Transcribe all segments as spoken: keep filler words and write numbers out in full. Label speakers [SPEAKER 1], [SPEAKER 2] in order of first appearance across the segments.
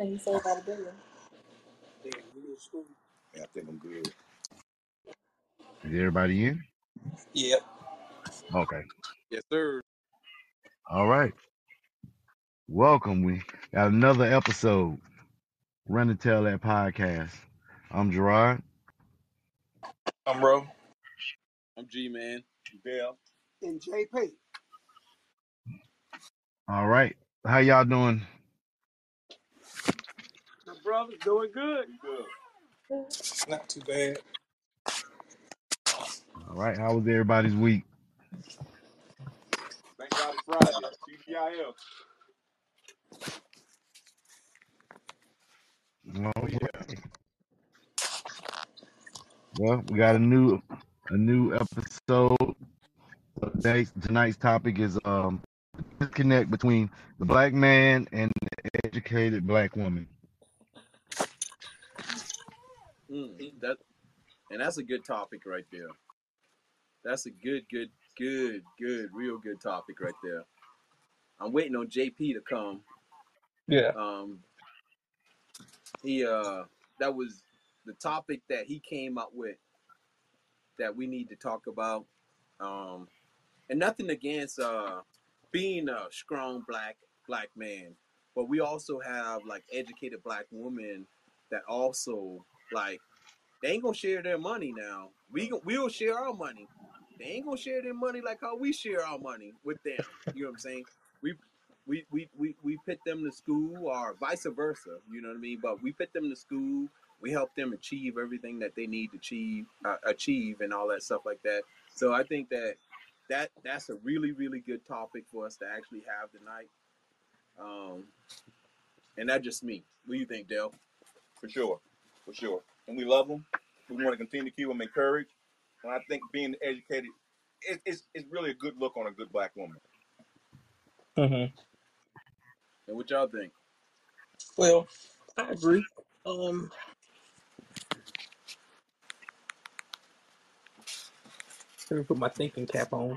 [SPEAKER 1] Thank you so about a billion.
[SPEAKER 2] Yeah, I think I'm good.
[SPEAKER 3] Is everybody in?
[SPEAKER 2] Yep.
[SPEAKER 3] Okay.
[SPEAKER 2] Yes, sir.
[SPEAKER 3] All right. Welcome. We got another episode. Run and Tell That podcast. I'm Gerard.
[SPEAKER 2] I'm Ro. I'm G Man. Dale.
[SPEAKER 4] And J P.
[SPEAKER 3] All right. How y'all doing?
[SPEAKER 4] My brother's doing good.
[SPEAKER 2] Good. Not too bad.
[SPEAKER 3] All right. How was everybody's week?
[SPEAKER 2] Thank God it's Friday. T G I F.
[SPEAKER 3] Oh, yeah. Well, we got a new a new episode. Today, tonight's topic is um disconnect between the black man and the educated black woman.
[SPEAKER 2] Mm, that and that's a good topic right there. That's a good, good, good, good, real good topic right there. I'm waiting on J P to come.
[SPEAKER 5] Yeah.
[SPEAKER 2] Um, he uh, that was the topic that he came up with that we need to talk about. Um, and nothing against uh being a strong black black man, but we also have like educated black women that also like they ain't gonna share their money now. We gon- we'll share our money. They ain't gonna share their money like how we share our money with them. You know what I'm saying? We we we we, we put them to school or vice versa. You know what I mean? But we put them to school. We help them achieve everything that they need to achieve, uh, achieve, and all that stuff like that. So I think that that that's a really really good topic for us to actually have tonight. Um, and that's just me. What do you think, Dale?
[SPEAKER 6] For sure, for sure. And we love them. We want to continue to keep them encouraged. And I think being educated, it, it's, it's really a good look on a good black woman.
[SPEAKER 5] Mm-hmm.
[SPEAKER 2] And what y'all think?
[SPEAKER 5] Well, I agree. Um, let me put my thinking cap on.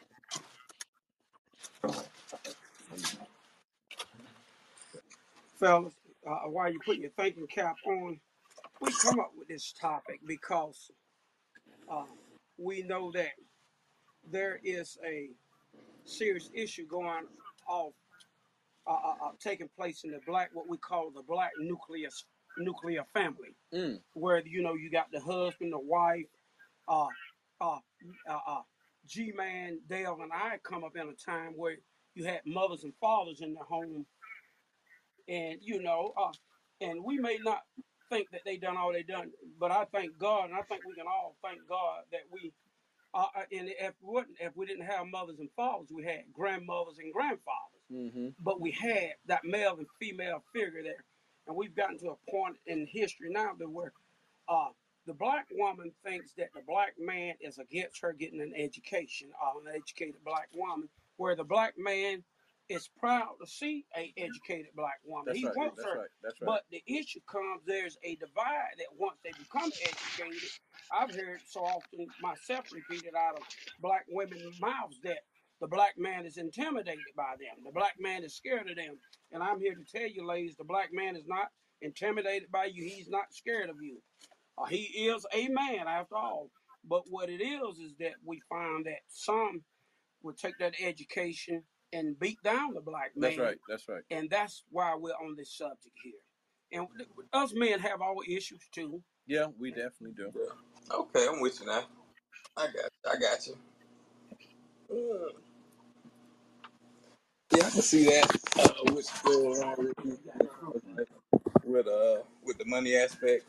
[SPEAKER 4] Fellas, uh, while you're putting your thinking cap on, we come up with this topic because uh, we know that there is a serious issue going off, uh, uh, uh, taking place in the black, what we call the black nuclear nuclear family,
[SPEAKER 2] Mm.
[SPEAKER 4] where you know you got the husband, the wife, uh, uh, uh, uh, G Man, Dale, and I come up in a time where you had mothers and fathers in the home, and you know, uh, and we may not think that they done all they done, but I thank God, and I think we can all thank God that we. Uh, uh, and if we wouldn't, if we didn't have mothers and fathers, we had grandmothers and grandfathers.
[SPEAKER 2] Mm-hmm.
[SPEAKER 4] But we had that male and female figure there, and we've gotten to a point in history now that where uh, the black woman thinks that the black man is against her getting an education, uh, an educated black woman, where the black man is proud to see a educated black woman.
[SPEAKER 2] That's
[SPEAKER 4] He
[SPEAKER 2] right.
[SPEAKER 4] wants
[SPEAKER 2] That's
[SPEAKER 4] her.
[SPEAKER 2] right. That's right.
[SPEAKER 4] But the issue comes, there's a divide that once they become educated, I've heard so often myself repeated out of black women's mouths that the black man is intimidated by them. The black man is scared of them. And I'm here to tell you, ladies, the black man is not intimidated by you. He's not scared of you. Uh, he is a man after all. But what it is is that we find that some will take that education and beat down the black man.
[SPEAKER 2] That's right. That's right.
[SPEAKER 4] And that's why we're on this subject here. And us men have our issues too.
[SPEAKER 2] Yeah, we definitely do.
[SPEAKER 5] Yeah. Okay, I'm with you now. I got you. I got you. Mm. Yeah, I can see that. Uh, what's going on with you with uh with the money aspect,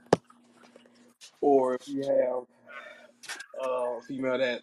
[SPEAKER 5] or if you have uh, a female that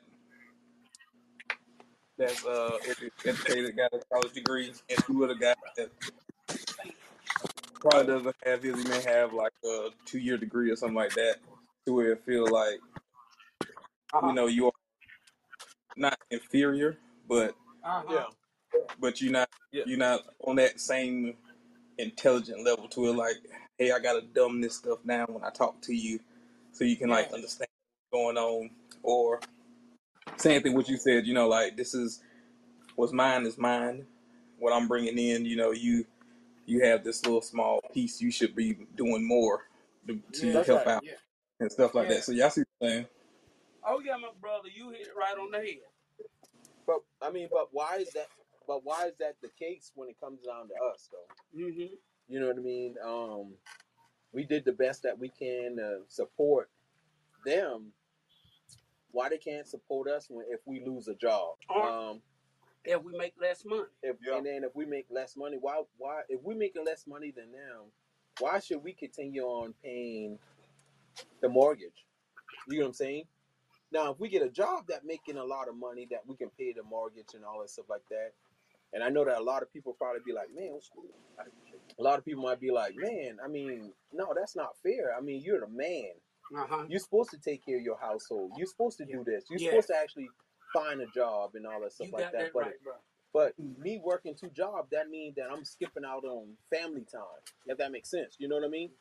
[SPEAKER 5] that's uh edu- educated, got a college degree, and you with a guy that probably doesn't have his, he may have like a two year degree or something like that, to where it feel like
[SPEAKER 4] Uh-huh.
[SPEAKER 5] you know you're not inferior, but
[SPEAKER 4] Uh-huh.
[SPEAKER 2] Yeah.
[SPEAKER 5] but you're not
[SPEAKER 2] Yeah.
[SPEAKER 5] you're not on that same intelligent level to it. Like, hey, I gotta dumb this stuff down when I talk to you, so you can
[SPEAKER 4] Yeah.
[SPEAKER 5] like understand what's going on. Or same thing what you said. You know, like this is what's mine is mine. What I'm bringing in, you know, you you have this little small piece. You should be doing more to, to
[SPEAKER 4] Yeah,
[SPEAKER 2] That's
[SPEAKER 5] help
[SPEAKER 2] right.
[SPEAKER 5] out
[SPEAKER 4] yeah,
[SPEAKER 5] and stuff like
[SPEAKER 4] yeah.
[SPEAKER 5] that. So y'all see what I'm saying?
[SPEAKER 4] Oh yeah, my brother, you hit it right on the head.
[SPEAKER 2] But I mean, but why is that? But why is that the case when it comes down to us, though?
[SPEAKER 4] Mm-hmm.
[SPEAKER 2] You know what I mean? Um, we did the best that we can to support them. Why they can't support us when if we lose a job?
[SPEAKER 4] Or
[SPEAKER 2] Um,
[SPEAKER 4] if we make less money.
[SPEAKER 2] if
[SPEAKER 6] Yeah.
[SPEAKER 2] and then if we make less money, why why if we making less money than them, why should we continue on paying the mortgage? You know what I'm saying? Now, if we get a job that making a lot of money that we can pay the mortgage and all that stuff like that, and I know that a lot of people probably be like, man, a lot of people might be like, man, I mean, no, that's not fair. I mean, you're the man.
[SPEAKER 4] Uh-huh.
[SPEAKER 2] You're supposed to take care of your household. You're supposed to do this. You're
[SPEAKER 4] Yeah.
[SPEAKER 2] supposed to actually find a job and all that stuff
[SPEAKER 4] You
[SPEAKER 2] like
[SPEAKER 4] got
[SPEAKER 2] that.
[SPEAKER 4] that
[SPEAKER 2] But
[SPEAKER 4] right, bro.
[SPEAKER 2] but me working two jobs, that means that I'm skipping out on family time. If that makes sense, you know what I mean?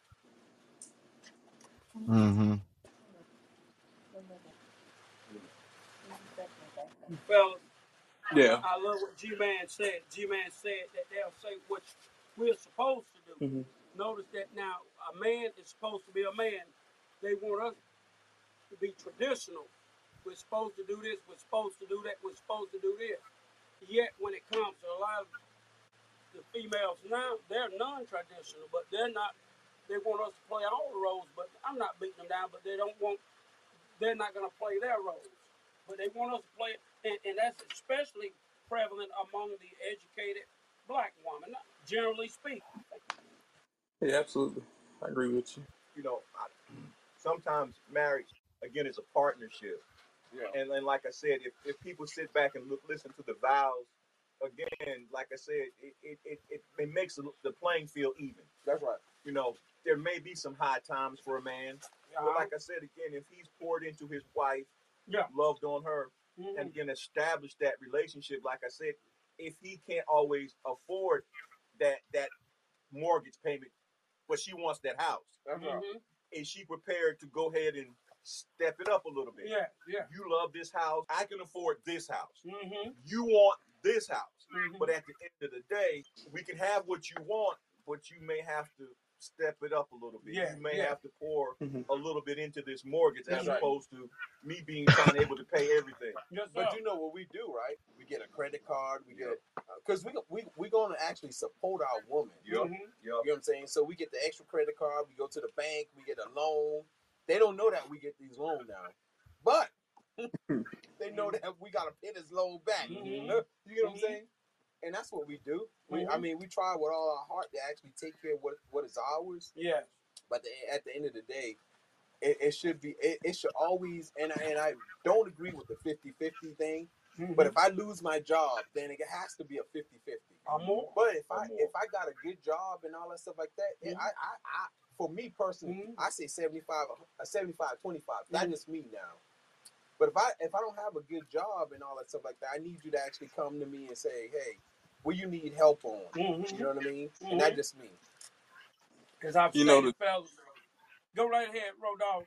[SPEAKER 3] Mm-hmm.
[SPEAKER 4] Fellas,
[SPEAKER 5] Yeah.
[SPEAKER 4] I love what G-Man said. G-Man said that they'll say what we're supposed to do.
[SPEAKER 5] Mm-hmm.
[SPEAKER 4] Notice that now a man is supposed to be a man. They want us to be traditional. We're supposed to do this. We're supposed to do that. We're supposed to do this. Yet when it comes to a lot of the females now, they're non-traditional, but they're not. They want us to play all the roles, but I'm not beating them down. But they don't want. They're not going to play their roles, but they want us to play it, and, and that's especially prevalent among the educated black woman, generally speaking.
[SPEAKER 5] Yeah, absolutely. I agree with you.
[SPEAKER 6] You know, I, sometimes marriage again is a partnership.
[SPEAKER 2] Yeah.
[SPEAKER 6] And then, like I said, if, if people sit back and look, listen to the vows, again, like I said, it it, it, it, it makes the playing field even.
[SPEAKER 2] That's right.
[SPEAKER 6] You know, there may be some high times for a man,
[SPEAKER 4] Uh-huh.
[SPEAKER 6] but like I said again, if he's poured into his wife,
[SPEAKER 4] Yeah.
[SPEAKER 6] loved on her,
[SPEAKER 4] Mhm.
[SPEAKER 6] and again established that relationship, like I said, if he can't always afford that that mortgage payment, but she wants that house,
[SPEAKER 2] That's right.
[SPEAKER 4] Mhm.
[SPEAKER 6] is she prepared to go ahead and step it up a little bit?
[SPEAKER 4] Yeah, yeah.
[SPEAKER 6] You love this house. I can afford this house.
[SPEAKER 4] Mm-hmm.
[SPEAKER 6] You want this house.
[SPEAKER 4] Mhm.
[SPEAKER 6] But at the end of the day, we can have what you want, but you may have to step it up a little bit.
[SPEAKER 4] Yeah,
[SPEAKER 6] you may
[SPEAKER 4] yeah.
[SPEAKER 6] have to pour
[SPEAKER 5] Mhm.
[SPEAKER 6] a little bit into this mortgage as
[SPEAKER 2] That's right.
[SPEAKER 6] opposed to me being trying able to pay everything.
[SPEAKER 4] Yes,
[SPEAKER 2] But
[SPEAKER 4] sir.
[SPEAKER 2] you know what we do, right? We get a credit card. We get because we we we going to actually support our woman.
[SPEAKER 6] Yep.
[SPEAKER 4] Mhm.
[SPEAKER 6] Yep.
[SPEAKER 2] You know what I'm saying? So we get the extra credit card. We go to the bank. We get a loan. They don't know that we get these loans now, but they know that we got to pay this loan back.
[SPEAKER 4] Mhm.
[SPEAKER 2] You know what I'm
[SPEAKER 4] Mhm.
[SPEAKER 2] saying? And that's what we do. We, I
[SPEAKER 4] Mhm.
[SPEAKER 2] mean, we try with all our heart to actually take care of what what is ours.
[SPEAKER 4] Yes.
[SPEAKER 2] But the, at the end of the day, it, it should be. It, it should always. And I, and I don't agree with the fifty-fifty thing.
[SPEAKER 4] Mhm.
[SPEAKER 2] But if I lose my job, then it has to be a fifty-fifty.
[SPEAKER 4] Or more.
[SPEAKER 2] But if
[SPEAKER 4] Or
[SPEAKER 2] I
[SPEAKER 4] more.
[SPEAKER 2] if I got a good job and all that stuff like that, it,
[SPEAKER 4] Mhm.
[SPEAKER 2] I, I I for me personally,
[SPEAKER 4] Mhm.
[SPEAKER 2] I say seventy-five, a seventy-five, twenty-five. That's
[SPEAKER 4] Mhm.
[SPEAKER 2] just me now. But if I if I don't have a good job and all that stuff like that, I need you to actually come to me and say, hey, what you need help on?
[SPEAKER 4] Mhm.
[SPEAKER 2] You know what I mean?
[SPEAKER 4] Mhm.
[SPEAKER 2] And that's just me.
[SPEAKER 4] Because I've
[SPEAKER 5] You know
[SPEAKER 4] stated,
[SPEAKER 5] the.
[SPEAKER 4] fellas, go right ahead, Road Dog.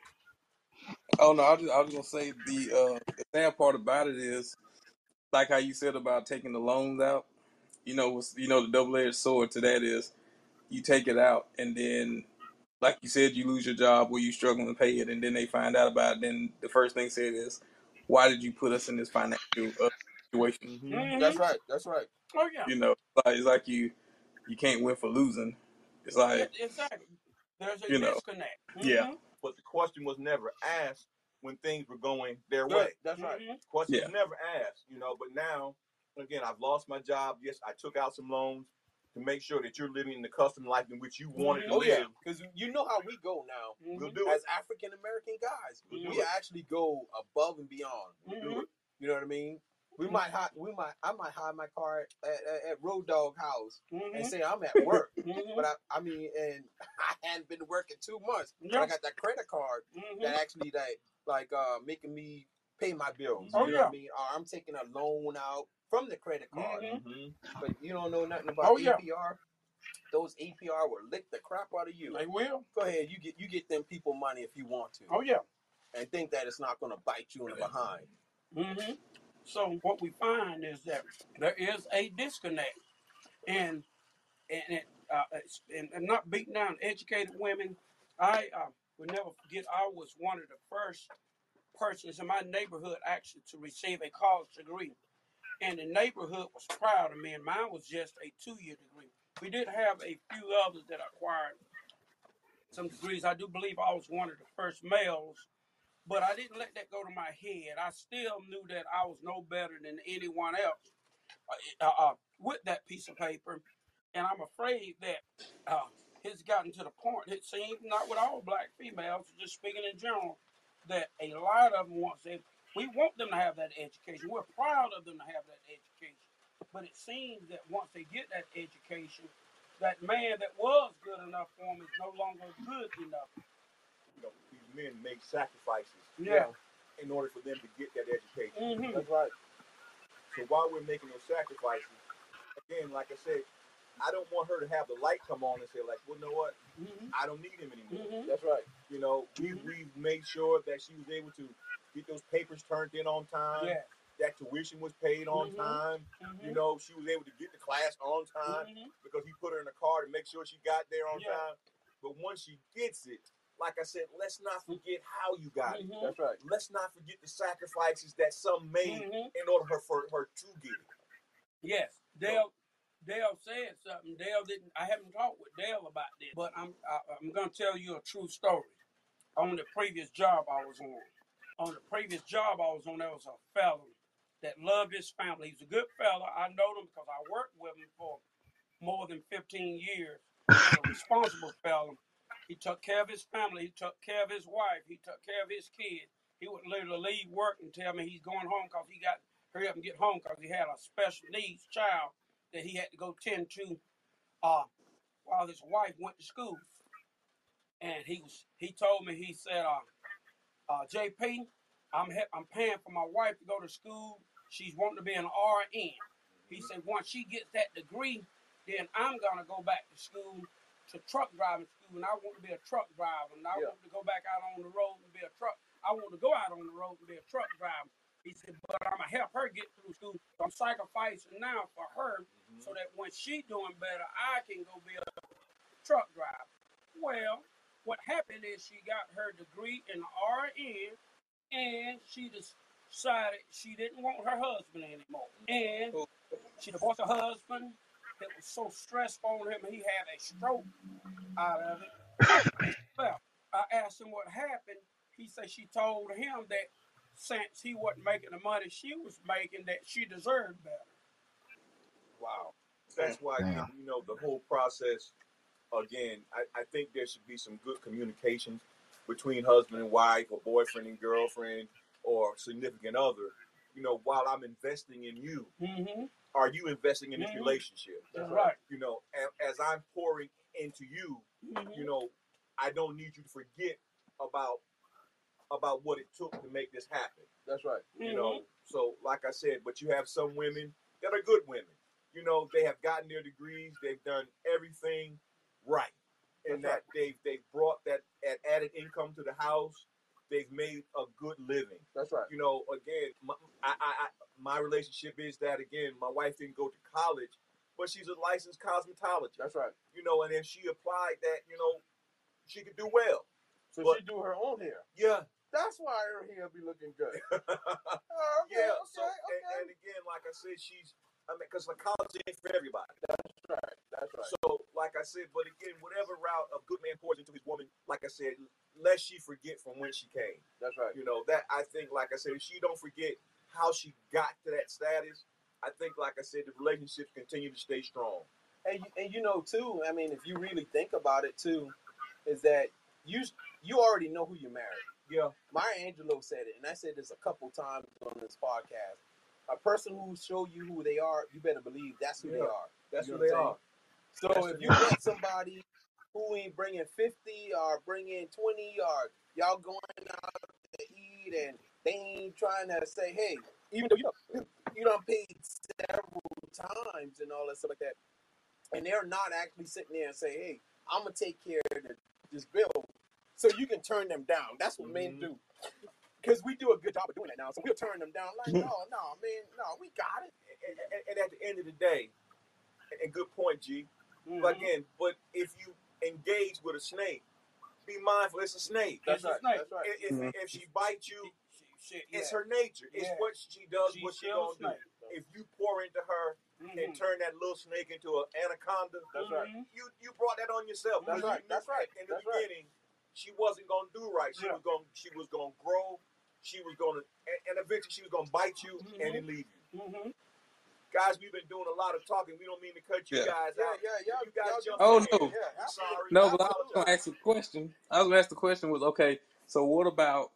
[SPEAKER 5] Oh no, I was just, I was gonna say the uh, the sad part about it is like how you said about taking the loans out. You know, what's, you know the double edged sword to that is you take it out and then, like you said, you lose your job where you struggling to pay it, and then they find out about it. Then the first thing said is, "Why did you put us in this financial uh, situation?"
[SPEAKER 6] Mm-hmm.
[SPEAKER 4] Mhm.
[SPEAKER 2] That's right. That's right.
[SPEAKER 4] Oh, yeah.
[SPEAKER 5] You know, like, it's like you you can't win for losing. It's
[SPEAKER 4] Yeah,
[SPEAKER 5] like,
[SPEAKER 4] exactly. There's a
[SPEAKER 5] you know,
[SPEAKER 4] disconnect.
[SPEAKER 5] yeah,
[SPEAKER 4] Mhm.
[SPEAKER 6] But the question was never asked when things were going their
[SPEAKER 2] Good.
[SPEAKER 6] way.
[SPEAKER 2] That's right.
[SPEAKER 4] Mhm.
[SPEAKER 6] The question
[SPEAKER 5] Yeah.
[SPEAKER 6] was never asked, you know. But now, again, I've lost my job. Yes, I took out some loans to make sure that you're living the custom life in which you wanted
[SPEAKER 4] Mhm.
[SPEAKER 6] to
[SPEAKER 2] Oh
[SPEAKER 6] live.
[SPEAKER 2] yeah, because you know how we go now.
[SPEAKER 6] We'll
[SPEAKER 4] Mhm.
[SPEAKER 6] do
[SPEAKER 2] As
[SPEAKER 6] it.
[SPEAKER 2] African American guys,
[SPEAKER 6] We'll do
[SPEAKER 2] we
[SPEAKER 6] it.
[SPEAKER 2] actually go above and beyond.
[SPEAKER 6] We'll do
[SPEAKER 4] Mhm.
[SPEAKER 6] it.
[SPEAKER 2] You know what I mean? We might hide. We might. I might hide my car at, at, at Road Dog house and
[SPEAKER 4] Mhm.
[SPEAKER 2] say I'm at work.
[SPEAKER 4] Mhm.
[SPEAKER 2] But I, I mean, and I hadn't been working two months. But
[SPEAKER 4] Yeah.
[SPEAKER 2] I got that credit card
[SPEAKER 4] Mhm.
[SPEAKER 2] that actually that like uh making me pay my bills.
[SPEAKER 4] Oh,
[SPEAKER 2] you know
[SPEAKER 4] yeah.
[SPEAKER 2] what I mean? Or I'm taking a loan out from the credit card.
[SPEAKER 4] Mhm.
[SPEAKER 6] Mm-hmm.
[SPEAKER 2] But you don't know nothing about
[SPEAKER 4] Oh, yeah.
[SPEAKER 2] A P R. Those A P R will lick the crap out of you.
[SPEAKER 4] They will.
[SPEAKER 2] Go ahead, you get you get them people money if you want to,
[SPEAKER 4] Oh, yeah.
[SPEAKER 2] and think that it's not going to bite you in the behind.
[SPEAKER 4] Mm-hmm. So what we find is that there is a disconnect, and and it, uh, and, and not beating down educated women. I uh, will never forget. I was one of the first persons in my neighborhood actually to receive a college degree, and the neighborhood was proud of me. And mine was just a two-year degree. We did have a few others that acquired some degrees. I do believe I was one of the first males, but I didn't let that go to my head. I still knew that I was no better than anyone else uh, uh, with that piece of paper, and I'm afraid that uh, it's gotten to the point, it seems, not with all black females, just speaking in general, that a lot of them want to, we want them to have that education. We're proud of them to have that education. But it seems that once they get that education, that man that was good enough for them is no longer good enough.
[SPEAKER 6] You know, these men make sacrifices.
[SPEAKER 4] Yeah.
[SPEAKER 6] In order for them to get that education.
[SPEAKER 4] Mm-hmm.
[SPEAKER 6] That's right. So while we're making those sacrifices, again, like I said, I don't want her to have the light come on and say, like, well, you know what? Mm-hmm. I don't need him anymore. Mm-hmm. That's right. You know, we, mm-hmm. we made sure that she was able to get those papers turned in on time. Yeah. That tuition was paid on mm-hmm. time. Mm-hmm. You know, she was able to get to class on time mm-hmm. because he put her in a car to make sure she got there on yeah. time. But once she gets it, like I said, let's not forget how you got mm-hmm. it. That's right. Let's not forget the sacrifices that some made mm-hmm. in order for her to get it.
[SPEAKER 4] Yes, Dale. Dale said something. Dale didn't. I haven't talked with Dale about this, but I'm. I, I'm going to tell you a true story. On the previous job I was on, on the previous job I was on, there was a fellow that loved his family. He's a good fella. I know him because I worked with him for more than fifteen years. He's a responsible fella. He took care of his family. He took care of his wife. He took care of his kids. He would literally leave work and tell me he's going home because he got hurry up and get home because he had a special needs child that he had to go tend to uh, while his wife went to school. And he was he told me, he said, uh, uh, J P, I'm he- I'm paying for my wife to go to school. She's wanting to be an R N. He said once she gets that degree, then I'm gonna go back to school, to truck driving school, and I want to be a truck driver, and I yeah. want to go back out on the road and be a truck. I want to go out on the road and be a truck driver. He said, but I'm gonna help her get through school. So I'm sacrificing now for her, mm-hmm. so that when she's doing better, I can go be a truck driver. Well, what happened is she got her degree in R N, and she decided she didn't want her husband anymore, and she divorced her husband. It was so stressful on him, he had a stroke out of it. Well, I asked him what happened. He said she told him that since he wasn't making the money she was making, that she deserved better.
[SPEAKER 6] Wow. That's why, again, you know, the whole process, again, I, I think there should be some good communications between husband and wife, or boyfriend and girlfriend, or significant other. You know, while I'm investing in you, mm-hmm. are you investing in this mm-hmm. relationship?
[SPEAKER 4] That's right.
[SPEAKER 6] You know, as, as I'm pouring into you, mm-hmm. you know, I don't need you to forget about about what it took to make this happen. That's right. Mm-hmm. You know, so like I said, but you have some women that are good women. You know, they have gotten their degrees. They've done everything right. And That's that right. they've, they've brought that added income to the house. They've made a good living. That's right. You know, again, my, I, I, I, my relationship is that, again, my wife didn't go to college, but she's a licensed cosmetologist. That's right. You know, and if she applied that, you know, she could do well. So but, she do her own hair. Yeah. That's why her hair be looking good. oh, okay, yeah. Okay, so, okay. And, and again, like I said, she's, I mean, because the college ain't for everybody. That's right. That's right. So, like I said, but again, whatever route a good man pours into his woman, like I said, lest she forget from when she came. That's right. You know, that I think, like I said, if she don't forget how she got to that status, I think, like I said, the relationships continue to stay strong. And you, and you know, too, I mean, if you really think about it, too, is that you you already know who you're married. Yeah. Maya Angelou said it, and I said this a couple times on this podcast. A person who show you who they are, you better believe that's who yeah. they are. That's you who they are. So that's if you met somebody who ain't bringing fifty or bringing twenty, or y'all going out to eat and they ain't trying to say, hey, even though you know you done paid several times and all that stuff like that, and they're not actually sitting there and say, hey, I'm gonna take care of this bill, so you can turn them down. That's what mm-hmm. men do. Because we do a good job of doing that now. So we'll turn them down like, no, no, man, no, we got it. And, and, and at the end of the day, and good point, G,
[SPEAKER 4] Mhm.
[SPEAKER 6] But again, but if you engage with a snake, be mindful it's a snake.
[SPEAKER 4] That's
[SPEAKER 6] It's a
[SPEAKER 4] right.
[SPEAKER 6] snake.
[SPEAKER 4] That's right.
[SPEAKER 6] If, if, if she bites you,
[SPEAKER 4] She, she,
[SPEAKER 6] it's
[SPEAKER 4] yeah.
[SPEAKER 6] her nature. It's
[SPEAKER 4] Yeah.
[SPEAKER 6] what she does,
[SPEAKER 4] She's
[SPEAKER 6] what she
[SPEAKER 4] still a
[SPEAKER 6] gonna do.
[SPEAKER 4] snake.
[SPEAKER 6] If you pour into her and
[SPEAKER 4] Mhm.
[SPEAKER 6] turn that little snake into an anaconda,
[SPEAKER 4] That's right.
[SPEAKER 6] you you brought that on yourself.
[SPEAKER 4] That's
[SPEAKER 6] because
[SPEAKER 4] right.
[SPEAKER 6] you knew
[SPEAKER 4] That's right.
[SPEAKER 6] In the
[SPEAKER 4] That's right.
[SPEAKER 6] beginning, she wasn't gonna do right. She
[SPEAKER 4] Yeah.
[SPEAKER 6] was gonna she was gonna grow. She was gonna and, and eventually she was gonna bite you
[SPEAKER 4] Mhm.
[SPEAKER 6] and then leave you.
[SPEAKER 4] Mhm.
[SPEAKER 6] Guys, we've been doing a lot of talking. We don't mean to cut you
[SPEAKER 5] Yeah.
[SPEAKER 6] guys
[SPEAKER 4] Yeah,
[SPEAKER 6] out.
[SPEAKER 4] yeah, yeah.
[SPEAKER 6] You guys
[SPEAKER 4] Y'all
[SPEAKER 6] jump
[SPEAKER 5] Oh,
[SPEAKER 6] in.
[SPEAKER 5] no.
[SPEAKER 4] Yeah.
[SPEAKER 6] I'm sorry.
[SPEAKER 5] No,
[SPEAKER 6] I
[SPEAKER 5] but I was
[SPEAKER 6] apologize.
[SPEAKER 5] gonna ask a question. I was gonna ask the question was okay. So what about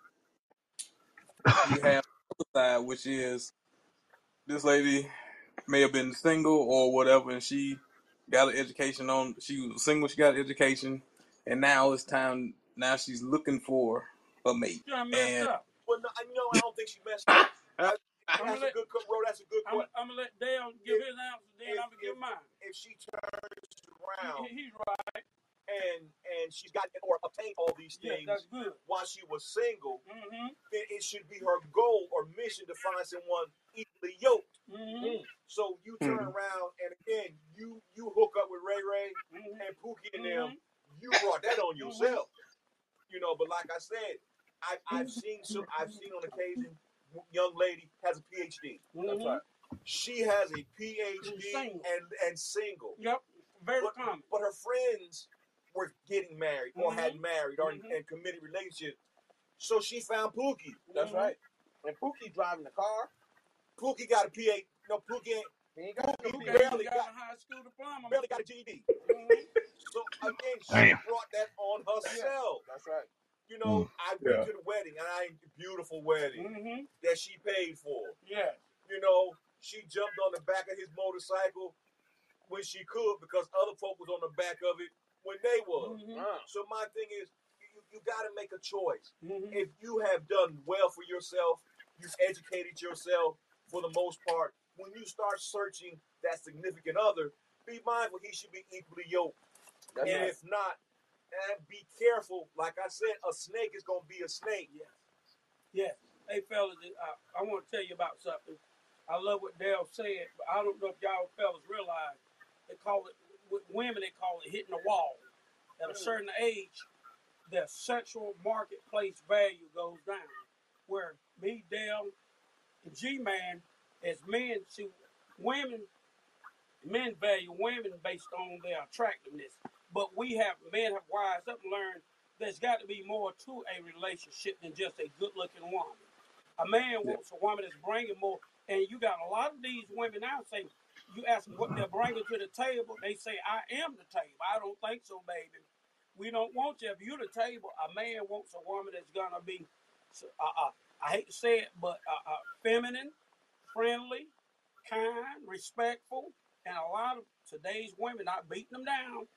[SPEAKER 5] you have the other side, which is this lady may have been single or whatever, and she got an education on. She was single. She got an education, and now it's time. Now she's looking for a mate.
[SPEAKER 4] You done messed
[SPEAKER 5] And
[SPEAKER 4] up.
[SPEAKER 6] Well, no, I- you know, I don't think she messed up. That's,
[SPEAKER 4] I'm
[SPEAKER 6] that's
[SPEAKER 4] gonna
[SPEAKER 6] a good co- bro. That's a good
[SPEAKER 4] I'm,
[SPEAKER 6] question.
[SPEAKER 4] I'm gonna let Dale give
[SPEAKER 6] If-
[SPEAKER 4] his answer, then
[SPEAKER 6] if-
[SPEAKER 4] I'm gonna give
[SPEAKER 6] if-
[SPEAKER 4] mine.
[SPEAKER 6] If she turns around
[SPEAKER 4] He, he's right.
[SPEAKER 6] and and she's got or obtained all these
[SPEAKER 4] Yeah,
[SPEAKER 6] things
[SPEAKER 4] that's good.
[SPEAKER 6] while she was single,
[SPEAKER 4] Mm-hmm.
[SPEAKER 6] then it should be her goal or mission to find someone equally yoked.
[SPEAKER 4] Mm-hmm.
[SPEAKER 6] So you turn
[SPEAKER 5] Mhm.
[SPEAKER 6] around and again you you hook up with Ray Ray
[SPEAKER 4] Mm-hmm.
[SPEAKER 6] and Pookie and
[SPEAKER 4] Mhm.
[SPEAKER 6] them. You brought that on yourself, you know. But like I said, I, I've seen so I've seen on occasion, young lady has a P H D.
[SPEAKER 4] That's right.
[SPEAKER 6] She has a P H D
[SPEAKER 4] Single.
[SPEAKER 6] and and single.
[SPEAKER 4] Yep. Very
[SPEAKER 6] But,
[SPEAKER 4] common.
[SPEAKER 6] but her friends were getting married or
[SPEAKER 4] Mhm.
[SPEAKER 6] had married or
[SPEAKER 4] Mhm.
[SPEAKER 6] in committed relationships. So she found Pookie.
[SPEAKER 4] That's
[SPEAKER 6] Mhm.
[SPEAKER 4] right. And Pookie driving the car.
[SPEAKER 6] Pookie got a P H D. No, Pookie ain't.
[SPEAKER 4] He ain't got,
[SPEAKER 6] Pookie
[SPEAKER 4] Pookie
[SPEAKER 6] barely
[SPEAKER 4] got,
[SPEAKER 6] got,
[SPEAKER 4] a high school diploma.
[SPEAKER 6] barely got a G E D.
[SPEAKER 4] Mhm.
[SPEAKER 6] So again, she
[SPEAKER 3] Damn.
[SPEAKER 6] brought that on herself.
[SPEAKER 4] That's right.
[SPEAKER 6] You know,
[SPEAKER 3] Mm.
[SPEAKER 6] I went
[SPEAKER 5] Yeah.
[SPEAKER 6] to the wedding and I beautiful wedding
[SPEAKER 4] Mm-hmm.
[SPEAKER 6] that she paid for.
[SPEAKER 4] Yeah.
[SPEAKER 6] You know, she jumped on the back of his motorcycle when she could because other folk was on the back of it when they was.
[SPEAKER 4] Mhm.
[SPEAKER 6] So my thing is, you, you got to make a choice.
[SPEAKER 4] Mhm.
[SPEAKER 6] If you have done well for yourself, you've educated yourself for the most part, when you start searching that significant other, be mindful he should be equally yoked.
[SPEAKER 4] That's
[SPEAKER 6] and
[SPEAKER 4] right.
[SPEAKER 6] if not, and be careful. Like I said, a snake is going to be a snake.
[SPEAKER 4] Yes. Yes. Hey, fellas, I, I want to tell you about something. I love what Dale said, but I don't know if y'all fellas realize they call it, with women, they call it hitting the wall. At a certain age, their sexual marketplace value goes down. Where me, Dale, and G-Man, as men, see, women, men value women based on their attractiveness. But we have, men have wised up and learned there's got to be more to a relationship than just a good-looking woman. A man wants a woman that's bringing more, and you got a lot of these women now say, you ask them what they're bringing to the table, they say, I am the table. I don't think so, baby. We don't want you. If you're the table, a man wants a woman that's going to be, uh, uh, I hate to say it, but uh, uh, feminine, friendly, kind, respectful, and a lot of today's women not beating them down,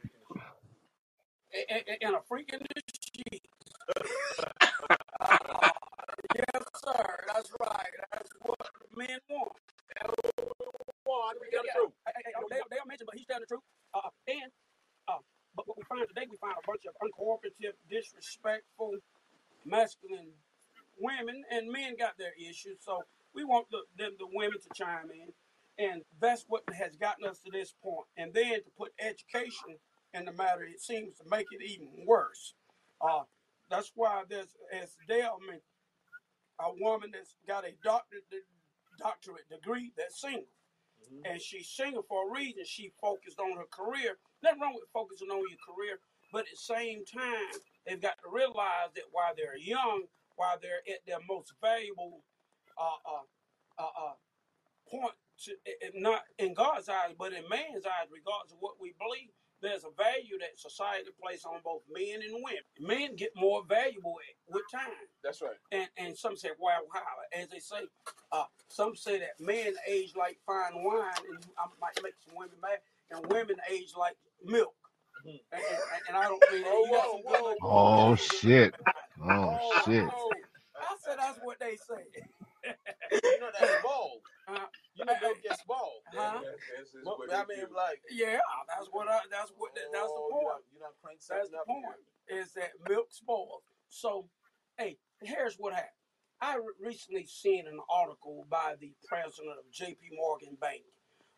[SPEAKER 4] and, and, and a freak in the sheets. uh, yes, sir. That's right. That's what men want.
[SPEAKER 6] Well, I mean,
[SPEAKER 4] Yeah,
[SPEAKER 6] the
[SPEAKER 4] yeah.
[SPEAKER 6] truth.
[SPEAKER 4] Hey, hey, hey, Dale, Dale mentioned, but he's telling the truth. Uh, and uh, but what we find today, we find a bunch of uncooperative, disrespectful, masculine women, and men got their issues. So we want the, the, the women to chime in, and that's what has gotten us to this point. And then to put education in the matter, it seems to make it even worse. Uh, that's why there's, as Dale mentioned, a woman that's got a doctorate, doctorate degree that's single. Mm-hmm. And she's single for a reason. She focused on her career. Nothing wrong with focusing on your career, but at the same time, they've got to realize that while they're young, while they're at their most valuable uh, uh, uh, uh, point, to, not in God's eyes, but in man's eyes, regardless of what we believe, there's a value that society places on both men and women. Men get more valuable with time.
[SPEAKER 6] That's right.
[SPEAKER 4] And and some say, wow, how? As they say, uh, some say that men age like fine wine, and I might make some women mad, and women age like milk. Mm-hmm. And, and, and I don't mean that. You got some good looking
[SPEAKER 3] Oh
[SPEAKER 4] women.
[SPEAKER 3] shit. Oh
[SPEAKER 4] Oh,
[SPEAKER 3] shit.
[SPEAKER 4] oh. I said that's what they say.
[SPEAKER 1] You know that's bald.
[SPEAKER 4] Uh,
[SPEAKER 1] You know milk gets bald.
[SPEAKER 4] Huh?
[SPEAKER 6] That's, that's
[SPEAKER 1] Well,
[SPEAKER 6] what
[SPEAKER 1] I
[SPEAKER 6] they
[SPEAKER 1] mean,
[SPEAKER 6] do.
[SPEAKER 1] like,
[SPEAKER 4] Yeah, that's what I. That's what. That's the
[SPEAKER 1] oh,
[SPEAKER 4] point.
[SPEAKER 1] You don't crank
[SPEAKER 4] That's
[SPEAKER 1] something
[SPEAKER 4] the
[SPEAKER 1] up
[SPEAKER 4] point. Is that milk spoils. So, hey, here's what happened. I re- recently seen an article by the president of J P Morgan Bank,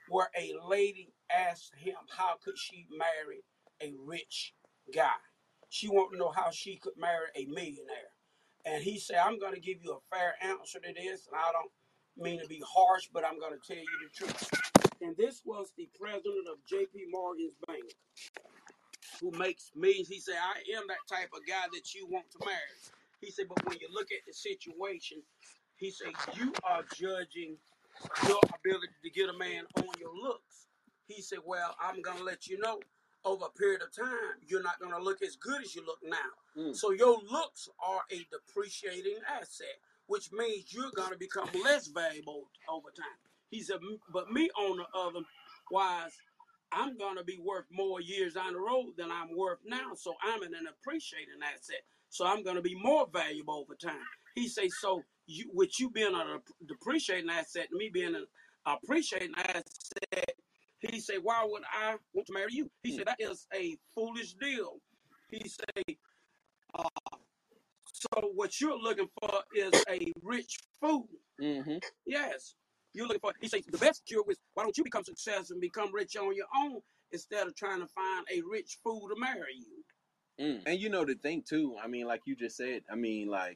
[SPEAKER 4] where a lady asked him how could she marry a rich guy. She wanted to know how she could marry a millionaire. And he said, I'm going to give you a fair answer to this, and I don't mean to be harsh, but I'm going to tell you the truth. And this was the president of J P Morgan's bank, who makes millions. He said, I am that type of guy that you want to marry. He said, but when you look at the situation, he said, you are judging your ability to get a man on your looks. He said, well, I'm going to let you know, over a period of time, you're not going to look as good as you look now. Mm. So your looks are a depreciating asset, which means you're going to become less valuable over time. He said, but me on the other wise, I'm going to be worth more years on the road than I'm worth now. So I'm an appreciating asset. So I'm going to be more valuable over time. He says, so you, with you being a depreciating asset, and me being an appreciating asset, he said, why would I want to marry you? He mm. said, that is a foolish deal. He said, uh, so what you're looking for is a rich fool. Mm-hmm. Yes. You're looking for, he said, the best cure is, why don't you become successful and become rich on your own instead of trying to find a rich fool to marry you?
[SPEAKER 2] Mm. And you know the thing too, I mean, like you just said, I mean, like,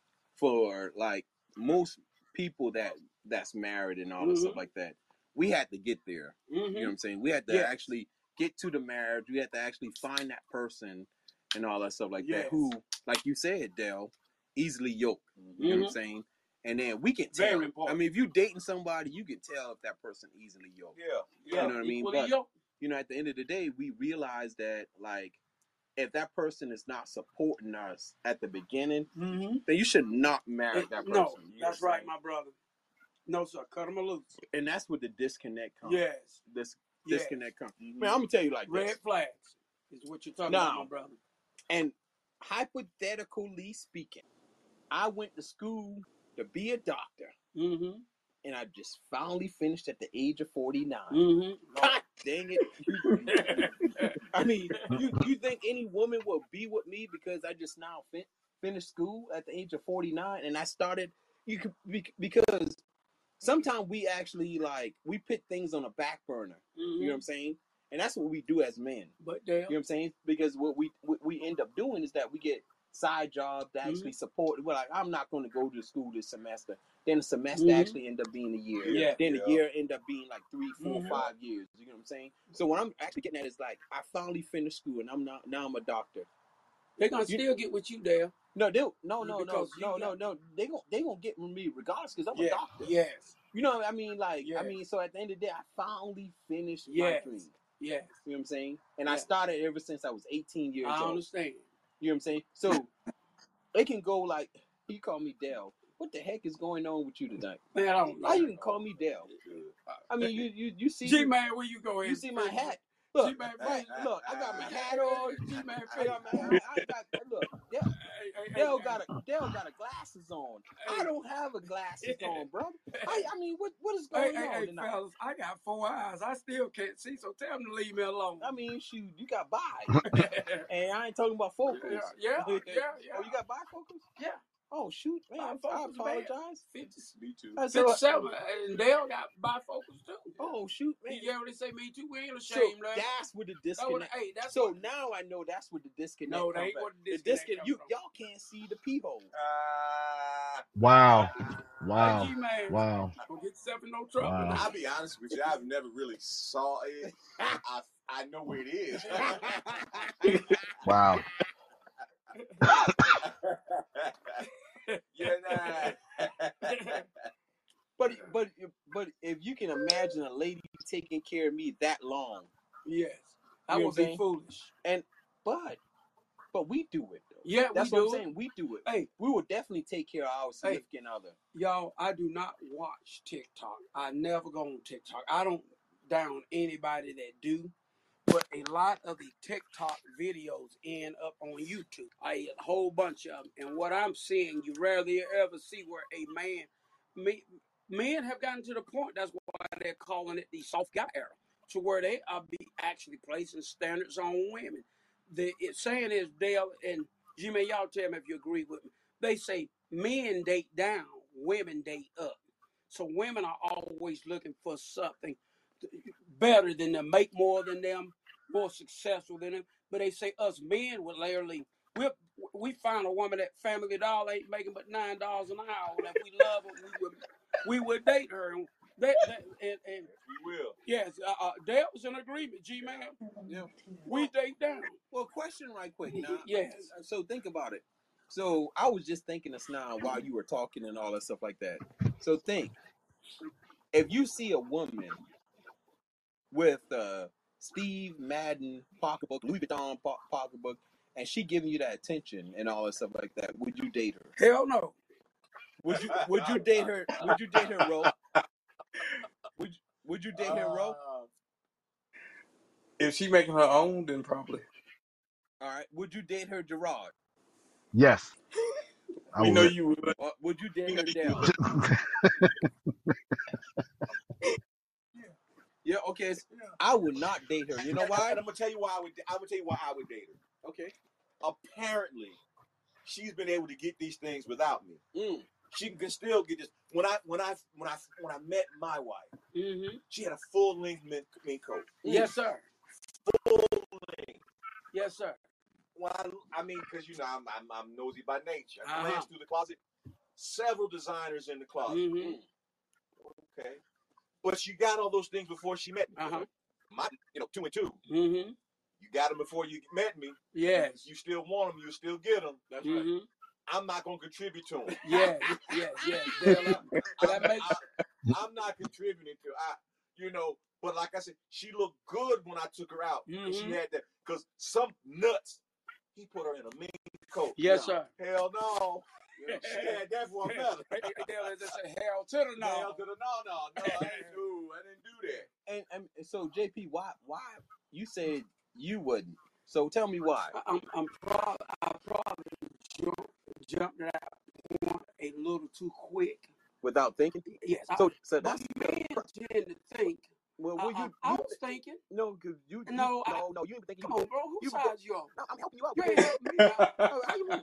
[SPEAKER 2] for like most people that that's married and all mm-hmm. that stuff like that, we had to get there. Mm-hmm. You know what I'm saying? We had to yes. actually get to the marriage. We had to actually find that person and all that stuff like yes. that who, like you said, Dale, easily yoked. Mm-hmm. You know what I'm saying? And then we can tell. Very important. I mean, if you're dating somebody, you can tell if that person easily yoked. Yeah. yeah. You know what I mean? But, yoked. You know, at the end of the day, we realize that, like, if that person is not supporting us at the beginning, mm-hmm. then you should not marry it, that person.
[SPEAKER 4] No, that's right, my brother. No, sir. Cut them loose.
[SPEAKER 2] And that's where the disconnect comes.
[SPEAKER 4] Yes.
[SPEAKER 2] This yes. disconnect comes. Mm-hmm. Man, I'm going to tell you like
[SPEAKER 4] Red
[SPEAKER 2] this.
[SPEAKER 4] flags is what you're talking now, about, my brother.
[SPEAKER 2] And hypothetically speaking, I went to school to be a doctor. Mm-hmm. And I just finally finished at the age of forty-nine. Mm-hmm. God dang it. I mean, you, you think any woman will be with me because I just now fin- finished school at the age of forty-nine? And I started, you could, because sometimes we actually, like, we put things on a back burner. Mm-hmm. You know what I'm saying? And that's what we do as men. But damn. You know what I'm saying? Because what we what we end up doing is that we get side jobs that actually mm-hmm. support. We're like, I'm not going to go to school this semester. Then the semester mm-hmm. actually end up being a year. Yeah. Then yeah. the year end up being like three, four, mm-hmm. five years. You know what I'm saying? So what I'm actually getting at is like, I finally finished school and I'm not, now I'm a doctor.
[SPEAKER 4] They're going to still get with you, Dale.
[SPEAKER 2] No, they no, no, no, no, no, no, no. They gon' they gonna get with me regardless because I'm
[SPEAKER 4] yeah.
[SPEAKER 2] a doctor.
[SPEAKER 4] Yes.
[SPEAKER 2] You know what I mean? Like, yes. I mean, so at the end of the day, I finally finished yes. my dream.
[SPEAKER 4] Yes.
[SPEAKER 2] You know what I'm saying? And yes. I started ever since I was eighteen years
[SPEAKER 4] I
[SPEAKER 2] old.
[SPEAKER 4] I understand.
[SPEAKER 2] You know what I'm saying? So it can go like, you call me Dale. What the heck is going on with you tonight?
[SPEAKER 4] Man, I don't know.
[SPEAKER 2] How you can call me Dale? I mean, you you you see.
[SPEAKER 4] G-Man, where you going?
[SPEAKER 2] You see my hat. Look,
[SPEAKER 4] G-Man,
[SPEAKER 2] hey, look, I got my hat on.
[SPEAKER 4] G-Man,
[SPEAKER 2] I got my hat. I got, look, Dale, hey, hey, Dale hey, got a Dale got a glasses on. Hey. I don't have a glasses on, bro. I, I mean, what what is going
[SPEAKER 4] hey,
[SPEAKER 2] on
[SPEAKER 4] hey,
[SPEAKER 2] tonight?
[SPEAKER 4] Fellas, I got four eyes. I still can't see, so tell them to leave me alone.
[SPEAKER 2] I mean, shoot, you got bi, and I ain't talking about focals.
[SPEAKER 4] Yeah, yeah, yeah, yeah.
[SPEAKER 2] Oh, you got bifocals?
[SPEAKER 4] Yeah.
[SPEAKER 2] Oh shoot, man! I apologize.
[SPEAKER 4] fifty,
[SPEAKER 5] me too.
[SPEAKER 4] fifty-seven, and Dale got bifocals too.
[SPEAKER 2] Oh shoot, man!
[SPEAKER 4] Yeah, they say me too. We ain't ashamed.
[SPEAKER 2] So that's where the disconnect.
[SPEAKER 4] Hey, that's
[SPEAKER 2] so
[SPEAKER 4] what,
[SPEAKER 2] now I know that's where the disconnect.
[SPEAKER 4] No, that ain't what the disconnect.
[SPEAKER 2] The disconnect. You y'all can't see the pee hole. Uh,
[SPEAKER 3] wow, wow,
[SPEAKER 4] G, man.
[SPEAKER 3] Wow.
[SPEAKER 4] Don't get yourself in no trouble.
[SPEAKER 3] Wow.
[SPEAKER 6] I'll be honest with you. I've never really saw it. I I know where it is.
[SPEAKER 3] Wow.
[SPEAKER 2] Yeah, nah. but but but if you can imagine a lady taking care of me that long,
[SPEAKER 4] yes, I would be foolish.
[SPEAKER 2] And but but we do it though.
[SPEAKER 4] Yeah,
[SPEAKER 2] that's
[SPEAKER 4] we
[SPEAKER 2] what
[SPEAKER 4] do
[SPEAKER 2] I'm saying.
[SPEAKER 4] it.
[SPEAKER 2] We do it.
[SPEAKER 4] Hey,
[SPEAKER 2] we will definitely take care of our significant hey, other.
[SPEAKER 4] Y'all, I do not watch TikTok. I never go on TikTok. I don't down anybody that do. But a lot of the TikTok videos end up on YouTube. I a whole bunch of them. And what I'm seeing, you rarely ever see where a man, me, men have gotten to the point, that's why they're calling it the soft guy era, to where they are be actually placing standards on women. The it, saying is, Dale and Jimmy, y'all tell me if you agree with me. They say men date down, women date up. So women are always looking for something better than them, make more than them, more successful than them. But they say us men would literally, we we find a woman at Family Dollar ain't making but nine dollars an hour. And if we love her, we would we would date her. And that, that and, and
[SPEAKER 6] We will.
[SPEAKER 4] yes, uh, uh, Dale's in agreement, G man.
[SPEAKER 2] Yeah.
[SPEAKER 4] We date down.
[SPEAKER 2] Well, question right quick now.
[SPEAKER 4] Yes.
[SPEAKER 2] So think about it. So I was just thinking this now while you were talking and all that stuff like that. So think, if you see a woman with uh, Steve Madden pocketbook, Louis Vuitton po- pocketbook, and she giving you that attention and all that stuff like that, would you date her?
[SPEAKER 4] Hell no.
[SPEAKER 2] Would you Would you date her? Would you date her, Ro? Would you, Would you date her, Ro?
[SPEAKER 6] Uh,
[SPEAKER 5] If she making her own, then probably.
[SPEAKER 2] All right. Would you date her, Gerard?
[SPEAKER 3] Yes, I
[SPEAKER 5] We know
[SPEAKER 3] would.
[SPEAKER 5] you would.
[SPEAKER 2] Or would you date
[SPEAKER 5] We
[SPEAKER 2] her,
[SPEAKER 5] know you
[SPEAKER 2] Dale?
[SPEAKER 5] would.
[SPEAKER 2] Yeah. Okay. so
[SPEAKER 6] yeah.
[SPEAKER 2] I would not date her. You know why?
[SPEAKER 6] And I'm gonna tell you why I would. I'm gonna tell you why I would date her.
[SPEAKER 2] Okay.
[SPEAKER 6] Apparently, she's been able to get these things without me.
[SPEAKER 2] Mm.
[SPEAKER 6] She can still get this. When I when I when I when I met my wife,
[SPEAKER 4] Mm-hmm.
[SPEAKER 6] she had a full length mink, mink coat.
[SPEAKER 4] Yes, sir.
[SPEAKER 6] Full length.
[SPEAKER 4] Yes, sir.
[SPEAKER 6] When I I mean, because you know I'm, I'm I'm nosy by nature. I
[SPEAKER 4] Uh-huh.
[SPEAKER 6] glanced through the closet. Several designers in the closet.
[SPEAKER 4] Mm-hmm.
[SPEAKER 6] Okay, but she got all those things before she met me.
[SPEAKER 4] Uh-huh.
[SPEAKER 6] My, you know, two and two.
[SPEAKER 4] Mm-hmm.
[SPEAKER 6] You got them before you met me.
[SPEAKER 4] Yes.
[SPEAKER 6] You still want them. You still get them. That's right.
[SPEAKER 4] Mm-hmm.
[SPEAKER 6] I'm not gonna contribute to them.
[SPEAKER 4] Yes, yes, yes. Dale, that makes
[SPEAKER 6] I'm not contributing to. I, you know, but like I said, she looked good when I took her out. And she
[SPEAKER 4] Mhm.
[SPEAKER 6] had that because some nuts. He put her in a mink coat.
[SPEAKER 4] yes,
[SPEAKER 6] Yeah.
[SPEAKER 4] sir.
[SPEAKER 6] Hell no. She had that for a feather.
[SPEAKER 4] Dale, as they say, hell to the
[SPEAKER 6] Hell
[SPEAKER 4] no.
[SPEAKER 6] to the no, no, no. I didn't do. I didn't do that.
[SPEAKER 2] And, and so J P, why why you said you wouldn't? So tell me why.
[SPEAKER 4] I- I'm, I'm probably, I probably jumped, jumped that point a little too quick.
[SPEAKER 2] Without thinking.
[SPEAKER 4] Yes. I,
[SPEAKER 2] So so
[SPEAKER 4] but
[SPEAKER 2] that's
[SPEAKER 4] men tend to think.
[SPEAKER 2] well.
[SPEAKER 4] I,
[SPEAKER 2] Well,
[SPEAKER 4] I,
[SPEAKER 2] you,
[SPEAKER 4] I
[SPEAKER 2] you
[SPEAKER 4] was thinking.
[SPEAKER 2] no, cause you, you
[SPEAKER 4] No, I-
[SPEAKER 2] no no you ain't thinking.
[SPEAKER 4] Come on, bro. Whose
[SPEAKER 2] you-
[SPEAKER 4] side you on?
[SPEAKER 2] No, I'm helping you out.
[SPEAKER 4] You
[SPEAKER 2] because-
[SPEAKER 4] ain't helping me out.
[SPEAKER 2] Oh, how you mean?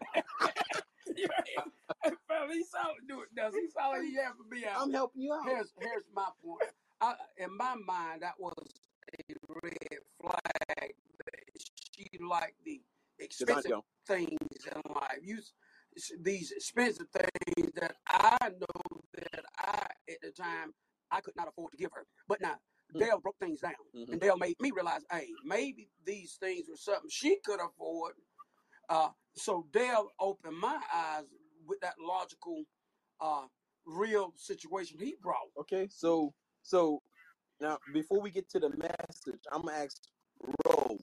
[SPEAKER 4] You ain't- Hey, fella, he solid do it, does he? Solid he helping me out.
[SPEAKER 2] I'm helping you out.
[SPEAKER 4] Here's here's my point. I, in my mind, that was a red flag that she liked the expensive
[SPEAKER 2] Yo.
[SPEAKER 4] things in life. Use these expensive things that I know that I at the time I could not afford to give her. But now
[SPEAKER 2] Mm.
[SPEAKER 4] Dale broke things down,
[SPEAKER 2] Mhm.
[SPEAKER 4] and Dale made me realize, hey, maybe these things were something she could afford. Uh, so Dale opened my eyes with that logical, uh, real situation he brought.
[SPEAKER 2] Okay, so so now before we get to the message, I'm gonna ask Ro.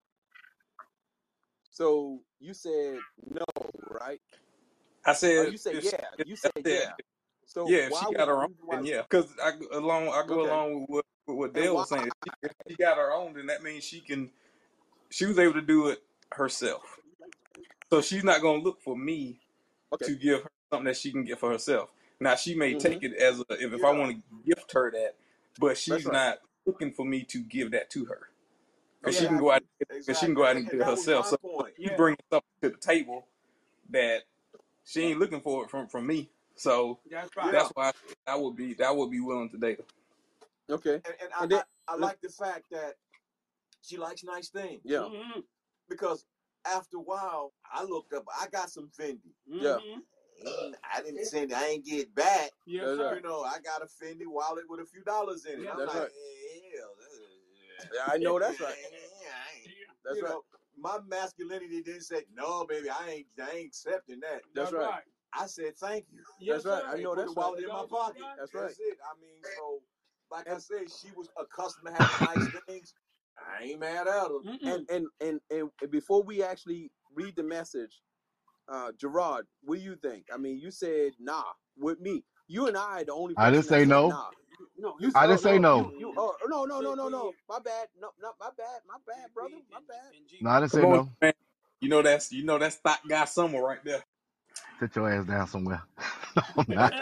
[SPEAKER 2] So you said no, right?
[SPEAKER 5] I
[SPEAKER 2] Or
[SPEAKER 5] said.
[SPEAKER 2] you said
[SPEAKER 5] if she-
[SPEAKER 2] yeah. You
[SPEAKER 5] I
[SPEAKER 2] said
[SPEAKER 5] said,
[SPEAKER 2] yeah. So
[SPEAKER 5] Yeah, if
[SPEAKER 2] why
[SPEAKER 5] she
[SPEAKER 2] would
[SPEAKER 5] got her
[SPEAKER 2] the
[SPEAKER 5] own,
[SPEAKER 2] reason why-
[SPEAKER 5] then yeah. Because I go along, I go
[SPEAKER 2] Okay.
[SPEAKER 5] along with what, with what
[SPEAKER 2] And
[SPEAKER 5] Dale was
[SPEAKER 2] why-
[SPEAKER 5] saying. If she, if she got her own, then that means she can. She was able to do it herself, so she's not gonna look for me
[SPEAKER 2] Okay.
[SPEAKER 5] to give her something that she can get for herself. Now she may
[SPEAKER 2] Mhm.
[SPEAKER 5] take it as a, if, if I
[SPEAKER 6] Yeah.
[SPEAKER 5] want to gift her that, but she's
[SPEAKER 2] right.
[SPEAKER 5] not looking for me to give that to her. Because she
[SPEAKER 4] Yeah.
[SPEAKER 5] can go out,
[SPEAKER 6] Exactly.
[SPEAKER 5] because she can go out and
[SPEAKER 6] And
[SPEAKER 5] do it
[SPEAKER 6] that was
[SPEAKER 5] herself.
[SPEAKER 6] my
[SPEAKER 5] So
[SPEAKER 6] point.
[SPEAKER 5] she's
[SPEAKER 4] Yeah.
[SPEAKER 5] bringing something to the table that she ain't looking for it from from me. So
[SPEAKER 4] That's right.
[SPEAKER 5] that's why I would be that would be willing to date her.
[SPEAKER 2] Okay.
[SPEAKER 6] And, and I,
[SPEAKER 2] And then-
[SPEAKER 6] I, I like the fact that she likes nice things.
[SPEAKER 2] Yeah.
[SPEAKER 4] Mhm.
[SPEAKER 6] Because after a while, I looked up. I got some Fendi.
[SPEAKER 2] Yeah.
[SPEAKER 4] Mhm.
[SPEAKER 6] Ain't- I didn't send. I ain't get back.
[SPEAKER 4] Yes,
[SPEAKER 2] That's
[SPEAKER 4] sir.
[SPEAKER 2] right.
[SPEAKER 6] You know, I got a Fendi wallet with a few dollars in it.
[SPEAKER 4] Yeah,
[SPEAKER 6] I'm
[SPEAKER 2] that's
[SPEAKER 6] like,
[SPEAKER 2] right.
[SPEAKER 6] hell, this is-
[SPEAKER 2] Yeah, I know that's right.
[SPEAKER 6] Yeah, I ain't-
[SPEAKER 4] Yeah.
[SPEAKER 2] That's
[SPEAKER 6] you
[SPEAKER 2] right.
[SPEAKER 6] know, my masculinity didn't say no, baby. I ain't. I ain't accepting that.
[SPEAKER 2] That's right.
[SPEAKER 6] I said thank you.
[SPEAKER 4] Yes,
[SPEAKER 2] That's right.
[SPEAKER 4] sir.
[SPEAKER 2] I know
[SPEAKER 6] Put
[SPEAKER 2] that's
[SPEAKER 6] the wallet
[SPEAKER 2] right.
[SPEAKER 6] in my
[SPEAKER 4] That's
[SPEAKER 6] pocket.
[SPEAKER 4] right.
[SPEAKER 2] That's
[SPEAKER 6] That's
[SPEAKER 2] right.
[SPEAKER 6] it. I mean, so like I said, she was accustomed to having nice things. I ain't mad at her.
[SPEAKER 4] Mm-mm.
[SPEAKER 2] And and and and and before we actually read the message, uh, Gerard, what do you think? I mean, you said nah with me. You and I are the only.
[SPEAKER 3] I didn't
[SPEAKER 2] person that
[SPEAKER 3] say
[SPEAKER 2] said
[SPEAKER 3] no.
[SPEAKER 2] Nah.
[SPEAKER 4] No,
[SPEAKER 2] You,
[SPEAKER 3] I
[SPEAKER 2] oh,
[SPEAKER 3] didn't say no.
[SPEAKER 2] You, you, oh, no, no, no, no, no. My bad. No, no, my bad. My bad, brother. My bad.
[SPEAKER 3] No, I didn't say
[SPEAKER 5] Come on,
[SPEAKER 3] no.
[SPEAKER 5] man. You know that's you know that's thought guy somewhere right there.
[SPEAKER 3] Sit your ass down somewhere. No, I'm not.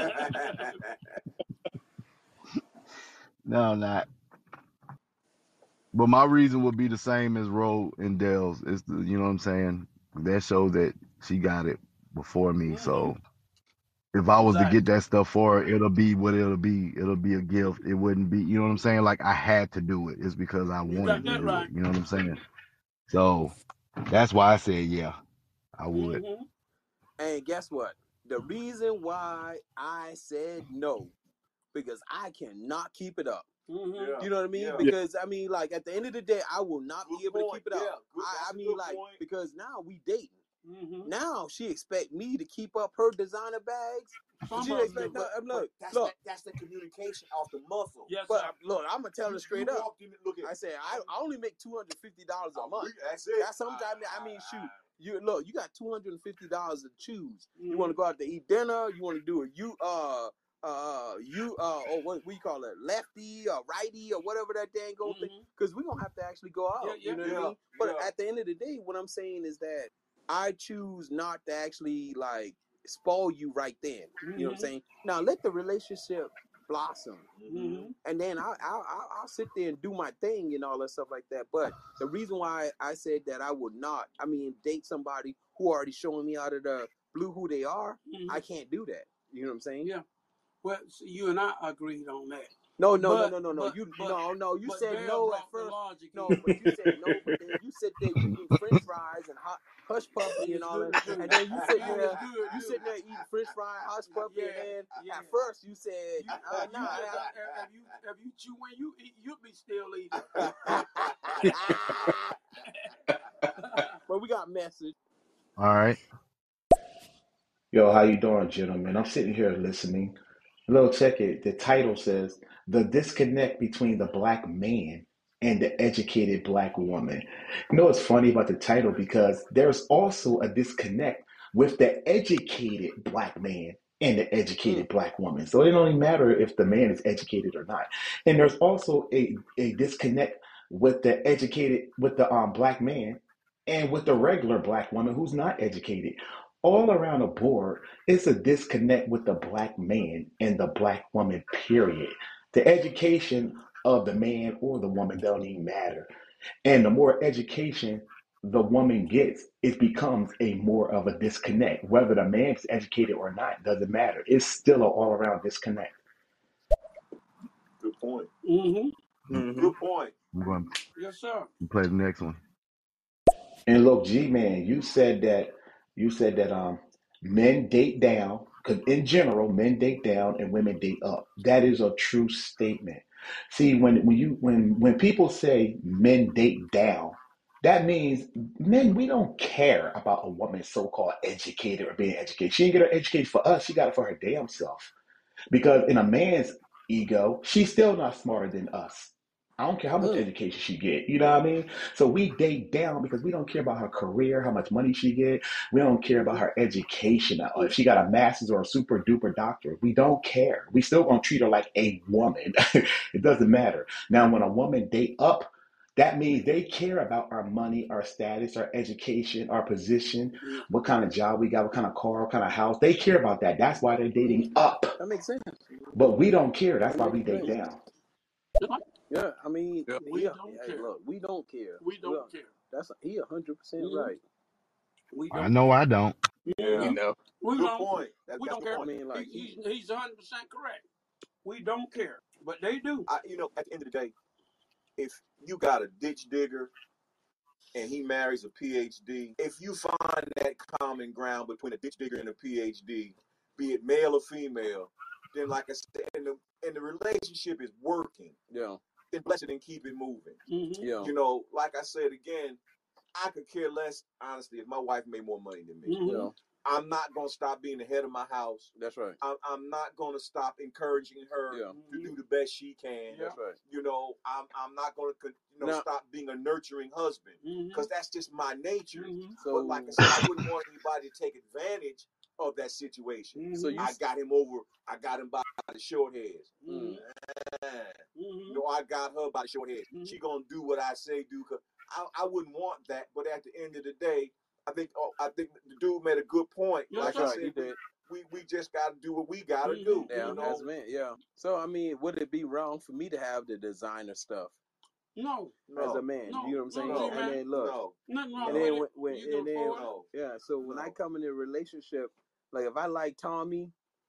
[SPEAKER 3] No, I'm not. But my reason would be the same as Ro and Dale's. It's the, you know what I'm saying? That show that she got it before me. So If I was to
[SPEAKER 4] Exactly.
[SPEAKER 3] get that stuff for her, it'll be what it'll be. It'll be a gift. It wouldn't be, you know what I'm saying? Like I had to do it. It's because I
[SPEAKER 4] You got
[SPEAKER 3] wanted to
[SPEAKER 4] that
[SPEAKER 3] do
[SPEAKER 4] right.
[SPEAKER 3] it. You know what I'm saying? So that's why I said, yeah, I would.
[SPEAKER 4] Mm-hmm.
[SPEAKER 2] And guess what? The reason why I said no, because I cannot keep it up.
[SPEAKER 4] Mm-hmm.
[SPEAKER 6] Yeah.
[SPEAKER 2] You know what I mean?
[SPEAKER 6] Yeah.
[SPEAKER 2] Because I mean, like at the end of the day, I will not
[SPEAKER 6] Good
[SPEAKER 2] be able
[SPEAKER 6] point.
[SPEAKER 2] to keep it
[SPEAKER 6] Yeah,
[SPEAKER 2] up.
[SPEAKER 6] good-
[SPEAKER 2] I,
[SPEAKER 6] that's
[SPEAKER 2] I
[SPEAKER 6] a
[SPEAKER 2] mean,
[SPEAKER 6] good
[SPEAKER 2] like
[SPEAKER 6] point.
[SPEAKER 2] because now we dating.
[SPEAKER 4] Mm-hmm.
[SPEAKER 2] Now she expect me to keep up her designer bags.
[SPEAKER 4] Some
[SPEAKER 2] She
[SPEAKER 4] of them
[SPEAKER 2] expect
[SPEAKER 4] do.
[SPEAKER 2] no,
[SPEAKER 6] But,
[SPEAKER 2] look,
[SPEAKER 6] but that's
[SPEAKER 2] look.
[SPEAKER 6] that, that's the communication off the muscle.
[SPEAKER 4] Yes,
[SPEAKER 2] But
[SPEAKER 4] sir.
[SPEAKER 2] look, I'm gonna tell
[SPEAKER 6] You-
[SPEAKER 2] her straight
[SPEAKER 6] you
[SPEAKER 2] up.
[SPEAKER 6] walked in, look at,
[SPEAKER 2] I said I, I only make two hundred fifty dollars a
[SPEAKER 6] I
[SPEAKER 2] month.
[SPEAKER 6] re- That's it.
[SPEAKER 2] That's sometimes I mean shoot. You look, you got two hundred fifty dollars to choose. You want to go out to eat dinner? You want to do a you uh uh you uh or what we call it, lefty or righty or whatever that dang go thing.
[SPEAKER 4] Mhm.
[SPEAKER 2] Because we're gonna have to actually go out.
[SPEAKER 4] Yeah, yeah,
[SPEAKER 2] you know what
[SPEAKER 6] yeah,
[SPEAKER 2] I mean? But
[SPEAKER 6] yeah.
[SPEAKER 2] at the end of the day, what I'm saying is that I choose not to actually like spoil you right then. You know what I'm
[SPEAKER 4] Mhm.
[SPEAKER 2] saying? Now let the relationship blossom.
[SPEAKER 4] Mhm.
[SPEAKER 2] And then I'll, I'll, I'll, I'll sit there and do my thing and all that stuff like that. But the reason why I said that I would not, I mean, date somebody who already showing me out of the blue who they are,
[SPEAKER 4] Mhm.
[SPEAKER 2] I can't do that. You know what I'm saying?
[SPEAKER 4] Yeah. Well, so you and I agreed on that.
[SPEAKER 2] No, no,
[SPEAKER 4] But-
[SPEAKER 2] no, no, no, no.
[SPEAKER 4] but-
[SPEAKER 2] You,
[SPEAKER 4] but-
[SPEAKER 2] no, no. You
[SPEAKER 4] but
[SPEAKER 2] said
[SPEAKER 4] Dale
[SPEAKER 2] no
[SPEAKER 4] brought
[SPEAKER 2] at
[SPEAKER 4] the
[SPEAKER 2] first.
[SPEAKER 4] logic
[SPEAKER 2] No,
[SPEAKER 4] in.
[SPEAKER 2] but you said no. But then you sit there eating French fries and hot hush puppy and all that, and then you sitting there, you sitting there eating French fry, hush puppy, and then
[SPEAKER 4] Yeah.
[SPEAKER 2] at first you said,
[SPEAKER 4] You,
[SPEAKER 2] uh,
[SPEAKER 4] you
[SPEAKER 2] nah,
[SPEAKER 4] just,
[SPEAKER 2] I-
[SPEAKER 4] if, if you if you chew when you eat, you'll be still eating.
[SPEAKER 2] but we got message.
[SPEAKER 3] All right.
[SPEAKER 7] Yo, how you doing, gentlemen? I'm sitting here listening. Little check it. The title says the disconnect between the black man and the educated black woman. You know what's funny about the title? Because there's also a disconnect with the educated black man and the educated black woman. So it don't even matter if the man is educated or not. And there's also a, a disconnect with the educated with the um black man and with the regular black woman who's not educated. All around the board, it's a disconnect with the black man and the black woman, period. The education of the man or the woman don't even matter. And the more education the woman gets, it becomes a more of a disconnect. Whether the man's educated or not, doesn't matter. It's still an all around disconnect.
[SPEAKER 6] Good point.
[SPEAKER 4] Mm-hmm.
[SPEAKER 2] Mm-hmm.
[SPEAKER 6] Good point.
[SPEAKER 3] I'm going
[SPEAKER 4] Yes, sir.
[SPEAKER 3] to play the next one.
[SPEAKER 7] And look, G man, you said that you said that um men date down, because in general, men date down and women date up. That is a true statement. See, when when you when when people say men date down, that means men, we don't care about a woman so-called educated or being educated. She didn't get her educated for us, she got it for her damn self. Because in a man's ego, she's still not smarter than us. I don't care how much
[SPEAKER 2] Mm.
[SPEAKER 7] education she get. You know what I mean? So we date down because we don't care about her career, how much money she get. We don't care about her education. Or if she got a master's or a super duper doctorate, we don't care. We still gonna treat her like a woman. It doesn't matter. Now, when a woman date up, that means they care about our money, our status, our education, our position, what kind of job we got, what kind of car, what kind of house. They care about that. That's why they're dating up.
[SPEAKER 2] That makes sense.
[SPEAKER 7] But we don't care. That's
[SPEAKER 2] That
[SPEAKER 7] why
[SPEAKER 2] makes
[SPEAKER 7] we date
[SPEAKER 2] sense.
[SPEAKER 7] down.
[SPEAKER 2] Yeah, I mean,
[SPEAKER 5] Yeah.
[SPEAKER 4] We
[SPEAKER 2] yeah,
[SPEAKER 4] don't
[SPEAKER 2] hey,
[SPEAKER 4] care.
[SPEAKER 2] look, we don't care.
[SPEAKER 4] We don't
[SPEAKER 2] Well,
[SPEAKER 4] care.
[SPEAKER 2] That's he a hundred percent
[SPEAKER 4] Mhm.
[SPEAKER 2] right.
[SPEAKER 4] We
[SPEAKER 3] I
[SPEAKER 4] don't.
[SPEAKER 3] know I don't.
[SPEAKER 6] Yeah.
[SPEAKER 5] You know.
[SPEAKER 4] We
[SPEAKER 6] Good
[SPEAKER 4] don't.
[SPEAKER 6] point. That,
[SPEAKER 4] We
[SPEAKER 6] that's
[SPEAKER 4] don't
[SPEAKER 6] the
[SPEAKER 4] care.
[SPEAKER 2] I
[SPEAKER 6] point.
[SPEAKER 2] mean, like
[SPEAKER 4] He,
[SPEAKER 2] he,
[SPEAKER 4] he's he's one hundred percent correct. We don't care, but they do.
[SPEAKER 6] I, you know, at the end of the day, if you got a ditch digger and he marries a P H D, if you find that common ground between a ditch digger and a P H D, be it male or female, then like I said, and the, and the relationship is working,
[SPEAKER 2] yeah,
[SPEAKER 6] then bless it and keep it moving.
[SPEAKER 4] Mm-hmm.
[SPEAKER 2] yeah,
[SPEAKER 6] You know, like I said again, I could care less, honestly, if my wife made more money than me.
[SPEAKER 4] Mm-hmm.
[SPEAKER 2] yeah.
[SPEAKER 6] I'm not going to stop being the head of my house.
[SPEAKER 2] That's right.
[SPEAKER 6] I'm, I'm not going to stop encouraging her
[SPEAKER 2] Yeah,
[SPEAKER 6] to do the best she can.
[SPEAKER 4] Yeah.
[SPEAKER 2] that's right.
[SPEAKER 6] You know, I'm I'm not going to you know
[SPEAKER 2] Now-
[SPEAKER 6] stop being a nurturing husband
[SPEAKER 4] Mm-hmm.
[SPEAKER 6] because that's just my nature.
[SPEAKER 4] Mm-hmm.
[SPEAKER 2] So,
[SPEAKER 6] But like I said, I wouldn't want anybody to take advantage of that situation.
[SPEAKER 4] Mm-hmm.
[SPEAKER 2] so you,
[SPEAKER 6] I got him over. I got him by the short hairs.
[SPEAKER 4] Mm-hmm.
[SPEAKER 6] Eh,
[SPEAKER 4] Mm-hmm.
[SPEAKER 6] No, I got her by the short hairs.
[SPEAKER 4] Mhm.
[SPEAKER 6] She gonna do what I say do. Cause I, I wouldn't want that. But at the end of the day, I think oh, I think the dude made a good point.
[SPEAKER 4] Yeah,
[SPEAKER 6] Like
[SPEAKER 2] that's
[SPEAKER 6] I
[SPEAKER 2] right. He
[SPEAKER 6] said, we,
[SPEAKER 2] did.
[SPEAKER 6] we we just gotta do what we gotta
[SPEAKER 4] Mhm.
[SPEAKER 6] do.
[SPEAKER 2] Yeah,
[SPEAKER 6] You know,
[SPEAKER 2] as man. Yeah. So I mean, would it be wrong for me to have the designer stuff
[SPEAKER 4] No,
[SPEAKER 2] as a
[SPEAKER 6] no,
[SPEAKER 2] man?
[SPEAKER 4] No,
[SPEAKER 2] You know what I'm saying?
[SPEAKER 4] no,
[SPEAKER 2] and
[SPEAKER 4] man.
[SPEAKER 2] then look,
[SPEAKER 6] no,
[SPEAKER 4] nothing wrong
[SPEAKER 2] and
[SPEAKER 4] with
[SPEAKER 2] then
[SPEAKER 4] it.
[SPEAKER 2] when, when
[SPEAKER 4] You can
[SPEAKER 2] and then
[SPEAKER 4] afford it.
[SPEAKER 6] no.
[SPEAKER 2] yeah. So when I
[SPEAKER 6] No.
[SPEAKER 2] come in a relationship, like if I like Tommy,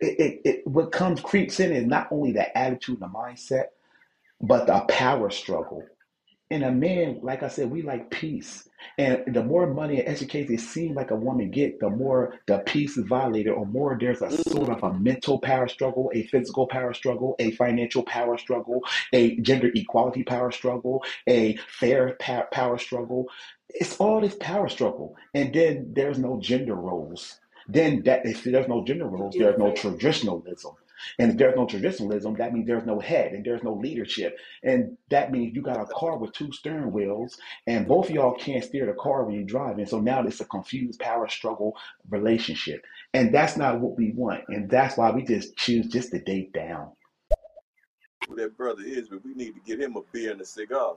[SPEAKER 7] it, it, it what comes creeps in is not only the attitude and the mindset, but the power struggle. And a man, like I said, we like peace. And the more money and education it seems like a woman get, the more the peace is violated, or more there's a sort of a mental power struggle, a physical power struggle, a financial power struggle, a gender equality power struggle, a fair pa- power struggle. It's all this power struggle. And then there's no gender roles. Then that if there's no gender roles, there's no traditionalism. And if there's no traditionalism, that means there's no head and there's no leadership. And that means you got a car with two steering wheels, and both of y'all can't steer the car when you drive. And so now it's a confused power struggle relationship. And that's not what we want. And that's why we just choose just to date down.
[SPEAKER 6] Well, that brother is, but we need to get him a beer and a cigar.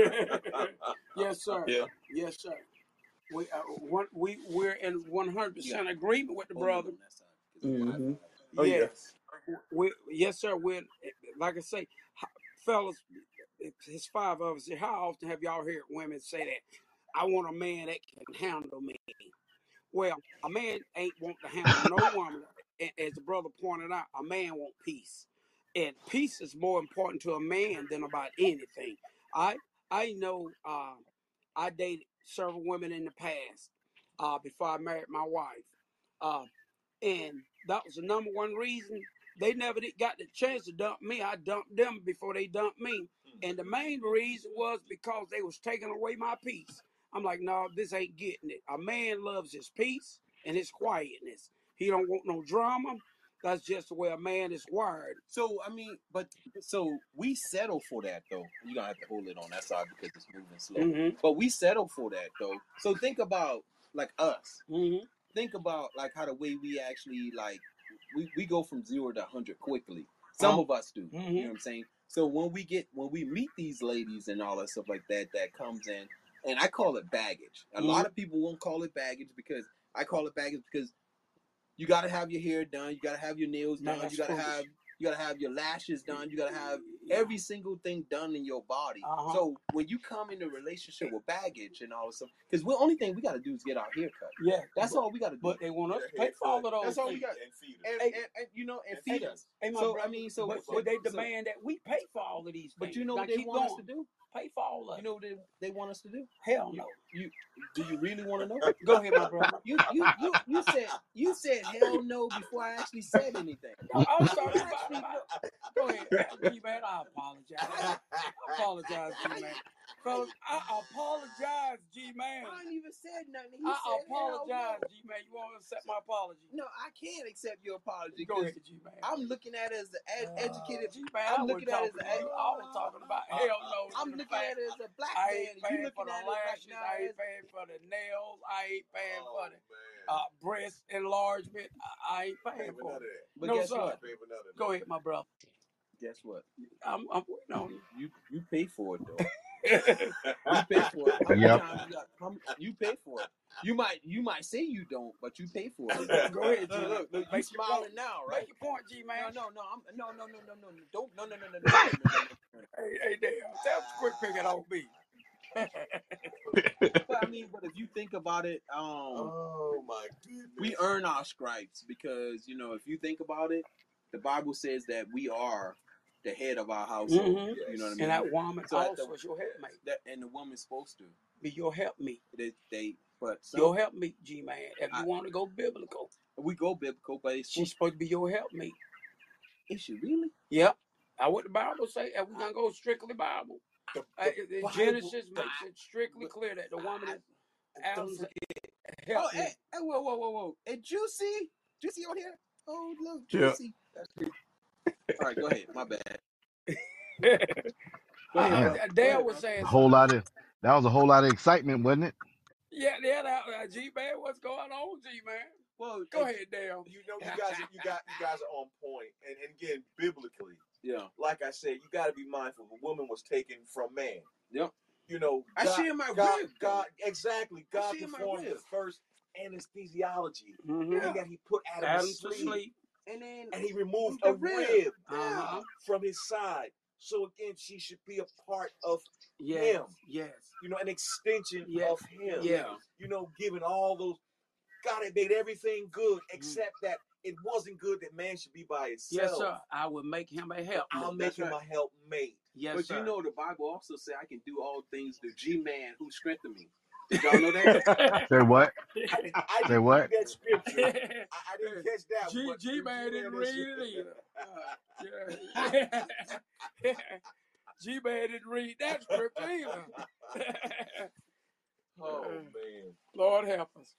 [SPEAKER 4] Yes, sir.
[SPEAKER 5] Yeah.
[SPEAKER 4] Yes, sir. We uh, one, we we're in one hundred percent agreement with the brother.
[SPEAKER 5] Mm-hmm.
[SPEAKER 6] Oh, yeah.
[SPEAKER 4] Yes, we yes, sir. We're like I say, h- fellas. It's five of us here. How often have y'all heard women say that? I want a man that can handle me. Well, a man ain't want to handle no woman. A- As the brother pointed out, a man want peace, and peace is more important to a man than about anything. I I know. Uh, I dated several women in the past uh, before I married my wife, uh, and that was the number one reason they never did, got the chance to dump me. I dumped them before they dumped me, and the main reason was because they was taking away my peace. I'm like, no, this ain't getting it. A man loves his peace and his quietness. He don't want no drama. That's just the way a man is wired.
[SPEAKER 2] So I mean, but so we settle for that though. You don't have to hold it on that side because it's moving slow.
[SPEAKER 4] Mm-hmm.
[SPEAKER 2] But we settle for that though. So think about like us.
[SPEAKER 4] Mm-hmm.
[SPEAKER 2] Think about like how the way we actually like we, we go from zero to hundred quickly. Some
[SPEAKER 4] Uh-huh.
[SPEAKER 2] of us do.
[SPEAKER 4] Mm-hmm.
[SPEAKER 2] You know what I'm saying? So when we get when we meet these ladies and all that stuff like that, that comes in, and I call it baggage. A
[SPEAKER 4] Mhm.
[SPEAKER 2] lot of people won't call it baggage because I call it baggage because you got to have your hair done, you got to have your nails
[SPEAKER 4] Man,
[SPEAKER 2] done,
[SPEAKER 4] that's
[SPEAKER 2] you got to
[SPEAKER 4] foolish.
[SPEAKER 2] have you got to have your lashes done, you got to have every single thing done in your body.
[SPEAKER 4] Uh-huh.
[SPEAKER 2] So when you come in a relationship with baggage and all this stuff, because the only thing we got to do is get our hair cut.
[SPEAKER 4] Yeah,
[SPEAKER 2] That's
[SPEAKER 4] but,
[SPEAKER 2] all we got to do.
[SPEAKER 4] but they want us
[SPEAKER 6] Get
[SPEAKER 4] to
[SPEAKER 6] our
[SPEAKER 4] pay for all of
[SPEAKER 6] haircut.
[SPEAKER 4] those
[SPEAKER 2] That's all we
[SPEAKER 4] things.
[SPEAKER 2] got.
[SPEAKER 6] And feed us.
[SPEAKER 2] And,
[SPEAKER 4] Hey,
[SPEAKER 2] and, and you know, and
[SPEAKER 4] hey,
[SPEAKER 2] feed us.
[SPEAKER 4] Hey, my
[SPEAKER 2] So
[SPEAKER 4] brother,
[SPEAKER 2] I mean, so
[SPEAKER 4] but,
[SPEAKER 2] so,
[SPEAKER 4] but they
[SPEAKER 2] so
[SPEAKER 4] demand that we pay for all of these things.
[SPEAKER 2] but you know
[SPEAKER 4] now
[SPEAKER 2] what they
[SPEAKER 4] keep
[SPEAKER 2] want
[SPEAKER 4] going.
[SPEAKER 2] us to do?
[SPEAKER 4] Pay for all of
[SPEAKER 2] You
[SPEAKER 4] it.
[SPEAKER 2] know what they, they want us to do?
[SPEAKER 4] Hell no.
[SPEAKER 2] You do you really want to know?
[SPEAKER 4] Go ahead, my brother.
[SPEAKER 2] You you you you said you said hell no before I actually said anything.
[SPEAKER 4] No, I'm
[SPEAKER 2] You
[SPEAKER 4] talking about.
[SPEAKER 2] actually
[SPEAKER 4] about
[SPEAKER 2] know.
[SPEAKER 4] go ahead, G man. I apologize. I apologize, G man. Fellas, I apologize, G man.
[SPEAKER 2] I ain't even said nothing. He
[SPEAKER 4] I
[SPEAKER 2] said hell
[SPEAKER 4] apologize,
[SPEAKER 2] no.
[SPEAKER 4] G man. You want to accept my apology?
[SPEAKER 2] No, I can't accept your apology.
[SPEAKER 4] Go
[SPEAKER 2] 'cause
[SPEAKER 4] ahead, G man.
[SPEAKER 2] I'm looking at it as an ed- educated.
[SPEAKER 4] G man,
[SPEAKER 2] I'm
[SPEAKER 4] I wasn't
[SPEAKER 2] looking at it
[SPEAKER 4] talking
[SPEAKER 2] as
[SPEAKER 4] to
[SPEAKER 2] an
[SPEAKER 4] you. I was talking about
[SPEAKER 2] uh,
[SPEAKER 4] hell no.
[SPEAKER 2] I'm
[SPEAKER 4] to the
[SPEAKER 2] looking
[SPEAKER 4] fact
[SPEAKER 2] at it as a black
[SPEAKER 4] I
[SPEAKER 2] man.
[SPEAKER 4] ain't
[SPEAKER 2] and You
[SPEAKER 4] paying
[SPEAKER 2] looking
[SPEAKER 4] for the
[SPEAKER 2] at it right
[SPEAKER 4] lashes.
[SPEAKER 2] now
[SPEAKER 4] I
[SPEAKER 2] as
[SPEAKER 4] ain't paying for the nails. I ain't paying
[SPEAKER 6] Oh,
[SPEAKER 4] for the
[SPEAKER 6] man.
[SPEAKER 4] uh, breast enlargement. I, I ain't
[SPEAKER 6] Pay
[SPEAKER 4] paying
[SPEAKER 6] for
[SPEAKER 4] for
[SPEAKER 6] none of
[SPEAKER 4] it.
[SPEAKER 6] that.
[SPEAKER 2] But
[SPEAKER 4] No,
[SPEAKER 2] guess
[SPEAKER 4] sir.
[SPEAKER 2] what?
[SPEAKER 6] Pay for none of that.
[SPEAKER 4] Go ahead, my brother.
[SPEAKER 2] Guess what?
[SPEAKER 4] I'm, I'm waiting on you.
[SPEAKER 2] You you pay for it though. You pay for it. How many
[SPEAKER 3] Yep.
[SPEAKER 2] times you got? How, m- you pay for it. You might you might say you don't, but you pay for it.
[SPEAKER 4] Go ahead, G
[SPEAKER 2] Look,
[SPEAKER 4] man.
[SPEAKER 2] look, look, you
[SPEAKER 4] Make your
[SPEAKER 2] smiling
[SPEAKER 4] point.
[SPEAKER 2] now, right?
[SPEAKER 4] Make your point, G man.
[SPEAKER 2] No, no, no, I'm, no, no, no, no, no, no, don't, no, no, no, no, no, no, no, no, no, no.
[SPEAKER 4] Hey, hey, damn. Tell them to quit picking on me.
[SPEAKER 2] But I mean, but if you think about it, um,
[SPEAKER 6] Oh, my goodness.
[SPEAKER 2] we earn our stripes because you know if you think about it, the Bible says that we are the head of our household.
[SPEAKER 4] Mhm.
[SPEAKER 2] You know what I mean?
[SPEAKER 4] And that woman
[SPEAKER 2] So at
[SPEAKER 4] also
[SPEAKER 2] the-
[SPEAKER 4] is your helpmate.
[SPEAKER 2] That and the woman's supposed to.
[SPEAKER 4] Be your helpmate.
[SPEAKER 2] They, they but some,
[SPEAKER 4] Your helpmate, G man. If you
[SPEAKER 2] I-
[SPEAKER 4] want to go biblical,
[SPEAKER 2] we go biblical, but it's
[SPEAKER 4] she's
[SPEAKER 2] supposed.
[SPEAKER 4] supposed to be your helpmate.
[SPEAKER 2] Is she really?
[SPEAKER 4] Yep. Now what the Bible say? If we're gonna go strictly Bible,
[SPEAKER 6] The,
[SPEAKER 4] uh,
[SPEAKER 6] the
[SPEAKER 4] it-
[SPEAKER 6] Bible-
[SPEAKER 4] Genesis makes
[SPEAKER 2] I-
[SPEAKER 4] it strictly
[SPEAKER 2] but
[SPEAKER 4] clear that the woman is
[SPEAKER 2] Don't
[SPEAKER 4] Adam's
[SPEAKER 2] forget. Oh,
[SPEAKER 4] helpmate.
[SPEAKER 2] hey, hey, whoa, whoa, whoa, whoa! Hey, Juicy, Juicy on here. Oh, look,
[SPEAKER 5] Yeah.
[SPEAKER 2] Juicy. That's good. All right, go ahead. My bad.
[SPEAKER 4] Go ahead,
[SPEAKER 3] Man.
[SPEAKER 4] brother. Dale was saying
[SPEAKER 3] A whole
[SPEAKER 4] something.
[SPEAKER 3] lot of that was a whole lot of excitement, wasn't it?
[SPEAKER 4] Yeah, yeah, that, uh, G man, what's going on, G man?
[SPEAKER 2] Well,
[SPEAKER 4] Go
[SPEAKER 2] hey,
[SPEAKER 4] ahead, Dale.
[SPEAKER 6] You know, you guys, are, you got, you guys are on point. And, and again, biblically,
[SPEAKER 2] Yeah.
[SPEAKER 6] like I said, you got to be mindful. The woman was taken from man.
[SPEAKER 2] Yep.
[SPEAKER 6] You know,
[SPEAKER 2] I
[SPEAKER 6] God,
[SPEAKER 2] share my
[SPEAKER 6] God,
[SPEAKER 2] rib,
[SPEAKER 6] God, exactly.
[SPEAKER 2] I
[SPEAKER 6] God
[SPEAKER 2] share my
[SPEAKER 6] performed the
[SPEAKER 2] rib.
[SPEAKER 6] first anesthesiology,
[SPEAKER 4] Mhm.
[SPEAKER 6] and that He put Adam,
[SPEAKER 4] Adam
[SPEAKER 6] to
[SPEAKER 4] to
[SPEAKER 6] sleep,
[SPEAKER 4] sleep.
[SPEAKER 2] And then
[SPEAKER 6] and He removed
[SPEAKER 2] the
[SPEAKER 6] a
[SPEAKER 2] rib.
[SPEAKER 6] rib
[SPEAKER 4] Uh-huh.
[SPEAKER 6] from his side. So again, she should be a part of
[SPEAKER 4] Yes.
[SPEAKER 6] him.
[SPEAKER 4] Yes.
[SPEAKER 6] You know, an extension
[SPEAKER 4] Yes.
[SPEAKER 6] of him.
[SPEAKER 4] Yes.
[SPEAKER 6] You know, giving all those. God had made everything good except that it wasn't good that man should be by himself.
[SPEAKER 4] Yes, sir. I would make him a help.
[SPEAKER 6] I'll make
[SPEAKER 2] That's
[SPEAKER 6] him
[SPEAKER 2] right.
[SPEAKER 6] a helpmate.
[SPEAKER 4] Yes,
[SPEAKER 2] but
[SPEAKER 4] sir.
[SPEAKER 2] you know, the Bible also said I can do all things through G-Man who strengthened me. Did y'all know that?
[SPEAKER 3] Say what?
[SPEAKER 6] I, I
[SPEAKER 3] Say
[SPEAKER 6] didn't
[SPEAKER 3] what?
[SPEAKER 6] read that scripture. I, I didn't catch that
[SPEAKER 4] G
[SPEAKER 6] one.
[SPEAKER 4] G man didn't read it either. Uh, yeah. G man didn't read that scripture either.
[SPEAKER 6] Oh man,
[SPEAKER 4] Lord help us.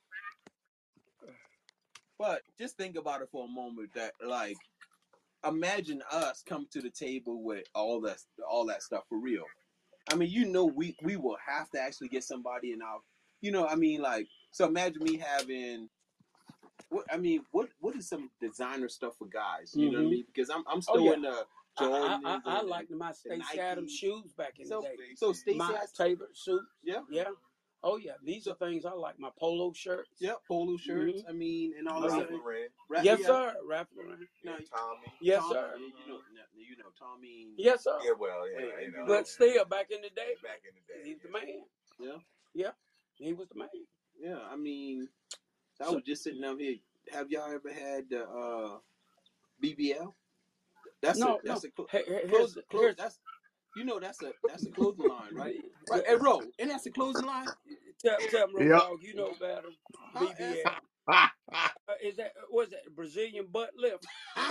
[SPEAKER 2] But just think about it for a moment. That like, imagine us come to the table with all that, all that stuff for real. I mean, you know, we we will have to actually get somebody in our, you know, I mean, like, so imagine me having, what I mean, what what is some designer stuff for guys? You know what I
[SPEAKER 4] Mhm.
[SPEAKER 2] mean? Because I'm I'm
[SPEAKER 4] Oh,
[SPEAKER 2] still
[SPEAKER 4] yeah.
[SPEAKER 2] in the
[SPEAKER 4] I,
[SPEAKER 2] Jordans.
[SPEAKER 4] I, I, I
[SPEAKER 2] and-
[SPEAKER 4] liked my Stacey
[SPEAKER 2] Nikes.
[SPEAKER 4] Adams shoes back in
[SPEAKER 2] So
[SPEAKER 4] the day.
[SPEAKER 2] so Stacey,
[SPEAKER 4] My
[SPEAKER 2] I-
[SPEAKER 4] Taylor suits.
[SPEAKER 2] yeah,
[SPEAKER 4] Yeah. Oh yeah. These are things I like. My polo shirts.
[SPEAKER 2] yeah, polo shirts.
[SPEAKER 4] Mhm.
[SPEAKER 2] I mean, and all
[SPEAKER 4] Oh,
[SPEAKER 2] this.
[SPEAKER 4] yeah.
[SPEAKER 2] other-
[SPEAKER 6] Lauren,
[SPEAKER 2] Ra-
[SPEAKER 4] Yes,
[SPEAKER 2] yeah.
[SPEAKER 4] sir. Ralph Lauren.
[SPEAKER 2] No,
[SPEAKER 6] and Tommy.
[SPEAKER 4] Yes,
[SPEAKER 2] Tom-
[SPEAKER 4] sir.
[SPEAKER 2] You know, you know, Tommy.
[SPEAKER 4] Yes, sir.
[SPEAKER 6] Yeah, well, yeah,
[SPEAKER 2] Hey,
[SPEAKER 6] you know,
[SPEAKER 4] But still, back in the day,
[SPEAKER 6] back in the day,
[SPEAKER 4] he's the
[SPEAKER 6] yeah.
[SPEAKER 4] man.
[SPEAKER 2] Yeah.
[SPEAKER 4] Yeah. He was the man.
[SPEAKER 2] Yeah, I mean, I
[SPEAKER 4] So-
[SPEAKER 2] was just sitting up here. Have y'all ever had the uh, B B L? That's
[SPEAKER 4] No,
[SPEAKER 2] a that's
[SPEAKER 4] no.
[SPEAKER 2] a clo-
[SPEAKER 4] Hey, hey,
[SPEAKER 2] clothes,
[SPEAKER 4] here's,
[SPEAKER 2] clothes,
[SPEAKER 4] here's,
[SPEAKER 2] that's you know that's a that's a clothing line, right? Right, hey, Ro, and that's a clothing line.
[SPEAKER 4] tell, tell him, Road
[SPEAKER 3] Yep.
[SPEAKER 4] Dog, you know better.
[SPEAKER 2] Huh?
[SPEAKER 4] B B L. Uh, is that, what is that, Brazilian butt lift?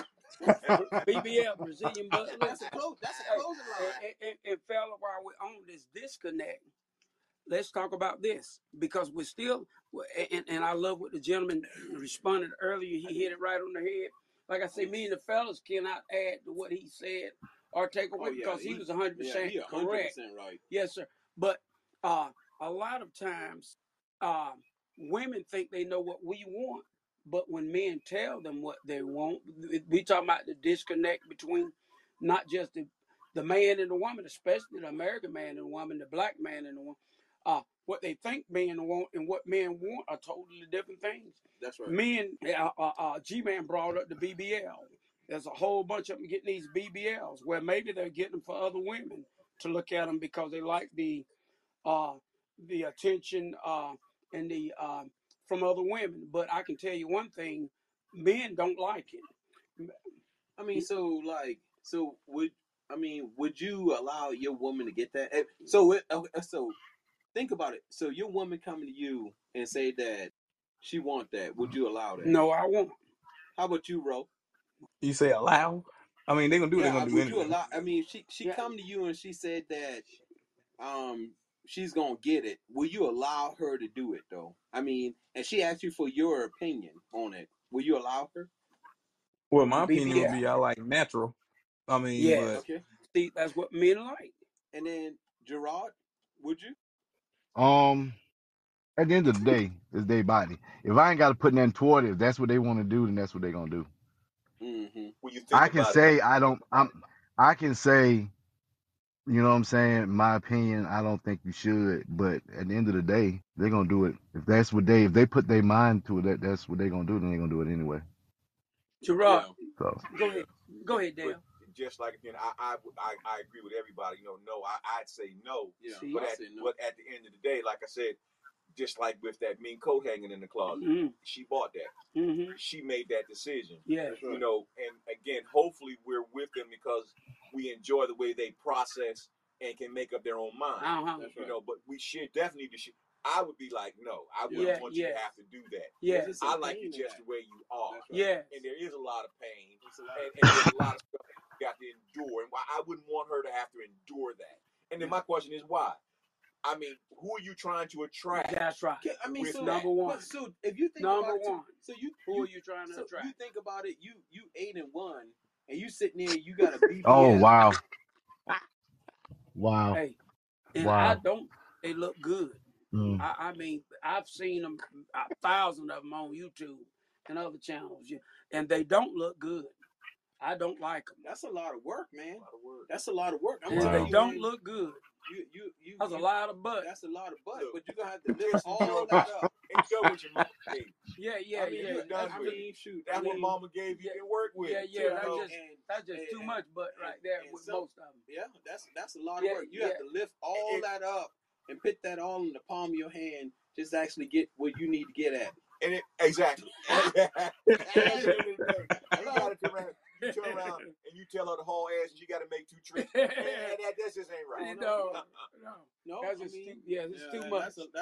[SPEAKER 4] B B L, Brazilian butt lift.
[SPEAKER 2] That's a clothes that's a
[SPEAKER 4] Hey,
[SPEAKER 2] clothing
[SPEAKER 4] and,
[SPEAKER 2] line.
[SPEAKER 4] and, and, and fella, while we're on this disconnect, let's talk about this because we're still, and, and I love what the gentleman responded earlier. He hit it right on the head. Like I say, me and the fellas cannot add to what he said or take away
[SPEAKER 2] Oh, yeah,
[SPEAKER 4] because he,
[SPEAKER 2] he-
[SPEAKER 4] was one hundred
[SPEAKER 2] Yeah,
[SPEAKER 4] percent
[SPEAKER 2] he a hundred
[SPEAKER 4] correct.
[SPEAKER 2] percent right.
[SPEAKER 4] Yes, sir. But uh, a lot of times, uh, women think they know what we want, but when men tell them what they want, we talking about the disconnect between not just the, the man and the woman, especially the American man and the woman, the black man and the woman. Uh, what they think men want and what men want are totally different things.
[SPEAKER 2] That's right.
[SPEAKER 4] Men, uh, uh, uh, G-Man brought up the B B L. There's a whole bunch of them getting these B B Ls where maybe they're getting them for other women to look at them because they like the uh, the attention uh, and the uh, from other women. But I can tell you one thing: men don't like it.
[SPEAKER 2] I mean, so like, so would I mean, would you allow your woman to get that? Eh, So it, okay, so think about it. So your woman coming to you and say that she want that, would you allow that?
[SPEAKER 4] No, I won't.
[SPEAKER 2] How about you, Ro?
[SPEAKER 5] You say allow? I mean, they're gonna do what
[SPEAKER 2] Yeah,
[SPEAKER 5] they're gonna do
[SPEAKER 2] would
[SPEAKER 5] anyway.
[SPEAKER 2] you allow? I mean, she she
[SPEAKER 4] Yeah.
[SPEAKER 2] come to you and she said that um she's gonna get it. Will you allow her to do it though? I mean, and she asked you for your opinion on it. Will you allow her?
[SPEAKER 5] Well, my
[SPEAKER 4] B B
[SPEAKER 5] opinion would
[SPEAKER 4] L.
[SPEAKER 5] be I like natural. I mean,
[SPEAKER 4] Yes.
[SPEAKER 5] but
[SPEAKER 2] Okay.
[SPEAKER 4] See, that's what men like.
[SPEAKER 2] And then Gerard, would you?
[SPEAKER 3] Um, at the end of the day, it's their body. If I ain't got to put nothing toward it, if that's what they want to do, then that's what they're gonna do.
[SPEAKER 2] Mm-hmm.
[SPEAKER 6] When you think
[SPEAKER 3] I can
[SPEAKER 6] about
[SPEAKER 3] say I don't. I'm. I can say, you know what I'm saying. My opinion. I don't think you should. But at the end of the day, they're gonna do it. If that's what they, if they put their mind to it, that that's what they're gonna do. Then they're gonna do it anyway.
[SPEAKER 4] Gerard,
[SPEAKER 3] So
[SPEAKER 4] go ahead. Go ahead, Dale.
[SPEAKER 6] But just like again, I, I I I agree with everybody. You know, no, I I'd say no.
[SPEAKER 2] Yeah,
[SPEAKER 4] See?
[SPEAKER 6] But
[SPEAKER 2] I
[SPEAKER 6] at,
[SPEAKER 2] say no.
[SPEAKER 6] but at the end of the day, like I said, just like with that mean coat hanging in the closet,
[SPEAKER 4] Mm-hmm.
[SPEAKER 6] she bought that.
[SPEAKER 4] Mm-hmm.
[SPEAKER 6] She made that decision.
[SPEAKER 4] Yeah.
[SPEAKER 2] That's right.
[SPEAKER 6] You know, and again, hopefully we're with them because we enjoy the way they process and can make up their own mind.
[SPEAKER 4] Uh-huh.
[SPEAKER 2] That's
[SPEAKER 6] You
[SPEAKER 2] right.
[SPEAKER 6] know, but we should definitely. I would be like, no, I wouldn't
[SPEAKER 4] Yeah,
[SPEAKER 6] want you
[SPEAKER 4] yes.
[SPEAKER 6] to have to do that.
[SPEAKER 4] Yeah.
[SPEAKER 2] There's some
[SPEAKER 6] I like
[SPEAKER 2] pain
[SPEAKER 6] you
[SPEAKER 2] in
[SPEAKER 6] just
[SPEAKER 2] that.
[SPEAKER 6] the way you are.
[SPEAKER 2] That's right.
[SPEAKER 4] Yeah.
[SPEAKER 6] And there is a lot of pain,
[SPEAKER 2] It's a lot
[SPEAKER 6] and,
[SPEAKER 2] of
[SPEAKER 6] and there's a lot of stuff that you got to endure. And why I wouldn't want her to have to endure that. And then my question is why? I mean, who are you trying to attract?
[SPEAKER 4] That's right.
[SPEAKER 2] Okay, I mean,
[SPEAKER 6] With
[SPEAKER 2] so
[SPEAKER 4] number one.
[SPEAKER 2] but so if you think
[SPEAKER 4] Number
[SPEAKER 2] about it,
[SPEAKER 4] one.
[SPEAKER 2] so you
[SPEAKER 4] Who
[SPEAKER 2] you,
[SPEAKER 4] are you trying to
[SPEAKER 2] so
[SPEAKER 4] attract?
[SPEAKER 2] you think about it, you you eight and one, and you sitting there, you got a B B L.
[SPEAKER 3] oh wow, wow,
[SPEAKER 4] Hey, and
[SPEAKER 3] wow.
[SPEAKER 4] I don't. They look good.
[SPEAKER 3] Mm.
[SPEAKER 4] I, I mean, I've seen them, a thousand of them on YouTube and other channels, yeah, and they don't look good. I don't like them.
[SPEAKER 2] That's a lot of work, man.
[SPEAKER 6] A lot of work.
[SPEAKER 2] That's a lot of work. I'm
[SPEAKER 4] And
[SPEAKER 3] Wow.
[SPEAKER 2] telling
[SPEAKER 4] they
[SPEAKER 2] you,
[SPEAKER 4] don't
[SPEAKER 2] man,
[SPEAKER 4] look good.
[SPEAKER 2] You you you.
[SPEAKER 4] That's a
[SPEAKER 2] you-
[SPEAKER 4] lot of butt.
[SPEAKER 2] That's a lot of butt,
[SPEAKER 6] Look,
[SPEAKER 2] but you're gonna have to lift
[SPEAKER 6] just
[SPEAKER 2] all
[SPEAKER 6] enjoy
[SPEAKER 2] that up.
[SPEAKER 6] Enjoy what your mama gave you.
[SPEAKER 4] Yeah, yeah,
[SPEAKER 2] I mean,
[SPEAKER 4] yeah.
[SPEAKER 2] you,
[SPEAKER 4] That's,
[SPEAKER 2] I
[SPEAKER 6] with
[SPEAKER 2] mean, shoot.
[SPEAKER 6] That's
[SPEAKER 2] I
[SPEAKER 6] what
[SPEAKER 2] mean,
[SPEAKER 6] mama gave you
[SPEAKER 4] yeah,
[SPEAKER 6] can work with.
[SPEAKER 4] yeah, yeah.
[SPEAKER 6] You
[SPEAKER 4] That's
[SPEAKER 6] know?
[SPEAKER 4] just
[SPEAKER 2] and-
[SPEAKER 4] that's just
[SPEAKER 2] and-
[SPEAKER 4] too much butt right
[SPEAKER 2] and-
[SPEAKER 4] there
[SPEAKER 2] and
[SPEAKER 4] with
[SPEAKER 2] so-
[SPEAKER 4] most of them.
[SPEAKER 2] Yeah, that's that's a lot
[SPEAKER 4] Yeah,
[SPEAKER 2] of work. You
[SPEAKER 4] yeah.
[SPEAKER 2] have to lift all
[SPEAKER 6] It-
[SPEAKER 2] that up and put that all in the palm of your hand just to actually get where you need to get at.
[SPEAKER 6] And it, exactly. At the end of the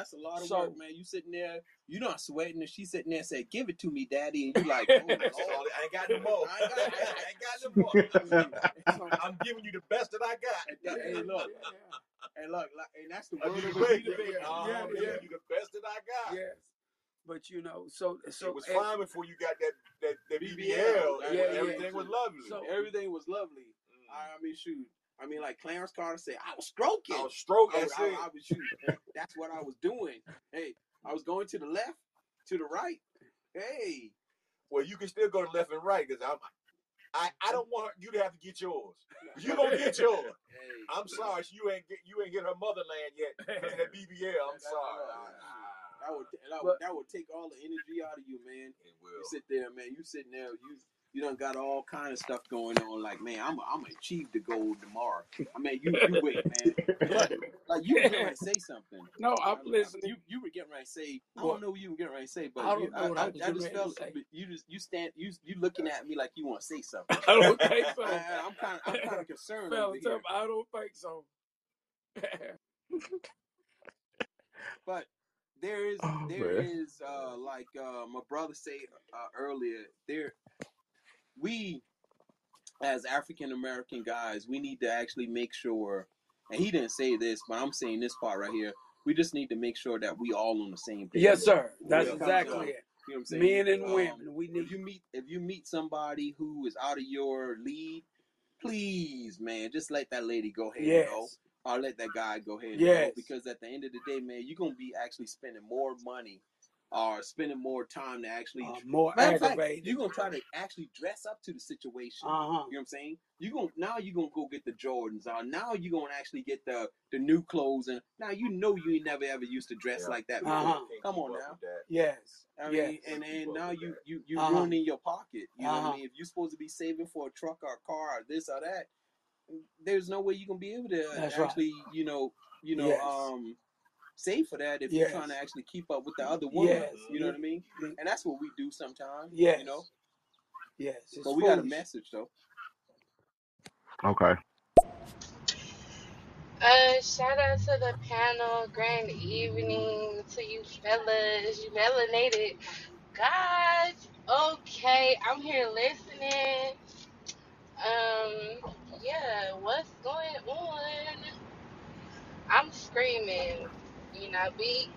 [SPEAKER 2] that's a lot of
[SPEAKER 4] So-
[SPEAKER 2] work, man. You sitting there, you not sweating, and she sitting there saying, "Give it to me, daddy," and you like, "Oh
[SPEAKER 6] That's
[SPEAKER 2] Lord,
[SPEAKER 6] all. I ain't got no more.
[SPEAKER 2] I ain't got-
[SPEAKER 6] I ain't got no more.
[SPEAKER 2] So,
[SPEAKER 6] I'm giving you the best that I got.
[SPEAKER 2] hey, look,
[SPEAKER 4] Yeah, yeah.
[SPEAKER 2] hey, look, like, and that's the
[SPEAKER 6] I
[SPEAKER 2] word
[SPEAKER 6] mean,
[SPEAKER 2] of the
[SPEAKER 6] wait,
[SPEAKER 2] week.
[SPEAKER 6] wait, uh,
[SPEAKER 4] Yeah,
[SPEAKER 6] I'm
[SPEAKER 4] yeah.
[SPEAKER 6] giving you the best that I got.
[SPEAKER 4] Yes. But you know, so so
[SPEAKER 6] It was
[SPEAKER 4] and-
[SPEAKER 6] fine before you got that that, that
[SPEAKER 2] B
[SPEAKER 6] B
[SPEAKER 2] B
[SPEAKER 6] B
[SPEAKER 2] L.
[SPEAKER 6] L.
[SPEAKER 2] Yeah,
[SPEAKER 6] and
[SPEAKER 2] yeah.
[SPEAKER 6] everything was lovely.
[SPEAKER 4] So-
[SPEAKER 2] Everything was lovely.
[SPEAKER 6] Mm.
[SPEAKER 2] I, I mean, shoot. I mean, like Clarence Carter said, I was stroking.
[SPEAKER 6] I was stroking.
[SPEAKER 2] I was,
[SPEAKER 6] That's
[SPEAKER 2] I,
[SPEAKER 6] it.
[SPEAKER 2] I was shooting. That's what I was doing. Hey, I was going to the left, to the right. Hey,
[SPEAKER 6] Well, you can still go to left and right because I'm. I, I don't want you to have to get yours. You gonna get yours.
[SPEAKER 2] hey.
[SPEAKER 6] I'm sorry, you ain't get you ain't get her motherland yet because of that B B L. I'm
[SPEAKER 2] That- that-
[SPEAKER 6] sorry.
[SPEAKER 2] That would, that, would,
[SPEAKER 4] But-
[SPEAKER 2] that would take all the energy out of you, man.
[SPEAKER 6] It
[SPEAKER 2] You
[SPEAKER 6] will.
[SPEAKER 2] sit there, man. You sitting there. You you done got all kind of stuff going on. Like, man, I'm I'm gonna achieve the goal tomorrow. I mean, you you wait, man. But like you were getting ready to say something.
[SPEAKER 4] No, I'm listening.
[SPEAKER 2] You you were getting ready to say. I
[SPEAKER 4] What?
[SPEAKER 2] don't know what you were getting ready to say, but
[SPEAKER 4] I don't
[SPEAKER 2] you,
[SPEAKER 4] know what I was
[SPEAKER 2] I
[SPEAKER 4] getting
[SPEAKER 2] just
[SPEAKER 4] ready to
[SPEAKER 2] felt
[SPEAKER 4] say.
[SPEAKER 2] you just you stand you you looking at me like you want to say something.
[SPEAKER 4] I don't think so.
[SPEAKER 2] I, I'm kind of I'm kind of concerned
[SPEAKER 4] Fella,
[SPEAKER 2] over
[SPEAKER 4] tell
[SPEAKER 2] here.
[SPEAKER 4] me, I don't think so.
[SPEAKER 2] But there is
[SPEAKER 8] Oh,
[SPEAKER 2] there
[SPEAKER 8] man.
[SPEAKER 2] is uh like uh my brother say uh, earlier, there we as African American guys, we need to actually make sure, and he didn't say this, but I'm saying this part right here, we just need to make sure that we all on the same page.
[SPEAKER 4] Yes, sir. That's
[SPEAKER 6] Yeah.
[SPEAKER 4] exactly it.
[SPEAKER 2] You know what I'm saying?
[SPEAKER 4] Men and
[SPEAKER 2] Um,
[SPEAKER 4] women, we
[SPEAKER 2] if
[SPEAKER 4] need.
[SPEAKER 2] you meet if you meet somebody who is out of your league, please, man, just let that lady go ahead and go.
[SPEAKER 4] Yes.
[SPEAKER 2] Or let that guy go ahead and
[SPEAKER 4] Yes.
[SPEAKER 2] go. Because at the end of the day, man, you're gonna be actually spending more money or spending more time to actually
[SPEAKER 4] Uh, more
[SPEAKER 2] matter of fact,
[SPEAKER 4] aggravated.
[SPEAKER 2] you're gonna try to actually dress up to the situation.
[SPEAKER 4] Uh huh.
[SPEAKER 2] You know what I'm saying? You gonna now you gonna go get the Jordans on. Now you gonna actually get the the new clothes, and now you know you ain't never ever used to dress
[SPEAKER 6] Yeah.
[SPEAKER 2] like that before.
[SPEAKER 4] Uh-huh.
[SPEAKER 6] Can't
[SPEAKER 2] Come
[SPEAKER 6] keep
[SPEAKER 2] on
[SPEAKER 6] up
[SPEAKER 2] now.
[SPEAKER 6] with that.
[SPEAKER 4] Yes.
[SPEAKER 2] I
[SPEAKER 4] yes.
[SPEAKER 2] mean, and and
[SPEAKER 6] Keep up
[SPEAKER 2] now
[SPEAKER 6] with
[SPEAKER 2] you
[SPEAKER 6] that.
[SPEAKER 2] you you
[SPEAKER 4] Uh-huh.
[SPEAKER 2] ruining your pocket. You know what
[SPEAKER 4] Uh-huh.
[SPEAKER 2] I mean? If you're supposed to be saving for a truck or a car or this or that, there's no way you can be able to
[SPEAKER 4] That's right.
[SPEAKER 2] actually, you know, you know,
[SPEAKER 4] Yes.
[SPEAKER 2] um, save for that if
[SPEAKER 4] Yes.
[SPEAKER 2] you're trying to actually keep up with the other women.
[SPEAKER 4] Yes.
[SPEAKER 2] You know what I mean? And that's what we do sometimes.
[SPEAKER 4] Yes.
[SPEAKER 2] You know,
[SPEAKER 4] Yes. It's
[SPEAKER 2] but we got a
[SPEAKER 4] foolish.
[SPEAKER 2] message though.
[SPEAKER 3] Okay.
[SPEAKER 9] Uh, shout out to the panel. Grand evening to you fellas. You melanated. Guys, okay, I'm here listening. Um, yeah, what's going on? I'm screaming. You know, be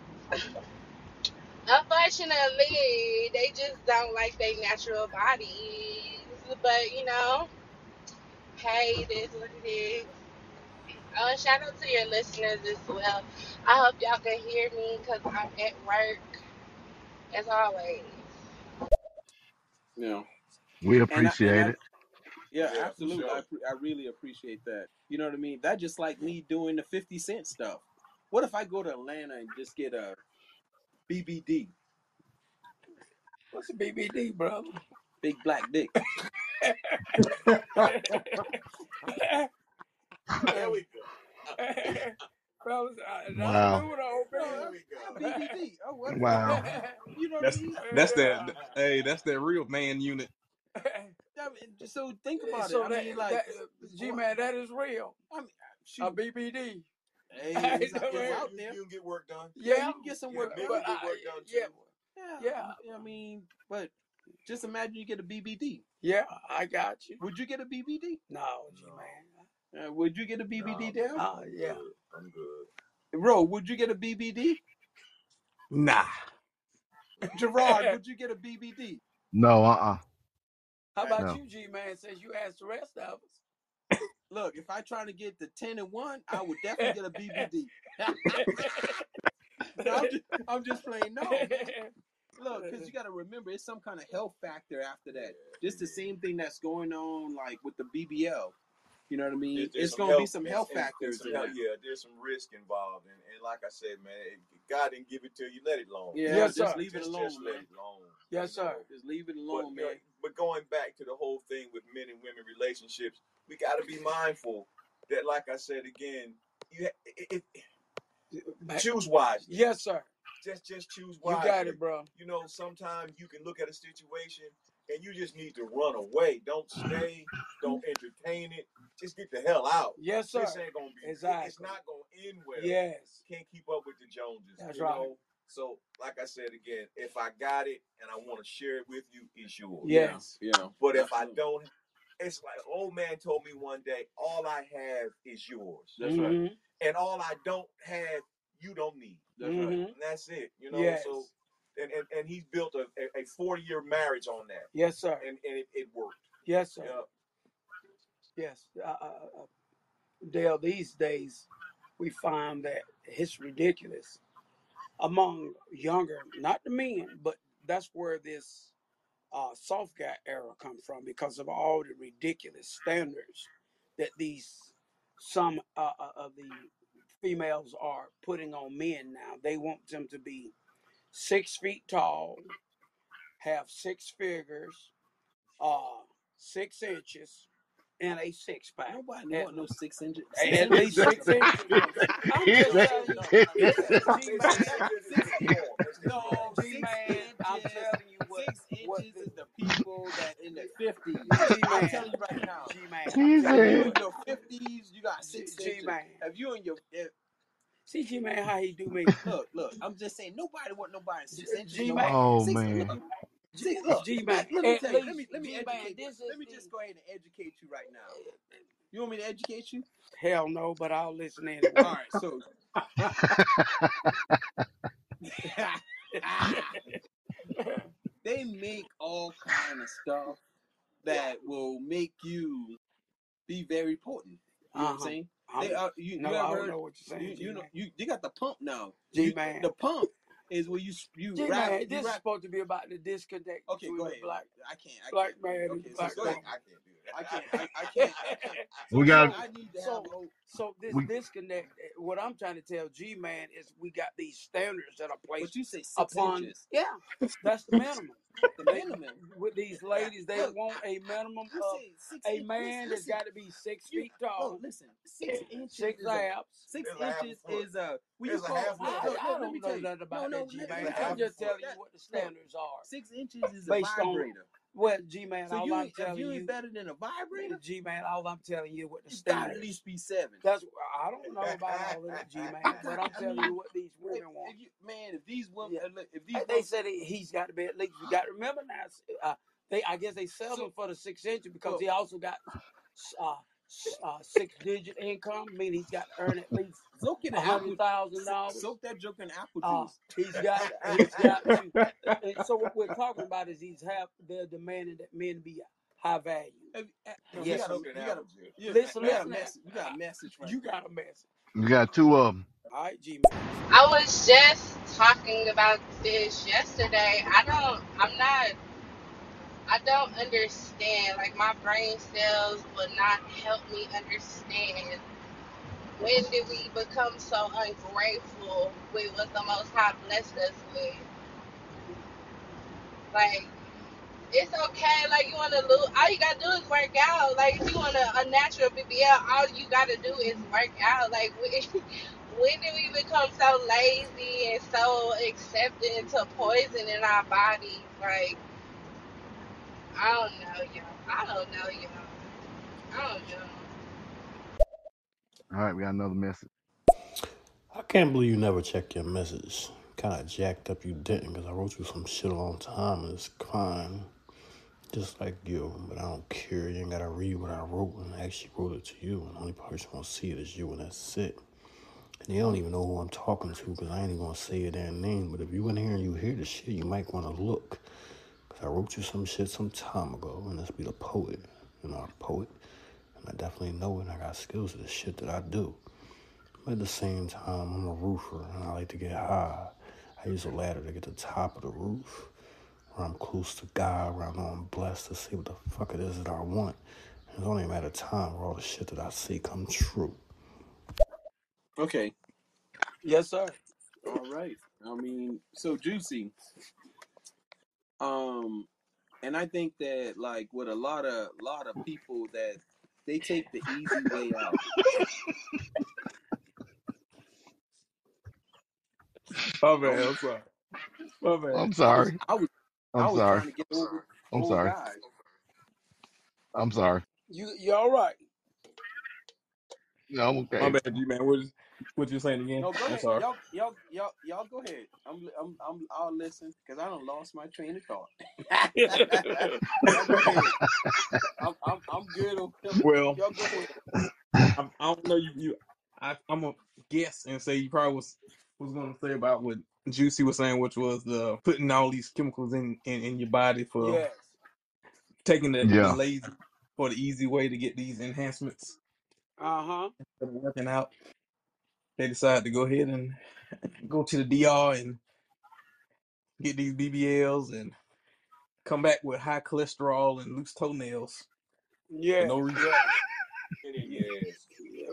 [SPEAKER 9] unfortunately, they just don't like their natural bodies. But you know, hey, it is what it is. Uh, shout out to your listeners as well. I hope y'all can hear me because I'm at work, as always.
[SPEAKER 2] You know,
[SPEAKER 3] We
[SPEAKER 2] and I, and
[SPEAKER 3] appreciate
[SPEAKER 2] I,
[SPEAKER 3] it.
[SPEAKER 2] yeah,
[SPEAKER 6] Yeah, for
[SPEAKER 2] absolutely.
[SPEAKER 6] sure.
[SPEAKER 2] I pre- I really appreciate that. You know what I mean? That just like me doing the fifty cent stuff. What if I go to Atlanta and just get a B B D,
[SPEAKER 4] What's a B B D, brother?
[SPEAKER 2] big black dick?
[SPEAKER 6] There we go.
[SPEAKER 4] Fellas, I,
[SPEAKER 3] Wow.
[SPEAKER 4] I knew it all,
[SPEAKER 6] There
[SPEAKER 4] man.
[SPEAKER 6] we go.
[SPEAKER 2] B B D. Oh, what?
[SPEAKER 3] Wow.
[SPEAKER 2] You know what
[SPEAKER 5] That's
[SPEAKER 2] I mean?
[SPEAKER 5] that's that. Hey, that's that real man unit.
[SPEAKER 2] I mean, so think about
[SPEAKER 4] so
[SPEAKER 2] it. I
[SPEAKER 4] that,
[SPEAKER 2] mean, like,
[SPEAKER 4] that, G man, that is real.
[SPEAKER 2] I mean, shoot.
[SPEAKER 4] A B B D.
[SPEAKER 2] Hey,
[SPEAKER 4] Hey,
[SPEAKER 2] it's,
[SPEAKER 4] don't
[SPEAKER 2] it's
[SPEAKER 4] worry.
[SPEAKER 2] out
[SPEAKER 6] You,
[SPEAKER 2] there.
[SPEAKER 6] you can get work done.
[SPEAKER 2] Yeah,
[SPEAKER 4] Yeah,
[SPEAKER 2] you can get some
[SPEAKER 6] Yeah,
[SPEAKER 2] work
[SPEAKER 6] big
[SPEAKER 2] done.
[SPEAKER 6] and get work
[SPEAKER 4] I-
[SPEAKER 6] done too.
[SPEAKER 4] yeah.
[SPEAKER 2] Yeah,
[SPEAKER 4] Yeah.
[SPEAKER 2] I mean, but just imagine you get a B B D.
[SPEAKER 4] Yeah, I got you.
[SPEAKER 2] Would you get a B B D?
[SPEAKER 4] No, G man.
[SPEAKER 2] Uh, would you get a B B D, Dale?
[SPEAKER 4] Oh, yeah.
[SPEAKER 6] Good. I'm good.
[SPEAKER 2] Ro, would you get a B B D?
[SPEAKER 5] Nah.
[SPEAKER 2] Gerard, would you get a B B D?
[SPEAKER 3] No, uh-uh.
[SPEAKER 4] How about
[SPEAKER 3] No.
[SPEAKER 4] you, G man, since you asked the rest of us?
[SPEAKER 2] Look, if I try to get the ten and one, I would definitely get a B B D. No, I'm just, I'm just playing. No, man. Look, because you got to remember, it's some kind of health factor after that. Just the same thing that's going on, like with the B B L. You know what I mean?
[SPEAKER 6] There's- there's
[SPEAKER 2] It's
[SPEAKER 6] some
[SPEAKER 2] going to be
[SPEAKER 6] health-
[SPEAKER 2] some
[SPEAKER 6] there's-
[SPEAKER 2] health
[SPEAKER 6] there's-
[SPEAKER 2] factors
[SPEAKER 6] there's
[SPEAKER 2] in
[SPEAKER 6] some
[SPEAKER 2] there.
[SPEAKER 6] health- Yeah, there's some risk involved, and, and like I said, man, if God didn't give it to you, let it alone.
[SPEAKER 2] Yeah,
[SPEAKER 4] Yes,
[SPEAKER 2] just
[SPEAKER 4] sir.
[SPEAKER 2] leave it
[SPEAKER 6] Just,
[SPEAKER 2] alone,
[SPEAKER 6] just let
[SPEAKER 2] man.
[SPEAKER 6] it alone.
[SPEAKER 4] Yes,
[SPEAKER 6] you know.
[SPEAKER 4] sir.
[SPEAKER 2] Just leave it
[SPEAKER 6] But,
[SPEAKER 2] alone,
[SPEAKER 6] you know,
[SPEAKER 2] man.
[SPEAKER 6] but going back to the whole thing with men and women relationships, we got to be mindful that, like I said again, you ha- it, it, choose wisely.
[SPEAKER 4] Yes, sir.
[SPEAKER 6] Just just choose
[SPEAKER 4] You
[SPEAKER 6] wisely.
[SPEAKER 4] got it, bro.
[SPEAKER 6] You know, sometimes you can look at a situation and you just need to run away. Don't stay. Don't entertain it. Just get the hell out.
[SPEAKER 4] Yes, sir.
[SPEAKER 6] This ain't gonna be.
[SPEAKER 4] Exactly.
[SPEAKER 6] It's not gonna end well.
[SPEAKER 4] Yes.
[SPEAKER 6] Can't keep up with the Joneses.
[SPEAKER 4] That's
[SPEAKER 6] you
[SPEAKER 4] right.
[SPEAKER 6] know? So, like I said again, if I got it and I want to share it with you, it's yours.
[SPEAKER 4] Yes.
[SPEAKER 2] Yeah. yeah.
[SPEAKER 6] But if
[SPEAKER 2] Absolutely.
[SPEAKER 6] I don't, it's like old man told me one day, all I have is yours.
[SPEAKER 2] That's
[SPEAKER 4] Mhm.
[SPEAKER 2] right.
[SPEAKER 6] And all I don't have, you don't need.
[SPEAKER 2] That's
[SPEAKER 4] Mhm.
[SPEAKER 2] right.
[SPEAKER 6] And that's it. You know,
[SPEAKER 4] Yes.
[SPEAKER 6] so and, and, and he's built a, a forty year marriage on that.
[SPEAKER 4] Yes, sir.
[SPEAKER 6] And and it, it worked.
[SPEAKER 4] Yes, sir.
[SPEAKER 6] Yeah.
[SPEAKER 4] Yes. Uh, uh, uh, Dale, these days we find that it's ridiculous among younger, not the men, but that's where this uh, soft guy era come from because of all the ridiculous standards that these some uh, uh, of the females are putting on men now. They want them to be six feet tall, have six figures, uh, six inches, and a six pack.
[SPEAKER 2] Nobody
[SPEAKER 4] At,
[SPEAKER 2] want no six inches.
[SPEAKER 4] at
[SPEAKER 2] Six inches
[SPEAKER 4] least
[SPEAKER 2] is
[SPEAKER 4] six
[SPEAKER 2] the
[SPEAKER 4] inches.
[SPEAKER 2] people.
[SPEAKER 4] I'm
[SPEAKER 3] He
[SPEAKER 4] just
[SPEAKER 3] said
[SPEAKER 4] telling you.
[SPEAKER 3] six
[SPEAKER 4] Listen,
[SPEAKER 3] inches.
[SPEAKER 4] G
[SPEAKER 6] They
[SPEAKER 4] man,
[SPEAKER 6] say six inches is the norm. That's the
[SPEAKER 2] No,
[SPEAKER 6] norm.
[SPEAKER 4] G
[SPEAKER 2] six
[SPEAKER 4] man, I'm
[SPEAKER 2] inches.
[SPEAKER 4] telling you what.
[SPEAKER 2] Six
[SPEAKER 4] what
[SPEAKER 2] inches
[SPEAKER 4] the,
[SPEAKER 2] is the people that in their fifties.
[SPEAKER 4] G
[SPEAKER 2] I'm
[SPEAKER 4] man,
[SPEAKER 2] telling you right now.
[SPEAKER 4] G man,
[SPEAKER 3] He
[SPEAKER 4] I'm
[SPEAKER 2] If
[SPEAKER 4] telling you
[SPEAKER 2] you
[SPEAKER 3] said,
[SPEAKER 2] in
[SPEAKER 4] what.
[SPEAKER 2] your fifties, you got six
[SPEAKER 4] G
[SPEAKER 2] inches.
[SPEAKER 4] man,
[SPEAKER 2] If you in your if,
[SPEAKER 4] see G man how he do me.
[SPEAKER 2] look, look. I'm just saying, nobody want nobody six inches.
[SPEAKER 4] G
[SPEAKER 2] No
[SPEAKER 4] man,
[SPEAKER 2] more.
[SPEAKER 3] "Oh
[SPEAKER 2] Six.
[SPEAKER 3] man,
[SPEAKER 2] Look, six. Look.
[SPEAKER 4] G
[SPEAKER 2] Let,
[SPEAKER 4] man.
[SPEAKER 2] let me
[SPEAKER 4] At
[SPEAKER 2] tell you. Let
[SPEAKER 4] least
[SPEAKER 2] me let me
[SPEAKER 4] G man,
[SPEAKER 2] educate.
[SPEAKER 4] this is
[SPEAKER 2] Let me
[SPEAKER 4] the,
[SPEAKER 2] just go ahead and educate you right now. You want me to educate you?
[SPEAKER 4] hell no, but I'll listen anyway.
[SPEAKER 2] All right. So. They make all kind of stuff that will make you be very potent. You know
[SPEAKER 4] uh-huh.
[SPEAKER 2] what I'm saying?
[SPEAKER 4] I'm,
[SPEAKER 2] They are you.
[SPEAKER 4] no,
[SPEAKER 2] you
[SPEAKER 4] I
[SPEAKER 2] ever
[SPEAKER 4] don't
[SPEAKER 2] heard?
[SPEAKER 4] know what you're saying.
[SPEAKER 2] You,
[SPEAKER 4] G
[SPEAKER 2] you know
[SPEAKER 4] man.
[SPEAKER 2] you you got the pump now.
[SPEAKER 4] G
[SPEAKER 2] You,
[SPEAKER 4] man.
[SPEAKER 2] the pump is where you you
[SPEAKER 4] G
[SPEAKER 2] rap.
[SPEAKER 4] man,
[SPEAKER 2] You
[SPEAKER 4] this is
[SPEAKER 2] rap.
[SPEAKER 4] supposed to be about the disconnect
[SPEAKER 2] Okay,
[SPEAKER 4] between
[SPEAKER 2] go
[SPEAKER 4] the
[SPEAKER 2] ahead.
[SPEAKER 4] black
[SPEAKER 2] I can't. I
[SPEAKER 4] black
[SPEAKER 2] can't.
[SPEAKER 4] man and
[SPEAKER 2] Okay,
[SPEAKER 4] the
[SPEAKER 2] so
[SPEAKER 4] black
[SPEAKER 2] go
[SPEAKER 6] I,
[SPEAKER 2] ahead.
[SPEAKER 4] woman.
[SPEAKER 6] I can't do that.
[SPEAKER 2] I can't. I, I can't. I can't. So
[SPEAKER 3] we
[SPEAKER 2] I,
[SPEAKER 3] got
[SPEAKER 2] I need to
[SPEAKER 4] so,
[SPEAKER 2] have. A,
[SPEAKER 4] so this
[SPEAKER 3] we
[SPEAKER 4] disconnect. What I'm trying to tell G man is we got these standards that are placed
[SPEAKER 2] but you say six
[SPEAKER 4] upon.
[SPEAKER 2] inches.
[SPEAKER 4] Yeah, that's the minimum.
[SPEAKER 2] The
[SPEAKER 4] They,
[SPEAKER 2] minimum.
[SPEAKER 4] with these ladies, they
[SPEAKER 2] Look,
[SPEAKER 4] want a minimum
[SPEAKER 2] you
[SPEAKER 4] of
[SPEAKER 2] say six
[SPEAKER 4] a
[SPEAKER 2] inches.
[SPEAKER 4] man that's
[SPEAKER 2] Listen,
[SPEAKER 4] got to be six
[SPEAKER 2] you
[SPEAKER 4] feet tall,
[SPEAKER 2] look. Listen, six inches
[SPEAKER 4] six
[SPEAKER 2] is a
[SPEAKER 4] abs.
[SPEAKER 2] six
[SPEAKER 6] It's a half a
[SPEAKER 2] inches
[SPEAKER 6] foot.
[SPEAKER 2] is a. What you
[SPEAKER 6] It's a
[SPEAKER 2] call?
[SPEAKER 6] half a
[SPEAKER 2] Look,
[SPEAKER 4] I,
[SPEAKER 2] look,
[SPEAKER 6] foot.
[SPEAKER 4] I
[SPEAKER 2] look. Let
[SPEAKER 4] don't
[SPEAKER 2] me
[SPEAKER 4] know
[SPEAKER 2] tell you.
[SPEAKER 4] nothing
[SPEAKER 2] No,
[SPEAKER 4] about
[SPEAKER 2] no.
[SPEAKER 4] that, G
[SPEAKER 2] Let,
[SPEAKER 4] man.
[SPEAKER 6] It's a
[SPEAKER 2] listen,
[SPEAKER 4] I'm
[SPEAKER 6] half a
[SPEAKER 4] just
[SPEAKER 6] foot.
[SPEAKER 4] telling you
[SPEAKER 2] that,
[SPEAKER 4] what the
[SPEAKER 2] look,
[SPEAKER 4] standards are
[SPEAKER 2] six inches is a
[SPEAKER 4] based on
[SPEAKER 2] vibrator.
[SPEAKER 4] what G man.
[SPEAKER 2] So
[SPEAKER 4] All
[SPEAKER 2] you,
[SPEAKER 4] I'm
[SPEAKER 2] if
[SPEAKER 4] telling
[SPEAKER 2] you
[SPEAKER 4] you,
[SPEAKER 2] ain't better than a vibrator,
[SPEAKER 4] G man. All I'm telling you what the
[SPEAKER 2] you gotta
[SPEAKER 4] standards.
[SPEAKER 2] at least be seven.
[SPEAKER 4] That's I don't know about all of that, G man.
[SPEAKER 2] You
[SPEAKER 4] But
[SPEAKER 2] got.
[SPEAKER 4] I'm
[SPEAKER 2] I
[SPEAKER 4] telling
[SPEAKER 2] mean,
[SPEAKER 4] you what these
[SPEAKER 2] if,
[SPEAKER 4] women want.
[SPEAKER 2] if you man, if these women,
[SPEAKER 4] Yeah.
[SPEAKER 2] uh, look, if these
[SPEAKER 4] They,
[SPEAKER 2] women,
[SPEAKER 4] they said he, he's got to be at least. You got to remember now. Uh, they I guess they sell
[SPEAKER 2] So-
[SPEAKER 4] him for the six inches because
[SPEAKER 2] well-
[SPEAKER 4] he also got uh, s- uh, six digit income. Meaning he's got to earn at least
[SPEAKER 2] soak in
[SPEAKER 4] a
[SPEAKER 2] the apple,
[SPEAKER 4] hundred thousand dollars.
[SPEAKER 2] soak that joke in apple
[SPEAKER 4] Uh,
[SPEAKER 2] juice.
[SPEAKER 4] he's got he's got to. And so what we're talking about is he's have they're demanding that men be high value.
[SPEAKER 2] If, uh,
[SPEAKER 6] No,
[SPEAKER 2] we
[SPEAKER 4] Yes,
[SPEAKER 2] got a,
[SPEAKER 6] soak
[SPEAKER 2] we
[SPEAKER 6] in
[SPEAKER 2] got a,
[SPEAKER 6] apple juice.
[SPEAKER 2] yeah,
[SPEAKER 4] Listen,
[SPEAKER 2] we got a
[SPEAKER 4] listen.
[SPEAKER 2] message. We got a message right
[SPEAKER 4] You
[SPEAKER 2] there.
[SPEAKER 4] got a message.
[SPEAKER 3] we got two of them."
[SPEAKER 4] All right, G man.
[SPEAKER 9] I was just talking about this yesterday. I don't, I'm not, I don't understand. Like, my brain cells will not help me understand. When did we become so ungrateful with what the Most High blessed us with? Like, it's okay. Like, you want to lose, all you got to do is work out. Like, if you want a, a natural B B L, all you got to do is work out. Like, we, when did we become so lazy and so accepting to poison in our bodies? Like, I don't know, y'all. I don't know, y'all. I don't know.
[SPEAKER 3] All right, we got another message.
[SPEAKER 8] I can't believe you never checked your message. Kind of jacked up you didn't, because I wrote you some shit a long time, and it's fine. Just like you, but I don't care. You ain't gotta read what I wrote, and I actually wrote it to you, and the only person gonna see it is you, and that's it. And you don't even know who I'm talking to, because I ain't even gonna say your damn name, but if you in here and you hear the shit, you might wanna look. Because I wrote you some shit some time ago, and let's be the poet. You know, I'm a poet, and I definitely know it, and I got skills at the shit that I do. But at the same time, I'm a roofer, and I like to get high. I use a ladder to get to the top of the roof, where I'm close to God, where I know I'm blessed to see what the fuck it is that I want. And it's only a matter of time where all the shit that I see come true.
[SPEAKER 2] Okay.
[SPEAKER 4] Yes, sir.
[SPEAKER 2] All right. I mean, so Juicy. Um, and I think that like with a lot of lot of people that they take the easy way out.
[SPEAKER 5] My bad. I'm sorry. My bad.
[SPEAKER 3] I'm
[SPEAKER 2] I was
[SPEAKER 3] sorry.
[SPEAKER 2] I was I
[SPEAKER 3] I'm
[SPEAKER 2] was
[SPEAKER 3] sorry.
[SPEAKER 2] trying to get over
[SPEAKER 3] I'm
[SPEAKER 2] old
[SPEAKER 3] sorry.
[SPEAKER 2] guys.
[SPEAKER 3] I'm sorry.
[SPEAKER 4] You you all right?
[SPEAKER 3] No, I'm
[SPEAKER 5] My
[SPEAKER 3] okay.
[SPEAKER 5] bad, G man. What is What you saying again?
[SPEAKER 2] No, go
[SPEAKER 5] I'm
[SPEAKER 2] ahead.
[SPEAKER 5] sorry.
[SPEAKER 2] Y'all, y'all, y'all, y'all go ahead. I'm, I'm, I'm, I'll listen because I don't lost my train of thought. Y'all go ahead. I'm, I'm, I'm good on him.
[SPEAKER 5] Well,
[SPEAKER 2] Y'all go ahead.
[SPEAKER 5] I, I don't know you. you I, I'm gonna guess and say you probably was was gonna say about what Juicy was saying, which was the putting all these chemicals in in, in your body for
[SPEAKER 4] Yes.
[SPEAKER 5] taking the, the
[SPEAKER 3] Yeah.
[SPEAKER 5] lazy for the easy way to get these enhancements
[SPEAKER 4] Uh huh.
[SPEAKER 5] that are working out. They decide to go ahead and go to the D R and get these B B Ls and come back with high cholesterol and loose toenails for
[SPEAKER 4] Yes.
[SPEAKER 5] no reason.
[SPEAKER 4] Yes.
[SPEAKER 6] Yes.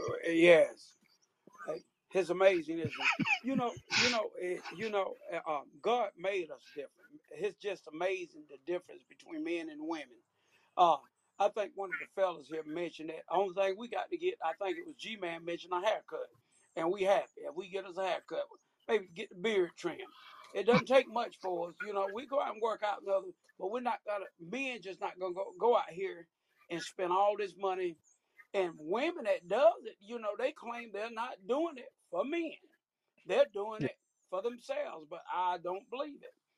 [SPEAKER 4] Yes. Hey, it's amazing, isn't it? You know, you know, eh, you know. Uh, uh, God made us different. It's just amazing the difference between men and women. Uh, I think one of the fellas here mentioned that. Only thing we got to get, I think it was G Man mentioned a haircut, and we happy if we get us a haircut. Maybe get the beard trimmed. It doesn't take much for us, you know. We go out and work out another, but we're not gonna. Men just not gonna go go out here and spend all this money. And women that does it, you know, they claim they're not doing it for men. They're doing it for themselves, but I don't believe it.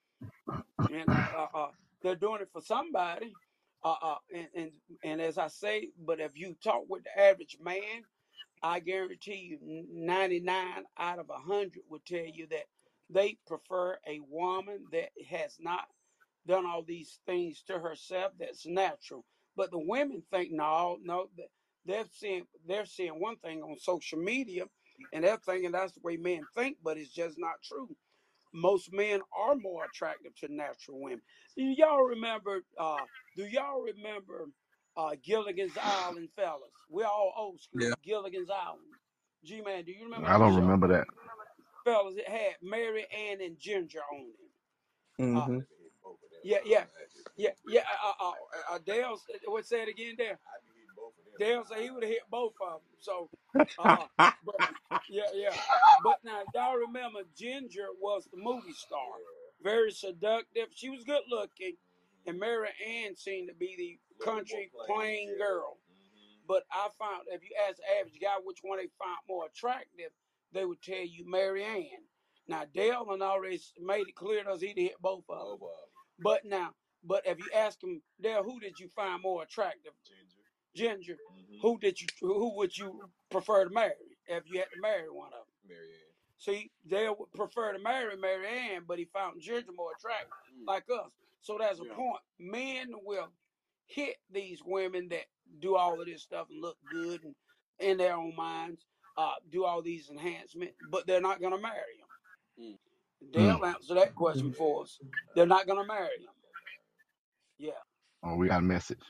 [SPEAKER 4] And uh, uh, uh, they're doing it for somebody. Uh, uh, and, and and as I say, but if you talk with the average man, I guarantee you, ninety-nine out of one hundred would tell you that they prefer a woman that has not done all these things to herself. That's natural. But the women think no, no, they're seeing they're seeing one thing on social media, and they're thinking that's the way men think, but it's just not true. Most men are more attractive to natural women. Do y'all remember? Uh, do y'all remember uh, Gilligan's Island, fellas? We're all old
[SPEAKER 5] Yeah.
[SPEAKER 4] school. Gilligan's Island. G Man, do you remember
[SPEAKER 3] I
[SPEAKER 4] that
[SPEAKER 3] don't
[SPEAKER 4] show,
[SPEAKER 3] remember that.
[SPEAKER 4] fellas? It had Mary Ann and Ginger on it. Uh,
[SPEAKER 5] Mm-hmm.
[SPEAKER 4] yeah, yeah, yeah, yeah. Uh, uh, uh, uh, Dale, what say it again? There, Dale said he would have hit both of them. So, uh, uh but yeah, yeah. But now y'all remember Ginger was the movie star, very seductive. She was good looking, and Mary Ann seemed to be the country plain girl. But I found if you ask the average guy which one they found more attractive, they would tell you Mary Ann. Now Dale had already made it clear to us he'd hit both of them. But now, but if you ask him, Dale, who did you find more attractive? Ginger. Who did you? Who would you prefer to marry if you had to marry one of them?
[SPEAKER 6] Mary Ann.
[SPEAKER 4] See, Dale would prefer to marry Mary Ann, but he found Ginger more attractive, like us. So there's a
[SPEAKER 6] Yeah.
[SPEAKER 4] point. Men will hit these women that do all of this stuff and look good and in their own minds, uh, do all these enhancements, but they're not going to marry them. Dale
[SPEAKER 3] Mm.
[SPEAKER 4] answer that question for us. They're not going to marry them. Yeah.
[SPEAKER 3] Oh, we got a message.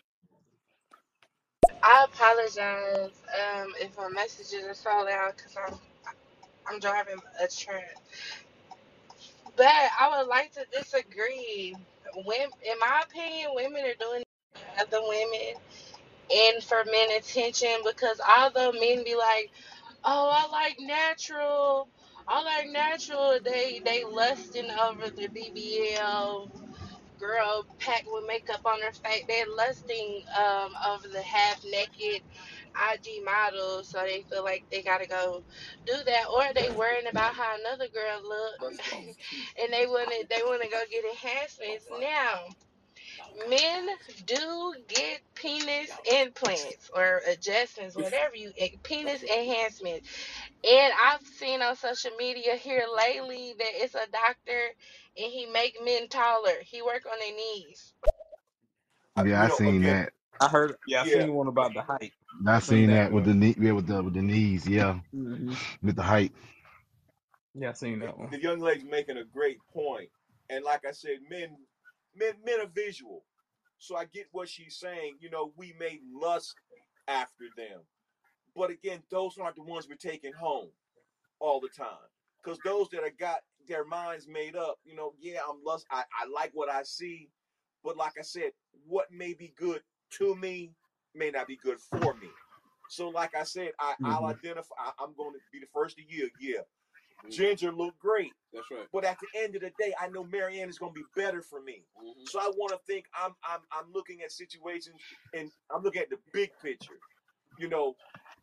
[SPEAKER 9] I apologize um, if my messages are so loud because I'm I'm driving a truck. But I would like to disagree. Women, in my opinion, women are doing it for other women and for men attention because although men be like, oh, I like natural, I like natural, they they lusting over the B B L girl packed with makeup on her face. They're lusting um, over the half naked I G models, so they feel like they gotta go do that, or they worrying about how another girl look, and they wanna they wanna go get enhancements. Now, men do get penis implants or adjustments, whatever you penis enhancements. And I've seen on social media here lately that it's a doctor and he make men taller. He work on their knees.
[SPEAKER 6] I,
[SPEAKER 3] Yeah,
[SPEAKER 6] you
[SPEAKER 3] I
[SPEAKER 6] know,
[SPEAKER 3] seen
[SPEAKER 6] again,
[SPEAKER 3] that.
[SPEAKER 5] I heard. Yeah, I
[SPEAKER 6] yeah,
[SPEAKER 5] seen one about the height.
[SPEAKER 3] I
[SPEAKER 5] I seen
[SPEAKER 3] seen
[SPEAKER 5] that
[SPEAKER 3] that with
[SPEAKER 5] one.
[SPEAKER 3] the knee, yeah, with the with the knees, yeah,
[SPEAKER 5] Mm-hmm.
[SPEAKER 3] with the height.
[SPEAKER 5] Yeah, I seen that one.
[SPEAKER 6] the young lady's making a great point, and like I said, men, men, men are visual, so I get what she's saying. You know, we may lust after them, but again, those aren't the ones we're taking home all the time. Because those that have got their minds made up, you know, yeah, I'm lust. I, I like what I see, but like I said, what may be good to me may not be good for me. So, like I said, I, I'll
[SPEAKER 5] Mm-hmm.
[SPEAKER 6] identify. I, I'm going to be the first to yield. Yeah, Ginger looked great. That's right. But at the end of the day, I know Marianne is going to be better for me. Mm-hmm. So I want to think I'm I'm I'm looking at situations and I'm looking at the big picture. You know,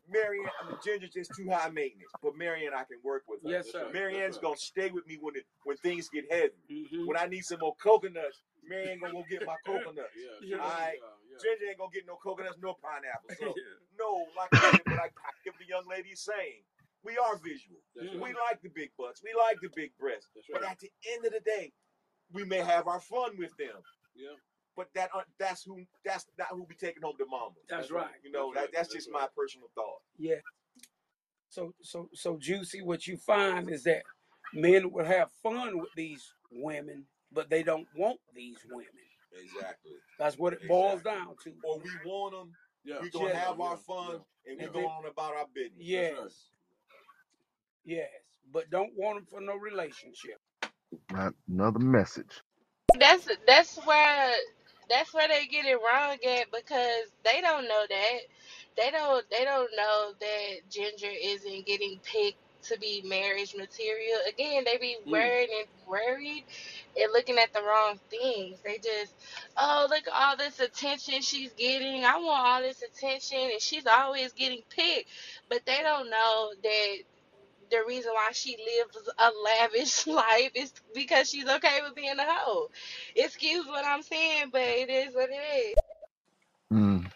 [SPEAKER 6] Marianne, I mean, Ginger's just too high maintenance, but Marianne, I can work with her.
[SPEAKER 4] Yes, sir.
[SPEAKER 6] Marianne's
[SPEAKER 1] That's right.
[SPEAKER 6] gonna stay with me when it, when things get heavy.
[SPEAKER 4] Mm-hmm.
[SPEAKER 6] When I need some more coconuts, Marianne gonna go get my coconuts.
[SPEAKER 1] Yeah,
[SPEAKER 4] Yeah.
[SPEAKER 6] All right,
[SPEAKER 1] yeah, yeah.
[SPEAKER 6] Ginger ain't gonna get no coconuts, no pineapples. So no, like I said, what I, I give the young lady is saying, we are visual.
[SPEAKER 1] That's
[SPEAKER 4] Mhm.
[SPEAKER 6] We
[SPEAKER 1] right.
[SPEAKER 6] like the big butts. We like the big breasts.
[SPEAKER 1] That's
[SPEAKER 6] But
[SPEAKER 1] right.
[SPEAKER 6] at the end of the day, we may have our fun with them.
[SPEAKER 1] Yeah.
[SPEAKER 6] But that uh, that's who that's not who we taking home to mama.
[SPEAKER 4] That's right.
[SPEAKER 6] You know,
[SPEAKER 1] That's
[SPEAKER 6] that,
[SPEAKER 1] right.
[SPEAKER 6] that's
[SPEAKER 1] That's
[SPEAKER 6] just
[SPEAKER 1] right.
[SPEAKER 6] my personal thought.
[SPEAKER 4] Yeah. So so so Juicy, what you find is that men will have fun with these women, but they don't want these women.
[SPEAKER 6] Exactly.
[SPEAKER 4] That's what it boils
[SPEAKER 6] Exactly.
[SPEAKER 4] down to.
[SPEAKER 6] Or we want them,
[SPEAKER 1] Yeah.
[SPEAKER 6] we gonna
[SPEAKER 4] Yeah.
[SPEAKER 6] have our
[SPEAKER 1] Yeah.
[SPEAKER 6] fun,
[SPEAKER 1] Yeah.
[SPEAKER 6] and we
[SPEAKER 4] And
[SPEAKER 6] go
[SPEAKER 4] then-
[SPEAKER 6] on about our business.
[SPEAKER 4] Yes.
[SPEAKER 1] right.
[SPEAKER 4] Yes. But don't want them for no relationship.
[SPEAKER 3] Not another message.
[SPEAKER 9] That's that's where that's where they get it wrong at, because they don't know that. They don't they don't know that Ginger isn't getting picked to be marriage material. Again, they be
[SPEAKER 1] Mm.
[SPEAKER 9] worried and worried and looking at the wrong things. They just, oh, look at all this attention she's getting. I want all this attention, and she's always getting picked. But they don't know that the reason why she lives a lavish life is because she's okay with being a hoe. Excuse what I'm saying, but it is what it is.
[SPEAKER 3] Mm.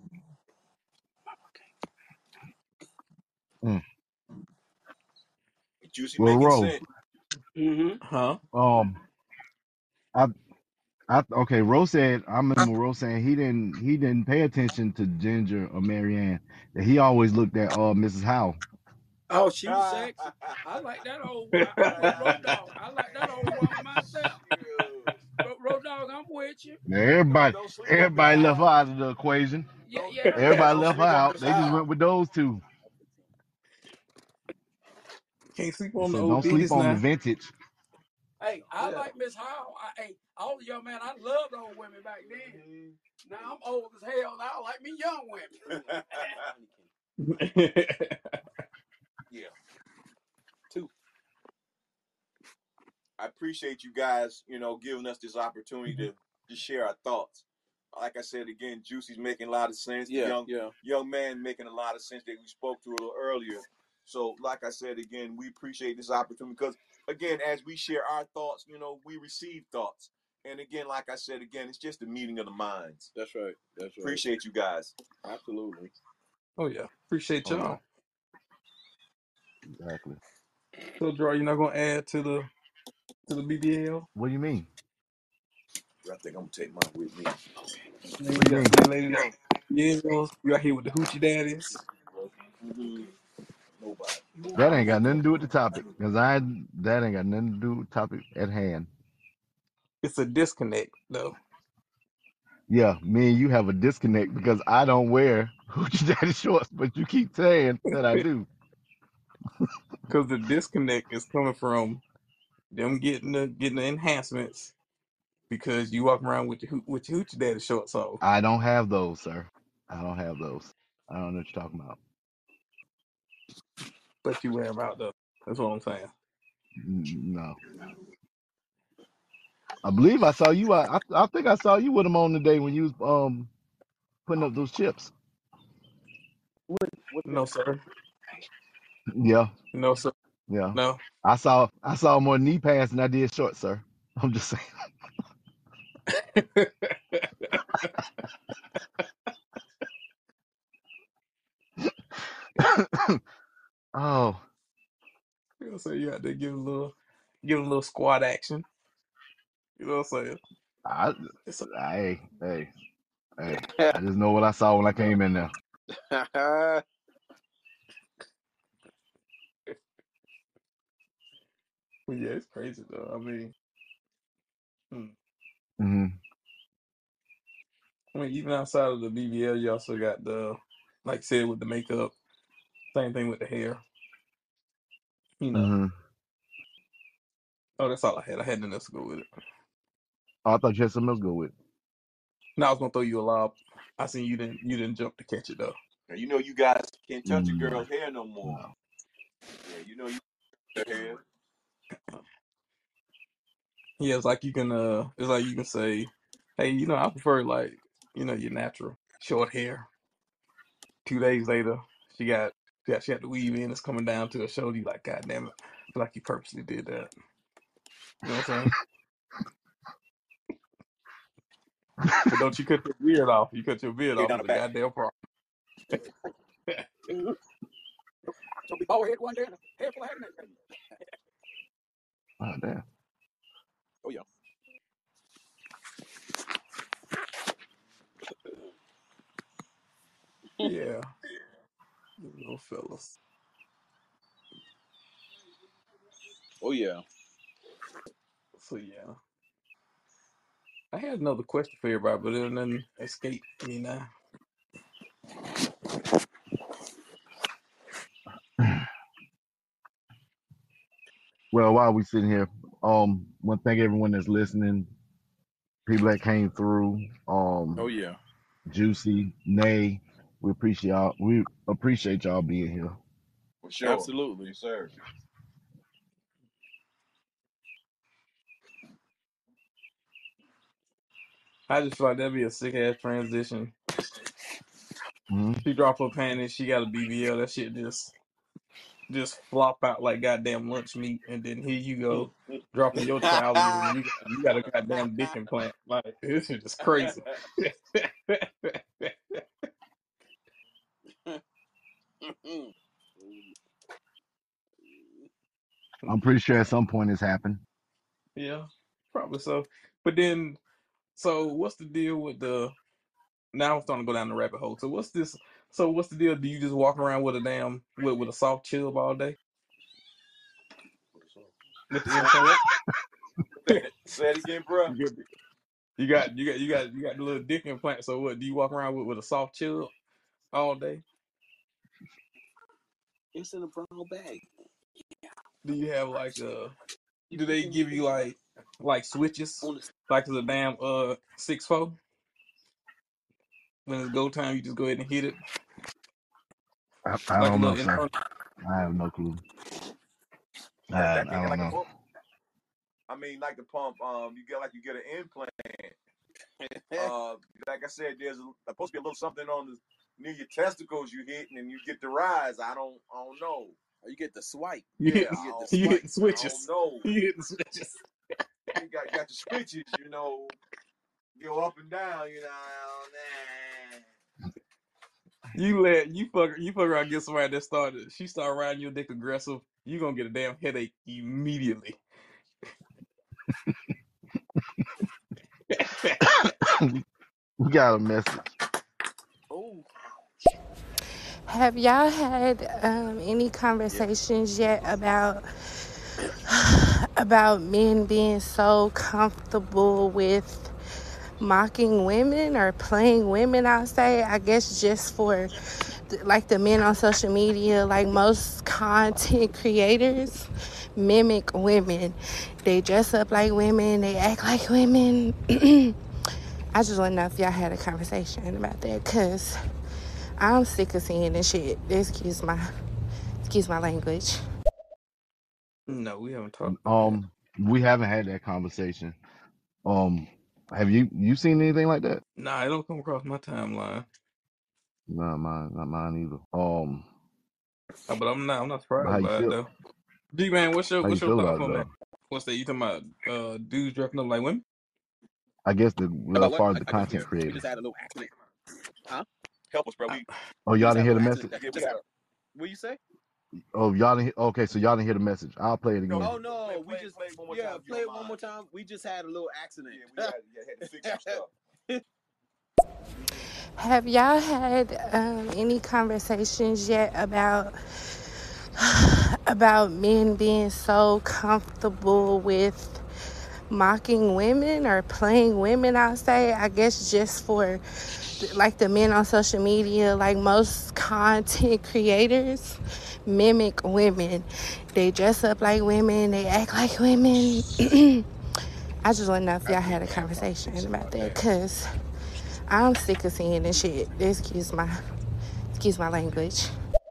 [SPEAKER 3] Mm.
[SPEAKER 6] Juicy
[SPEAKER 3] Well,
[SPEAKER 6] making
[SPEAKER 3] Ro,
[SPEAKER 6] sense.
[SPEAKER 4] Mm-hmm.
[SPEAKER 5] Huh?
[SPEAKER 3] um, I, I, okay. Ro said I remember Ro saying he didn't he didn't pay attention to Ginger or Marianne. That he always looked at uh Missus Howe.
[SPEAKER 4] Oh, she was sexy. I like that old I, I'm with Road Dog. I like that old woman myself. Road, Road Dog, I'm with you.
[SPEAKER 3] Now, everybody,
[SPEAKER 6] Don't- don't sleep on
[SPEAKER 3] everybody
[SPEAKER 6] Miss
[SPEAKER 3] left her
[SPEAKER 6] Howe.
[SPEAKER 3] out of the equation.
[SPEAKER 4] Yeah,
[SPEAKER 6] Don't-
[SPEAKER 4] yeah.
[SPEAKER 3] Everybody
[SPEAKER 6] Don't
[SPEAKER 3] left her
[SPEAKER 6] sleep on
[SPEAKER 3] out.
[SPEAKER 6] Miss
[SPEAKER 3] They just
[SPEAKER 6] Howe.
[SPEAKER 3] went with those two.
[SPEAKER 5] Can't sleep
[SPEAKER 3] They
[SPEAKER 5] on the
[SPEAKER 3] said,
[SPEAKER 5] old
[SPEAKER 3] don't sleep
[SPEAKER 5] biddies
[SPEAKER 3] on the
[SPEAKER 5] now.
[SPEAKER 3] vintage.
[SPEAKER 4] Hey, I
[SPEAKER 5] Yeah.
[SPEAKER 4] like Miss Howe. I, hey, all the young man, I loved old women back then. Now I'm old as hell. Now I like me young women.
[SPEAKER 6] Yeah. Two. I appreciate you guys, you know, giving us this opportunity to, to share our thoughts. Like I said again, Juicy's making a lot of sense. The
[SPEAKER 1] Yeah.
[SPEAKER 6] young
[SPEAKER 1] Yeah.
[SPEAKER 6] young man making a lot of sense that we spoke to a little earlier. So, like I said again, we appreciate this opportunity because, again, as we share our thoughts, you know, we receive thoughts. And again, like I said again, it's just a meeting of the minds.
[SPEAKER 1] That's right. That's right.
[SPEAKER 6] Appreciate you guys.
[SPEAKER 1] Absolutely.
[SPEAKER 5] Oh yeah, appreciate
[SPEAKER 3] Oh,
[SPEAKER 5] y'all.
[SPEAKER 3] Exactly.
[SPEAKER 5] So, Draw, you're not gonna add to the to the B B L?
[SPEAKER 3] What do you mean?
[SPEAKER 6] I think I'm gonna take mine with me.
[SPEAKER 5] Man,
[SPEAKER 3] What
[SPEAKER 5] you
[SPEAKER 3] do you
[SPEAKER 5] got
[SPEAKER 3] mean?
[SPEAKER 5] three ladies. Yeah, you out here with the hoochie daddies.
[SPEAKER 6] Mm-hmm. Nobody.
[SPEAKER 3] That ain't got nothing to do with the topic, cause I that ain't got nothing to do with the topic at hand.
[SPEAKER 5] It's a disconnect though,
[SPEAKER 3] Yeah, me and you have a disconnect because I don't wear hoochie daddy shorts, but you keep saying that I do.
[SPEAKER 5] because the disconnect is coming from them getting the getting the enhancements because you walk around with your hoo- with your hoochie daddy shorts on,
[SPEAKER 3] I don't have those, sir. I don't have those. I don't know what you're talking about.
[SPEAKER 5] but you wear them out though. That's what I'm saying.
[SPEAKER 3] N- No, I believe I saw you. I I, I think I saw you with them on the day when you was um putting up those chips.
[SPEAKER 5] No sir,
[SPEAKER 3] Yeah,
[SPEAKER 5] no sir,
[SPEAKER 3] yeah.
[SPEAKER 5] no.
[SPEAKER 3] I saw I saw more knee pads than I did short, sir. I'm just saying. Oh,
[SPEAKER 5] You know, so you got to give a little give a little squat action. You know what I'm saying?
[SPEAKER 3] I,
[SPEAKER 5] It's a,
[SPEAKER 3] hey, hey, hey. I just know what I saw when I came in there.
[SPEAKER 5] yeah, it's crazy though. I mean, hmm.
[SPEAKER 3] hmm
[SPEAKER 5] I mean, even outside of the B B L, you also got the, like I said, with the makeup. Same thing with the hair. You know.
[SPEAKER 3] hmm
[SPEAKER 5] Oh, that's all I had. I had nothing else to go with it.
[SPEAKER 3] Oh, I thought you had something else to go with.
[SPEAKER 5] Now I was gonna throw you a lob. I seen you didn't you didn't jump to catch it though.
[SPEAKER 6] Now, you know you guys can't touch a
[SPEAKER 3] Mm,
[SPEAKER 6] girl's hair no more.
[SPEAKER 3] no.
[SPEAKER 6] Yeah, you know you touch her hair.
[SPEAKER 5] Yeah, it's like you can uh it's like you can say, hey, you know, I prefer like, you know, your natural short hair. Two days later, she got yeah, she had to weave in. It's coming down to a shoulder. You like, God damn it. I feel like you purposely did that. You know what I'm saying? But don't you cut your beard off. You cut your beard
[SPEAKER 1] Get
[SPEAKER 5] off.
[SPEAKER 1] down
[SPEAKER 5] It's
[SPEAKER 1] the
[SPEAKER 5] a
[SPEAKER 1] back.
[SPEAKER 5] goddamn problem.
[SPEAKER 4] Mm-hmm. So be bald head one day and a head full of hair the next day.
[SPEAKER 3] Oh, damn.
[SPEAKER 1] Oh yeah.
[SPEAKER 5] Yeah. Little fellas.
[SPEAKER 2] Oh yeah.
[SPEAKER 5] So yeah. I had another question for everybody, but it didn't escape me now.
[SPEAKER 3] Well, while we sitting here, um, want to thank everyone that's listening, people that came through, um,
[SPEAKER 2] Oh yeah.
[SPEAKER 3] Juicy, Nay, we appreciate y'all. We appreciate y'all being here.
[SPEAKER 6] For sure.
[SPEAKER 2] Absolutely.
[SPEAKER 6] Yes, sir.
[SPEAKER 5] I just feel like that'd be a sick ass transition.
[SPEAKER 3] hmm
[SPEAKER 5] She drop her panties, she got a B B L, that shit just just flop out like goddamn lunch meat, and then here you go dropping your trousers and you got you got a goddamn dick implant. Like this is just crazy.
[SPEAKER 3] I'm pretty sure at some point it's happened.
[SPEAKER 5] Yeah, probably so. But then, so what's the deal with the? Now I'm starting to go down the rabbit hole. So what's this? So what's the deal? Do you just walk around with a damn with with a soft chub all day with the implant?
[SPEAKER 6] Say it again, bro.
[SPEAKER 5] You get you got you got you got you got the little dick implant. So what? Do you walk around with, with a soft chub all day?
[SPEAKER 2] It's in a brown bag.
[SPEAKER 5] Do you have like uh?
[SPEAKER 2] You
[SPEAKER 5] Do
[SPEAKER 2] put
[SPEAKER 5] they
[SPEAKER 2] them
[SPEAKER 5] give you like like switches
[SPEAKER 2] on the
[SPEAKER 5] like it's a damn uh six four? When it's go time, you just go ahead and hit it
[SPEAKER 3] I, I
[SPEAKER 5] like a
[SPEAKER 3] don't know,
[SPEAKER 5] little
[SPEAKER 3] sir.
[SPEAKER 5] internal.
[SPEAKER 3] I have no clue. I,
[SPEAKER 6] That,
[SPEAKER 3] I
[SPEAKER 6] that can
[SPEAKER 3] don't
[SPEAKER 6] like a
[SPEAKER 3] know.
[SPEAKER 6] pump. I mean, like the pump. Um, you get like you get an implant. Uh, like I said, there's a, supposed to be a little something on the near your testicles you hit, and you get the rise. I don't, I don't know.
[SPEAKER 2] Or you get the swipe.
[SPEAKER 5] You
[SPEAKER 6] Yeah,
[SPEAKER 5] hit
[SPEAKER 6] I
[SPEAKER 2] You get the
[SPEAKER 6] don't,
[SPEAKER 5] you
[SPEAKER 2] swipe.
[SPEAKER 5] hitting
[SPEAKER 6] I don't
[SPEAKER 5] switches.
[SPEAKER 6] know.
[SPEAKER 5] You hitting switches.
[SPEAKER 6] You got got the switches, you know, go up and down. You know, nah.
[SPEAKER 5] You let you fuck you fuck around get somebody that started she start riding your dick aggressive, you gonna get a damn headache immediately.
[SPEAKER 3] We got a message.
[SPEAKER 2] Oh
[SPEAKER 9] Have y'all had um, any
[SPEAKER 2] yeah.
[SPEAKER 9] conversations yet about about men being so comfortable with mocking women or playing women? I'll say, I guess just for like the men on social media, like most content creators mimic women. They dress up like women, they act like women. I just want to know if y'all had a conversation about that, because I'm sick of seeing this shit. Excuse my excuse my language.
[SPEAKER 5] No, we haven't talked about that.
[SPEAKER 3] Um, we haven't had that conversation. Um, have you you seen anything like that?
[SPEAKER 5] Nah, it don't come across my timeline.
[SPEAKER 3] Not mine, not mine either. Um,
[SPEAKER 5] Uh, But I'm not I'm not
[SPEAKER 3] but how
[SPEAKER 5] surprised
[SPEAKER 3] you
[SPEAKER 5] by it
[SPEAKER 3] feel?
[SPEAKER 5] though. G man, what's your
[SPEAKER 3] How you
[SPEAKER 5] what's your
[SPEAKER 3] feel
[SPEAKER 5] thoughts
[SPEAKER 3] about it
[SPEAKER 5] on that?
[SPEAKER 3] though?
[SPEAKER 5] What's that? You talking about uh dudes dressing up like women?
[SPEAKER 3] I guess the
[SPEAKER 2] About
[SPEAKER 3] as
[SPEAKER 2] what?
[SPEAKER 3] far as
[SPEAKER 2] I,
[SPEAKER 3] the
[SPEAKER 2] I couldn't
[SPEAKER 3] content
[SPEAKER 2] hear. We just
[SPEAKER 3] creators.
[SPEAKER 2] had a little accident. Huh?
[SPEAKER 6] Help us, bro.
[SPEAKER 5] I,
[SPEAKER 6] We
[SPEAKER 3] Oh,
[SPEAKER 2] We
[SPEAKER 3] y'all
[SPEAKER 2] just
[SPEAKER 3] didn't
[SPEAKER 2] had a
[SPEAKER 3] hear the
[SPEAKER 2] little
[SPEAKER 3] message?
[SPEAKER 2] accident. That
[SPEAKER 6] yeah, we
[SPEAKER 2] just
[SPEAKER 6] got.
[SPEAKER 2] happened. What you say?
[SPEAKER 3] Oh, y'all didn't. Okay, so y'all didn't hear the message. I'll play it
[SPEAKER 6] No,
[SPEAKER 3] again.
[SPEAKER 2] Oh
[SPEAKER 6] play,
[SPEAKER 2] no, we
[SPEAKER 6] play,
[SPEAKER 2] just
[SPEAKER 6] play it one more
[SPEAKER 2] yeah,
[SPEAKER 6] time if you
[SPEAKER 2] play
[SPEAKER 6] don't
[SPEAKER 2] it one
[SPEAKER 6] mind.
[SPEAKER 2] more time. We just had a little accident.
[SPEAKER 6] Yeah, we had, yeah, had to fix some stuff.
[SPEAKER 9] Have y'all had um, any conversations yet about about men being so comfortable with mocking women or playing women? I'll say, I guess just for like the men on social media, like most content creators mimic women. They dress up like women, they act like women. I just want to know if y'all
[SPEAKER 6] After we
[SPEAKER 9] had a
[SPEAKER 6] damn
[SPEAKER 9] conversation
[SPEAKER 6] conversation
[SPEAKER 9] about
[SPEAKER 6] about
[SPEAKER 9] that,
[SPEAKER 6] that.
[SPEAKER 9] because I'm sick of seeing this shit. Excuse my excuse my language.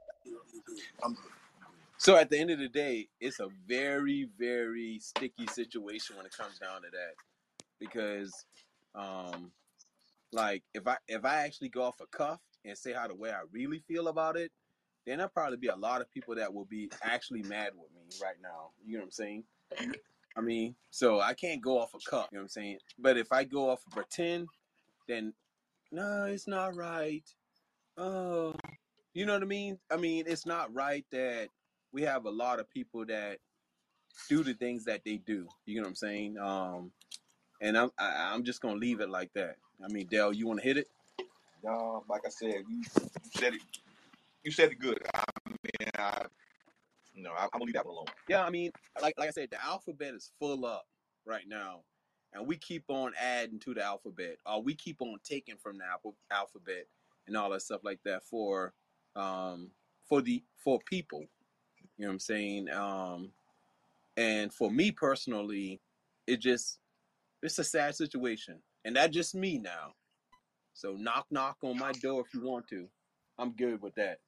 [SPEAKER 2] So at the end of the day, it's a very, very sticky situation when it comes down to that. Because um like if I if I actually go off a cuff and say how the way I really feel about it, then there'll probably be a lot of people that will be actually mad with me right now. You know what I'm saying? I mean, so I can't go off a cup. You know what I'm saying? But if I go off a pretend, then no, it's not right. Oh, you know what I mean? I mean, it's not right that we have a lot of people that do the things that they do. You know what I'm saying? Um, and I'm I, I'm just gonna leave it like that. I mean, Dale, you want to hit it?
[SPEAKER 6] Um, like I said, you, you said it. You said it good. I mean, I, you know, I, I'm gonna leave that one alone.
[SPEAKER 2] Yeah, I mean, like like I said, the alphabet is full up right now, and we keep on adding to the alphabet, or we keep on taking from the alpha, alphabet and all that stuff like that for um for the for people. You know what I'm saying? Um, and for me personally, it just it's a sad situation, and that's just me now. So knock knock on my door if you want to. I'm good with that.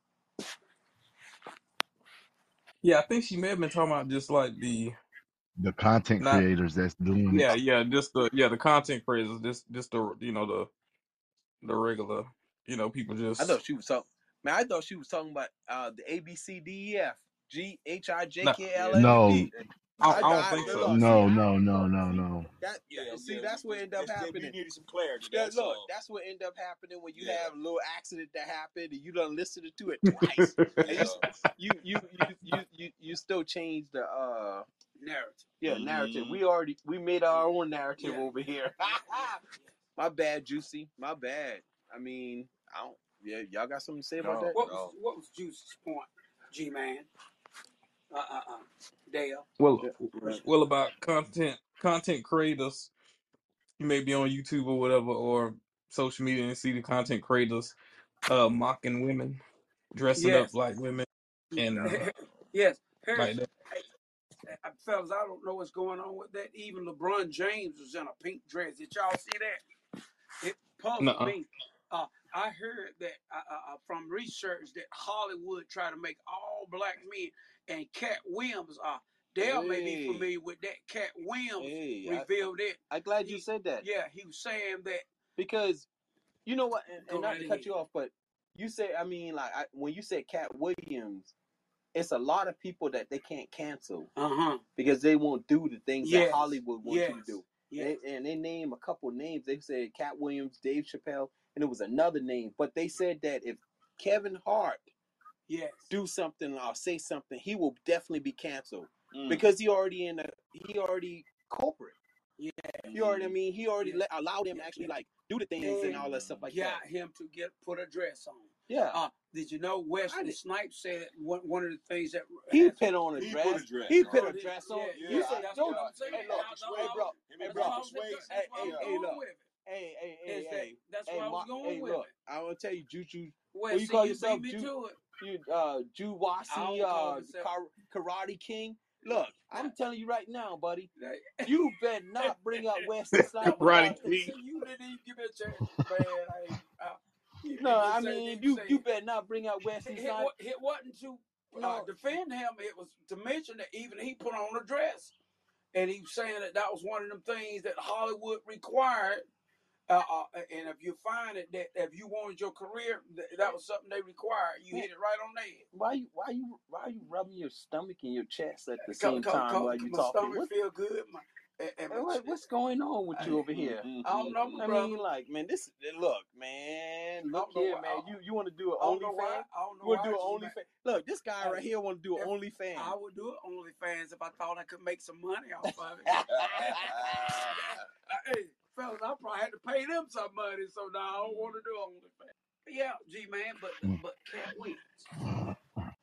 [SPEAKER 5] Yeah, I think she may have been talking about just like the
[SPEAKER 3] The content
[SPEAKER 5] not
[SPEAKER 3] creators that's doing
[SPEAKER 5] yeah
[SPEAKER 3] it.
[SPEAKER 5] yeah just the yeah the content creators just just the you know the the regular you know people
[SPEAKER 2] I
[SPEAKER 5] just
[SPEAKER 2] thought she was talking. Man, I thought she was talking about uh, the A B C D E F G H I J
[SPEAKER 5] no
[SPEAKER 2] K L M N
[SPEAKER 3] No,
[SPEAKER 2] P.
[SPEAKER 5] I,
[SPEAKER 2] I,
[SPEAKER 5] I don't
[SPEAKER 2] I
[SPEAKER 5] think so.
[SPEAKER 2] look, see,
[SPEAKER 3] no,
[SPEAKER 2] I
[SPEAKER 3] no, no,
[SPEAKER 2] look,
[SPEAKER 3] no,
[SPEAKER 2] see,
[SPEAKER 3] no.
[SPEAKER 2] that
[SPEAKER 6] Yeah,
[SPEAKER 2] see,
[SPEAKER 6] yeah,
[SPEAKER 2] that's what ended up
[SPEAKER 6] S J B
[SPEAKER 2] happening.
[SPEAKER 6] needed some clarity.
[SPEAKER 2] Yeah,
[SPEAKER 6] That's
[SPEAKER 2] look,
[SPEAKER 6] all.
[SPEAKER 2] that's what ended up happening when you
[SPEAKER 6] Yeah.
[SPEAKER 2] have a little accident that happened and you done listened to it twice. And you, you, you, you, you, you, you still change the uh
[SPEAKER 4] Narrative.
[SPEAKER 2] yeah
[SPEAKER 6] Mhm.
[SPEAKER 2] narrative. We already we made our own narrative
[SPEAKER 4] Yeah.
[SPEAKER 2] over here. My bad, Juicy. My bad. I mean, I don't. Yeah, y'all got something to say about
[SPEAKER 6] No.
[SPEAKER 2] that?
[SPEAKER 4] What was what was Juice's point, G Man? Uh uh uh. Dale.
[SPEAKER 5] well
[SPEAKER 2] Yeah, right.
[SPEAKER 5] well about content content creators, you may be on YouTube or whatever or social media and see the content creators uh mocking women, dressing
[SPEAKER 4] Yes.
[SPEAKER 5] up like women and
[SPEAKER 4] Yes. Harris,
[SPEAKER 5] like that.
[SPEAKER 4] hey, hey, fellas, I don't know what's going on with that. Even LeBron James was in a pink dress. Did y'all see that? It puzzled
[SPEAKER 5] Nuh-uh.
[SPEAKER 4] me. Uh, I heard that uh, uh, from research that Hollywood try to make all black men, and Cat Williams, uh, Dale may be
[SPEAKER 2] Hey.
[SPEAKER 4] familiar with that. Cat Williams
[SPEAKER 2] Hey, I-
[SPEAKER 4] revealed it.
[SPEAKER 2] I'm glad
[SPEAKER 4] He-
[SPEAKER 2] you said that
[SPEAKER 4] Yeah, he was saying that.
[SPEAKER 2] because you know what, and,
[SPEAKER 4] Go
[SPEAKER 2] and not
[SPEAKER 4] right
[SPEAKER 2] to cut
[SPEAKER 4] ahead.
[SPEAKER 2] you off, but you say, I mean, like I, when you said Cat Williams, it's a lot of people that they can't cancel
[SPEAKER 4] Uh huh.
[SPEAKER 2] because they won't do the things
[SPEAKER 4] Yes.
[SPEAKER 2] that Hollywood wants
[SPEAKER 4] Yes.
[SPEAKER 2] you to do.
[SPEAKER 4] Yes.
[SPEAKER 2] They, and they name a couple names. They said Cat Williams, Dave Chappelle, and it was another name. But they said that if Kevin Hart
[SPEAKER 4] Yes.
[SPEAKER 2] do something or say something, he will definitely be canceled
[SPEAKER 6] Mm.
[SPEAKER 2] because he already in a he already corporate.
[SPEAKER 4] Yeah.
[SPEAKER 2] You already, I mean, he already
[SPEAKER 4] Yeah.
[SPEAKER 2] let, allowed him to actually like do the things and,
[SPEAKER 4] And
[SPEAKER 2] all that stuff like
[SPEAKER 4] got
[SPEAKER 2] that.
[SPEAKER 4] him to get put a dress on.
[SPEAKER 2] Yeah.
[SPEAKER 4] Uh, did you know Wesley
[SPEAKER 2] did-
[SPEAKER 4] Snipes said one, one of the things that
[SPEAKER 2] He
[SPEAKER 4] has-
[SPEAKER 2] put on a
[SPEAKER 6] He
[SPEAKER 2] dress.
[SPEAKER 6] put a dress
[SPEAKER 2] He
[SPEAKER 6] on.
[SPEAKER 2] put
[SPEAKER 4] Oh,
[SPEAKER 2] a
[SPEAKER 4] did-
[SPEAKER 2] dress
[SPEAKER 4] yeah,
[SPEAKER 2] on.
[SPEAKER 4] yeah,
[SPEAKER 2] You said,
[SPEAKER 4] that's
[SPEAKER 2] don't.
[SPEAKER 4] what I'm saying.
[SPEAKER 2] Hey, look,
[SPEAKER 4] That's
[SPEAKER 6] Sway,
[SPEAKER 4] what I was-
[SPEAKER 6] bro. Him and
[SPEAKER 4] that's
[SPEAKER 6] Bro
[SPEAKER 4] what I was-
[SPEAKER 6] Swayze.
[SPEAKER 4] that's
[SPEAKER 2] Hey,
[SPEAKER 4] why I
[SPEAKER 2] hey,
[SPEAKER 4] was
[SPEAKER 2] hey,
[SPEAKER 4] going
[SPEAKER 2] look.
[SPEAKER 4] with it.
[SPEAKER 2] Hey, hey, hey,
[SPEAKER 4] Is that-
[SPEAKER 2] hey.
[SPEAKER 4] that's
[SPEAKER 2] hey,
[SPEAKER 4] why I was
[SPEAKER 2] Ma-
[SPEAKER 4] going
[SPEAKER 2] hey,
[SPEAKER 4] with
[SPEAKER 2] look,
[SPEAKER 4] it.
[SPEAKER 2] I want to tell you, Juju,
[SPEAKER 4] Well,
[SPEAKER 2] you
[SPEAKER 4] see,
[SPEAKER 2] call
[SPEAKER 4] you
[SPEAKER 2] yourself,
[SPEAKER 4] beat me
[SPEAKER 2] Ju-
[SPEAKER 4] to it.
[SPEAKER 2] you, uh, Juwasi,
[SPEAKER 4] I don't call
[SPEAKER 2] uh,
[SPEAKER 4] myself-
[SPEAKER 2] Kar- Karate King. Look, I'm telling you right now, buddy,
[SPEAKER 4] That-
[SPEAKER 2] you better not bring up Wesley Snipes.
[SPEAKER 5] Right.
[SPEAKER 4] See, you didn't even give me a chance, man. I ain't, uh, you
[SPEAKER 2] No,
[SPEAKER 4] didn't
[SPEAKER 2] I
[SPEAKER 4] say
[SPEAKER 2] mean,
[SPEAKER 4] anything
[SPEAKER 2] you
[SPEAKER 4] say
[SPEAKER 2] you
[SPEAKER 4] it.
[SPEAKER 2] better not bring up Wesley
[SPEAKER 4] It, it,
[SPEAKER 2] Snipes.
[SPEAKER 4] wa- it wasn't to uh,
[SPEAKER 2] No.
[SPEAKER 4] defend him. It was to mention that even he put on a dress, and he was saying that that was one of them things that Hollywood required. Uh, uh, and if you find it that if you wanted your career, th- that was something they required. You hit it right on the head.
[SPEAKER 2] Why you why you why are you rubbing your stomach and your chest at the
[SPEAKER 4] Co-
[SPEAKER 2] same
[SPEAKER 4] co-
[SPEAKER 2] time
[SPEAKER 4] co-
[SPEAKER 2] while you
[SPEAKER 4] my
[SPEAKER 2] talking?
[SPEAKER 4] stomach
[SPEAKER 2] What,
[SPEAKER 4] feel good. My, and, and my
[SPEAKER 2] what-
[SPEAKER 4] chest-
[SPEAKER 2] what's going on with you over here?
[SPEAKER 4] I don't know, my
[SPEAKER 2] I
[SPEAKER 4] brother.
[SPEAKER 2] mean, like, man, this look, man, look
[SPEAKER 4] don't know
[SPEAKER 2] here,
[SPEAKER 4] why-
[SPEAKER 2] man.
[SPEAKER 4] I-
[SPEAKER 2] You you want to do an
[SPEAKER 4] I don't know why.
[SPEAKER 2] OnlyFans?
[SPEAKER 4] I don't know
[SPEAKER 2] You want
[SPEAKER 4] why.
[SPEAKER 2] to do an
[SPEAKER 4] G-Man.
[SPEAKER 2] OnlyFans? Look, this guy
[SPEAKER 4] Hey,
[SPEAKER 2] right here want to do an
[SPEAKER 4] if-
[SPEAKER 2] OnlyFans.
[SPEAKER 4] I would do it OnlyFans if I thought I could make some money off of it. Hey, fellas, I probably had to pay them some money, so now I don't want to do OnlyFans. Yeah, G man, but but Cat wins.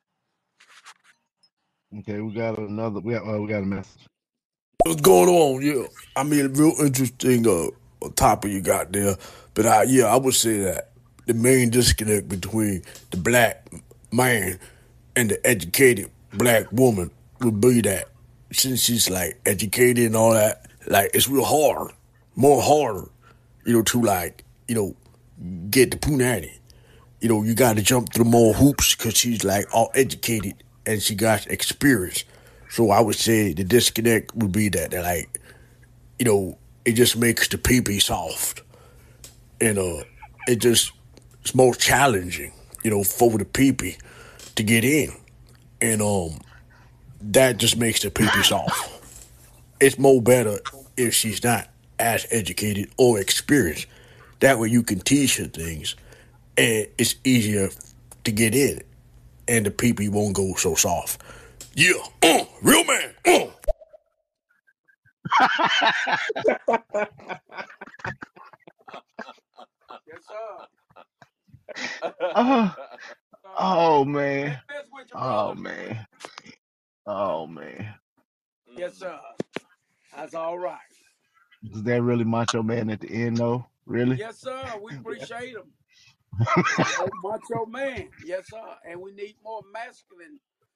[SPEAKER 3] Okay, we got another. We got, uh, we got a message.
[SPEAKER 10] What's going on? Yeah, I mean, real interesting uh, topic you got there. But I, yeah, I would say that the main disconnect between the black man and the educated black woman would be that since she's like educated and all that, like it's real hard, more harder, you know, to like, you know, get the punani. You know, you got to jump through more hoops because she's like all educated and she got experience. So I would say the disconnect would be that, that like, you know, it just makes the pee-pee soft. And uh, it just, it's more challenging, you know, for the pee-pee. to get in. And um, that just makes the pee-pee soft. It's more better if she's not as educated or experienced. That way you can teach her things, and it's easier to get in, and the pee-pee won't go so soft. Yeah, uh, real man. Uh.
[SPEAKER 4] Yes, sir.
[SPEAKER 3] Oh, oh man.
[SPEAKER 4] Ain't mess with you,
[SPEAKER 3] Oh
[SPEAKER 4] brother.
[SPEAKER 3] man. Oh man.
[SPEAKER 4] Yes, sir. That's all right.
[SPEAKER 3] Is that really Macho Man at the end though? Really?
[SPEAKER 4] Yes, sir. We appreciate him. Macho man. Yes, sir. And we need more masculine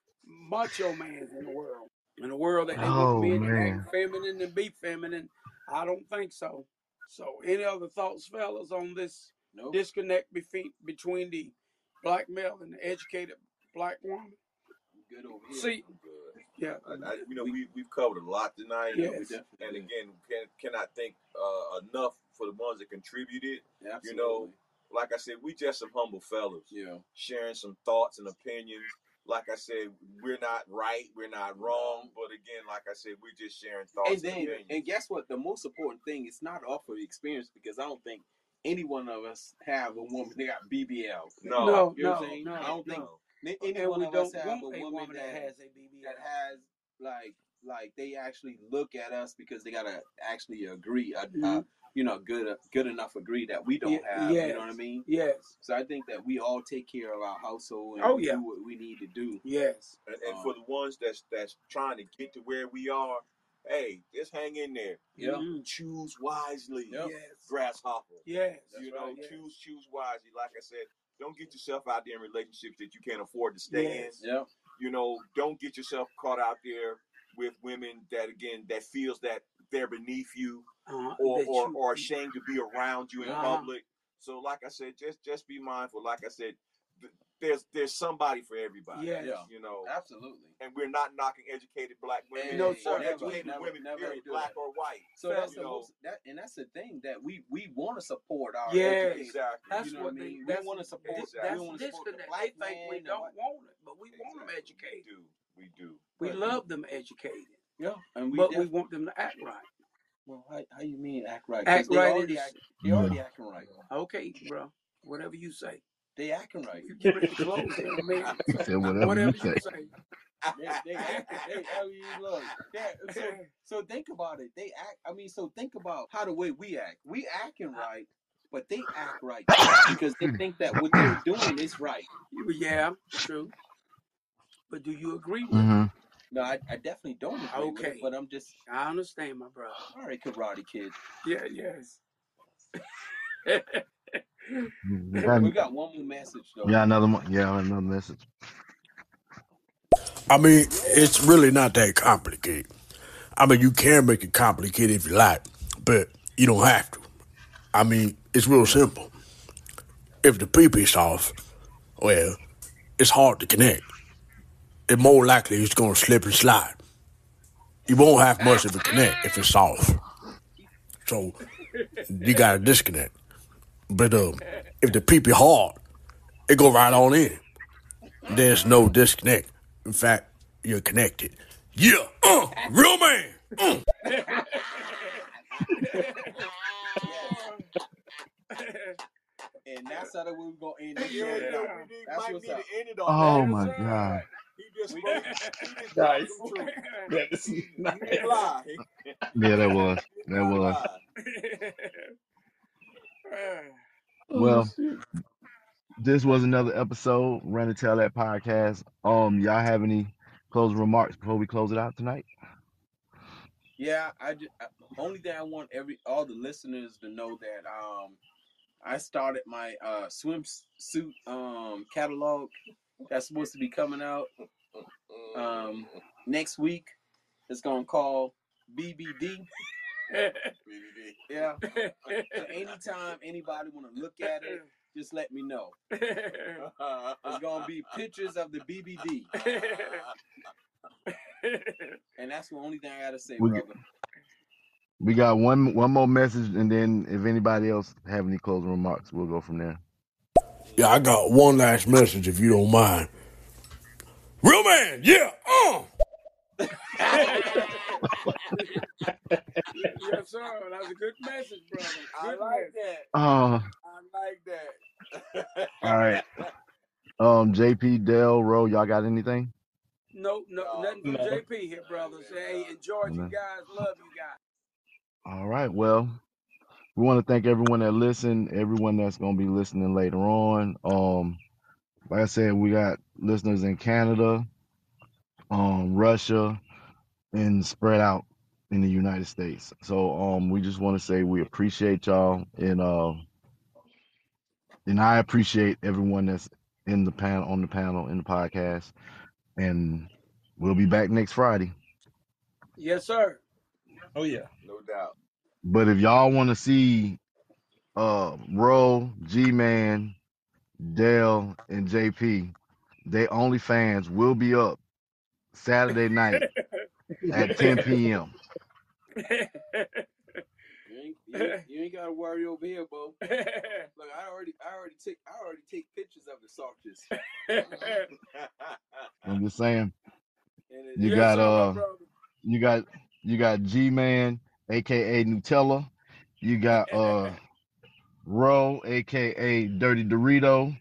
[SPEAKER 4] macho mans in the world. In the world that they
[SPEAKER 3] Oh,
[SPEAKER 4] want men to
[SPEAKER 3] man.
[SPEAKER 4] act feminine and be feminine. I don't think so. So any other thoughts, fellas, on this
[SPEAKER 2] Nope.
[SPEAKER 4] disconnect between between the black male and the educated black woman?
[SPEAKER 2] Good over here.
[SPEAKER 4] See,
[SPEAKER 6] I'm good.
[SPEAKER 4] yeah.
[SPEAKER 6] I, I, you know, we we've covered a lot tonight.
[SPEAKER 4] Yes.
[SPEAKER 6] And, we, and again, can cannot thank uh, enough for the ones that contributed.
[SPEAKER 2] Absolutely.
[SPEAKER 6] You know, like I said, we just some humble fellas.
[SPEAKER 2] Yeah.
[SPEAKER 6] Sharing some thoughts and opinions. Like I said, we're not right, we're not wrong, but again, like I said, we're just sharing thoughts
[SPEAKER 2] And
[SPEAKER 6] and,
[SPEAKER 2] then,
[SPEAKER 6] opinions.
[SPEAKER 2] and guess what? The most important thing is not off of experience, because I don't think any one of us have a woman that got B B L.
[SPEAKER 6] No,
[SPEAKER 4] No,
[SPEAKER 2] You know
[SPEAKER 4] no,
[SPEAKER 2] what I'm saying?
[SPEAKER 4] no.
[SPEAKER 2] I don't think
[SPEAKER 6] no.
[SPEAKER 2] ni- any
[SPEAKER 4] And
[SPEAKER 2] one
[SPEAKER 4] we
[SPEAKER 2] of us
[SPEAKER 4] don't
[SPEAKER 2] have
[SPEAKER 4] want
[SPEAKER 2] a
[SPEAKER 4] a
[SPEAKER 2] woman,
[SPEAKER 4] woman that
[SPEAKER 2] that,
[SPEAKER 4] has a B B L.
[SPEAKER 2] that has like like they actually look at us because they gotta actually agree, uh,
[SPEAKER 4] Mhm.
[SPEAKER 2] uh, you know, good uh, good enough agree that we don't
[SPEAKER 4] Ye-
[SPEAKER 2] have.
[SPEAKER 4] yes.
[SPEAKER 2] You know what I mean?
[SPEAKER 4] Yes.
[SPEAKER 2] So I think that we all take care of our household and
[SPEAKER 4] Oh,
[SPEAKER 2] we
[SPEAKER 4] yeah.
[SPEAKER 2] do what we need to do.
[SPEAKER 4] Yes.
[SPEAKER 6] And, and
[SPEAKER 2] Um,
[SPEAKER 6] for the ones that's that's trying to get to where we are, hey, just hang in there.
[SPEAKER 2] Yeah.
[SPEAKER 4] Mhm.
[SPEAKER 6] Choose wisely,
[SPEAKER 2] Yep.
[SPEAKER 4] Yes.
[SPEAKER 6] grasshopper.
[SPEAKER 4] Yes.
[SPEAKER 6] you
[SPEAKER 2] That's
[SPEAKER 6] know,
[SPEAKER 2] right.
[SPEAKER 4] Yes.
[SPEAKER 6] choose choose wisely. Like I said, don't get yourself out there in relationships that you can't afford to stay
[SPEAKER 4] Yes.
[SPEAKER 6] in.
[SPEAKER 2] Yeah.
[SPEAKER 6] You know, don't get yourself caught out there with women that again that feels that they're beneath you
[SPEAKER 4] Uh,
[SPEAKER 6] or
[SPEAKER 4] that
[SPEAKER 6] or,
[SPEAKER 4] you,
[SPEAKER 6] or ashamed to be around you in
[SPEAKER 4] Uh-huh.
[SPEAKER 6] public. So, like I said, just just be mindful. Like I said, th- there's there's somebody for everybody.
[SPEAKER 4] Yes.
[SPEAKER 2] Yeah.
[SPEAKER 6] You know,
[SPEAKER 2] Absolutely.
[SPEAKER 6] and we're not knocking educated black women
[SPEAKER 2] Hey,
[SPEAKER 4] No,
[SPEAKER 6] or
[SPEAKER 4] sir.
[SPEAKER 2] never,
[SPEAKER 6] educated
[SPEAKER 2] never,
[SPEAKER 6] women,
[SPEAKER 2] never
[SPEAKER 6] period,
[SPEAKER 2] do
[SPEAKER 6] black
[SPEAKER 2] that.
[SPEAKER 6] or white.
[SPEAKER 2] So that's
[SPEAKER 6] you
[SPEAKER 2] the
[SPEAKER 6] know,
[SPEAKER 2] most that, and that's the thing that we we want to support our
[SPEAKER 4] Yes.
[SPEAKER 2] educated.
[SPEAKER 6] exactly.
[SPEAKER 4] That's
[SPEAKER 2] You know
[SPEAKER 4] what
[SPEAKER 2] what I
[SPEAKER 4] they.
[SPEAKER 2] mean? We
[SPEAKER 4] That's
[SPEAKER 2] want to support.
[SPEAKER 6] Exactly.
[SPEAKER 4] that's
[SPEAKER 2] We want to support the
[SPEAKER 4] disconnect.
[SPEAKER 2] black
[SPEAKER 4] They think
[SPEAKER 2] man
[SPEAKER 4] we
[SPEAKER 2] and
[SPEAKER 4] don't
[SPEAKER 2] what-
[SPEAKER 4] want it, but we want them
[SPEAKER 6] Exactly.
[SPEAKER 4] educated.
[SPEAKER 6] We do. We do.
[SPEAKER 4] We
[SPEAKER 2] But-
[SPEAKER 4] love them educated,
[SPEAKER 2] Yeah, and we
[SPEAKER 4] but we
[SPEAKER 2] def-
[SPEAKER 4] want them to act right.
[SPEAKER 2] well, how, how you mean act right?
[SPEAKER 4] Act
[SPEAKER 2] 'Cause they
[SPEAKER 4] right
[SPEAKER 2] already
[SPEAKER 4] is-
[SPEAKER 2] act, they already acting right.
[SPEAKER 4] Okay, bro. Whatever you say.
[SPEAKER 2] They acting right.
[SPEAKER 4] You get ready to close in a minute.
[SPEAKER 3] He said whatever,
[SPEAKER 4] Whatever
[SPEAKER 3] you
[SPEAKER 4] you
[SPEAKER 3] say.
[SPEAKER 4] say.
[SPEAKER 2] They, they acting. They, I mean, look. That, so, so think about it. They act. I mean, so think about how the way we act. We acting right, but they act right because they think that what they're doing is right.
[SPEAKER 4] You- Yeah, true. But do you agree with
[SPEAKER 3] Mm-hmm.
[SPEAKER 4] it?
[SPEAKER 2] No, I, I definitely don't agree with
[SPEAKER 4] Okay.
[SPEAKER 2] it, but I'm just
[SPEAKER 4] I understand, my brother.
[SPEAKER 2] all right, Karate Kid.
[SPEAKER 4] Yeah, yes.
[SPEAKER 3] We got,
[SPEAKER 2] We got one more message though.
[SPEAKER 3] yeah, another one. Yeah, another message.
[SPEAKER 10] I mean, it's really not that complicated. I mean, you can make it complicated if you like, but you don't have to. I mean, it's real simple. If the pee-pee soft, well, it's hard to connect. It's more likely it's going to slip and slide. You won't have much of a connect if it's soft. So, you got to disconnect. But um, if the pee-pee hard, it go right on in. There's no disconnect. In fact, you're connected. Yeah, uh, real man. Uh.
[SPEAKER 2] And that's how the way we're gonna end this
[SPEAKER 6] Yeah,
[SPEAKER 2] show.
[SPEAKER 6] yeah,
[SPEAKER 2] tonight.
[SPEAKER 6] we need,
[SPEAKER 2] That's
[SPEAKER 6] might
[SPEAKER 2] what's
[SPEAKER 6] need
[SPEAKER 2] up.
[SPEAKER 6] to end it on
[SPEAKER 3] Oh
[SPEAKER 6] that.
[SPEAKER 3] my
[SPEAKER 4] sir.
[SPEAKER 3] God.
[SPEAKER 6] He just
[SPEAKER 2] We-
[SPEAKER 6] spoke. He just
[SPEAKER 5] Nice.
[SPEAKER 6] spoke some truth.
[SPEAKER 5] That is
[SPEAKER 6] He
[SPEAKER 5] nice.
[SPEAKER 6] didn't lie.
[SPEAKER 3] Yeah, that was.
[SPEAKER 6] He did
[SPEAKER 3] That
[SPEAKER 6] not
[SPEAKER 3] was.
[SPEAKER 6] lie.
[SPEAKER 3] Well, this was another episode, Run and Tell That podcast. Um, y'all have any closing remarks before we close it out tonight?
[SPEAKER 2] Yeah, I just I, only thing I want every all the listeners to know that um I started my uh swimsuit um catalog that's supposed to be coming out um next week. It's gonna call B B D. Yeah. So anytime anybody wanna look at it, just let me know. It's gonna be pictures of the B B D. And that's the only thing I gotta say,
[SPEAKER 3] We-
[SPEAKER 2] brother.
[SPEAKER 3] We got one one more message, and then if anybody else have any closing remarks, we'll go from there.
[SPEAKER 10] Yeah, I got one last message if you don't mind. Real man, yeah. Uh.
[SPEAKER 4] Yes, sir. That's a good message, brother.
[SPEAKER 1] I
[SPEAKER 4] Good
[SPEAKER 1] like
[SPEAKER 4] message.
[SPEAKER 1] that.
[SPEAKER 3] Uh,
[SPEAKER 1] I like that.
[SPEAKER 3] all right. Um, J P, Dale, Ro, y'all got anything?
[SPEAKER 4] No, no,
[SPEAKER 1] No.
[SPEAKER 4] nothing from
[SPEAKER 5] No.
[SPEAKER 4] J P here, brothers. Hey, enjoyed you
[SPEAKER 3] No.
[SPEAKER 4] guys. Love you guys.
[SPEAKER 3] All right. Well, we want to thank everyone that listened, everyone that's going to be listening later on. Um, like I said, we got listeners in Canada, um, Russia, and spread out in the United States. So um, we just want to say we appreciate y'all, and uh, and I appreciate everyone that's in the panel, on the panel, in the podcast, and we'll be back next Friday.
[SPEAKER 4] Yes, sir.
[SPEAKER 5] Oh yeah.
[SPEAKER 1] No doubt.
[SPEAKER 3] But if y'all want to see uh, Ro, G-Man, Dale, and J P, they OnlyFans will be up Saturday night at ten p.m.
[SPEAKER 2] You ain't, you ain't, you ain't gotta worry over here, Bo. Look, I already, I already take, I already take pictures of the sausages.
[SPEAKER 3] I'm just saying.
[SPEAKER 2] And it,
[SPEAKER 3] You
[SPEAKER 4] Yes,
[SPEAKER 3] got
[SPEAKER 4] sir, my
[SPEAKER 3] uh,
[SPEAKER 4] brother.
[SPEAKER 3] you got you got G-Man, aka Nutella. You got uh, Ro, aka Dirty Dorito.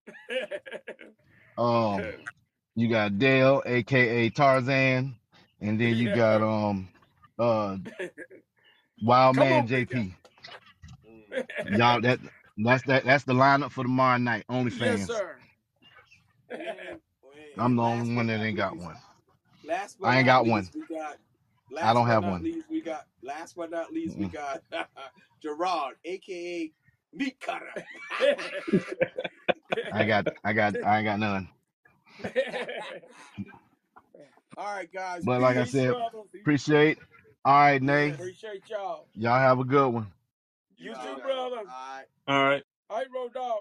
[SPEAKER 3] Um, you got Dale, aka Tarzan, and then you
[SPEAKER 4] Yeah.
[SPEAKER 3] got um, uh, Wild
[SPEAKER 4] Come
[SPEAKER 3] Man
[SPEAKER 4] on, big
[SPEAKER 3] J P.
[SPEAKER 1] Mm.
[SPEAKER 3] Y'all, that that's that that's the lineup for tomorrow night.
[SPEAKER 4] Yes,
[SPEAKER 3] OnlyFans.
[SPEAKER 4] sir.
[SPEAKER 2] and, and,
[SPEAKER 3] I'm the
[SPEAKER 2] last
[SPEAKER 3] only
[SPEAKER 2] but
[SPEAKER 3] one that
[SPEAKER 2] not
[SPEAKER 3] ain't got
[SPEAKER 2] least,
[SPEAKER 3] one.
[SPEAKER 2] last but
[SPEAKER 3] I ain't
[SPEAKER 2] not
[SPEAKER 3] got one.
[SPEAKER 2] least, we got.
[SPEAKER 3] I
[SPEAKER 2] Last
[SPEAKER 3] don't
[SPEAKER 2] but
[SPEAKER 3] have
[SPEAKER 2] not
[SPEAKER 3] one.
[SPEAKER 2] least, we got. Last but not least, we
[SPEAKER 3] Mm-mm.
[SPEAKER 2] got Gerard, aka Meat Cutter.
[SPEAKER 3] I got I got I ain't got none.
[SPEAKER 2] All right, guys.
[SPEAKER 3] But like I
[SPEAKER 2] Peace.
[SPEAKER 4] Peace,
[SPEAKER 3] said,
[SPEAKER 4] brothers.
[SPEAKER 3] appreciate. All right,
[SPEAKER 2] Yeah.
[SPEAKER 3] Nay.
[SPEAKER 4] Appreciate y'all.
[SPEAKER 3] Y'all have a good one.
[SPEAKER 4] You
[SPEAKER 2] All
[SPEAKER 4] too,
[SPEAKER 2] right.
[SPEAKER 4] brother.
[SPEAKER 2] All right.
[SPEAKER 5] All right.
[SPEAKER 4] All right, Road Dog.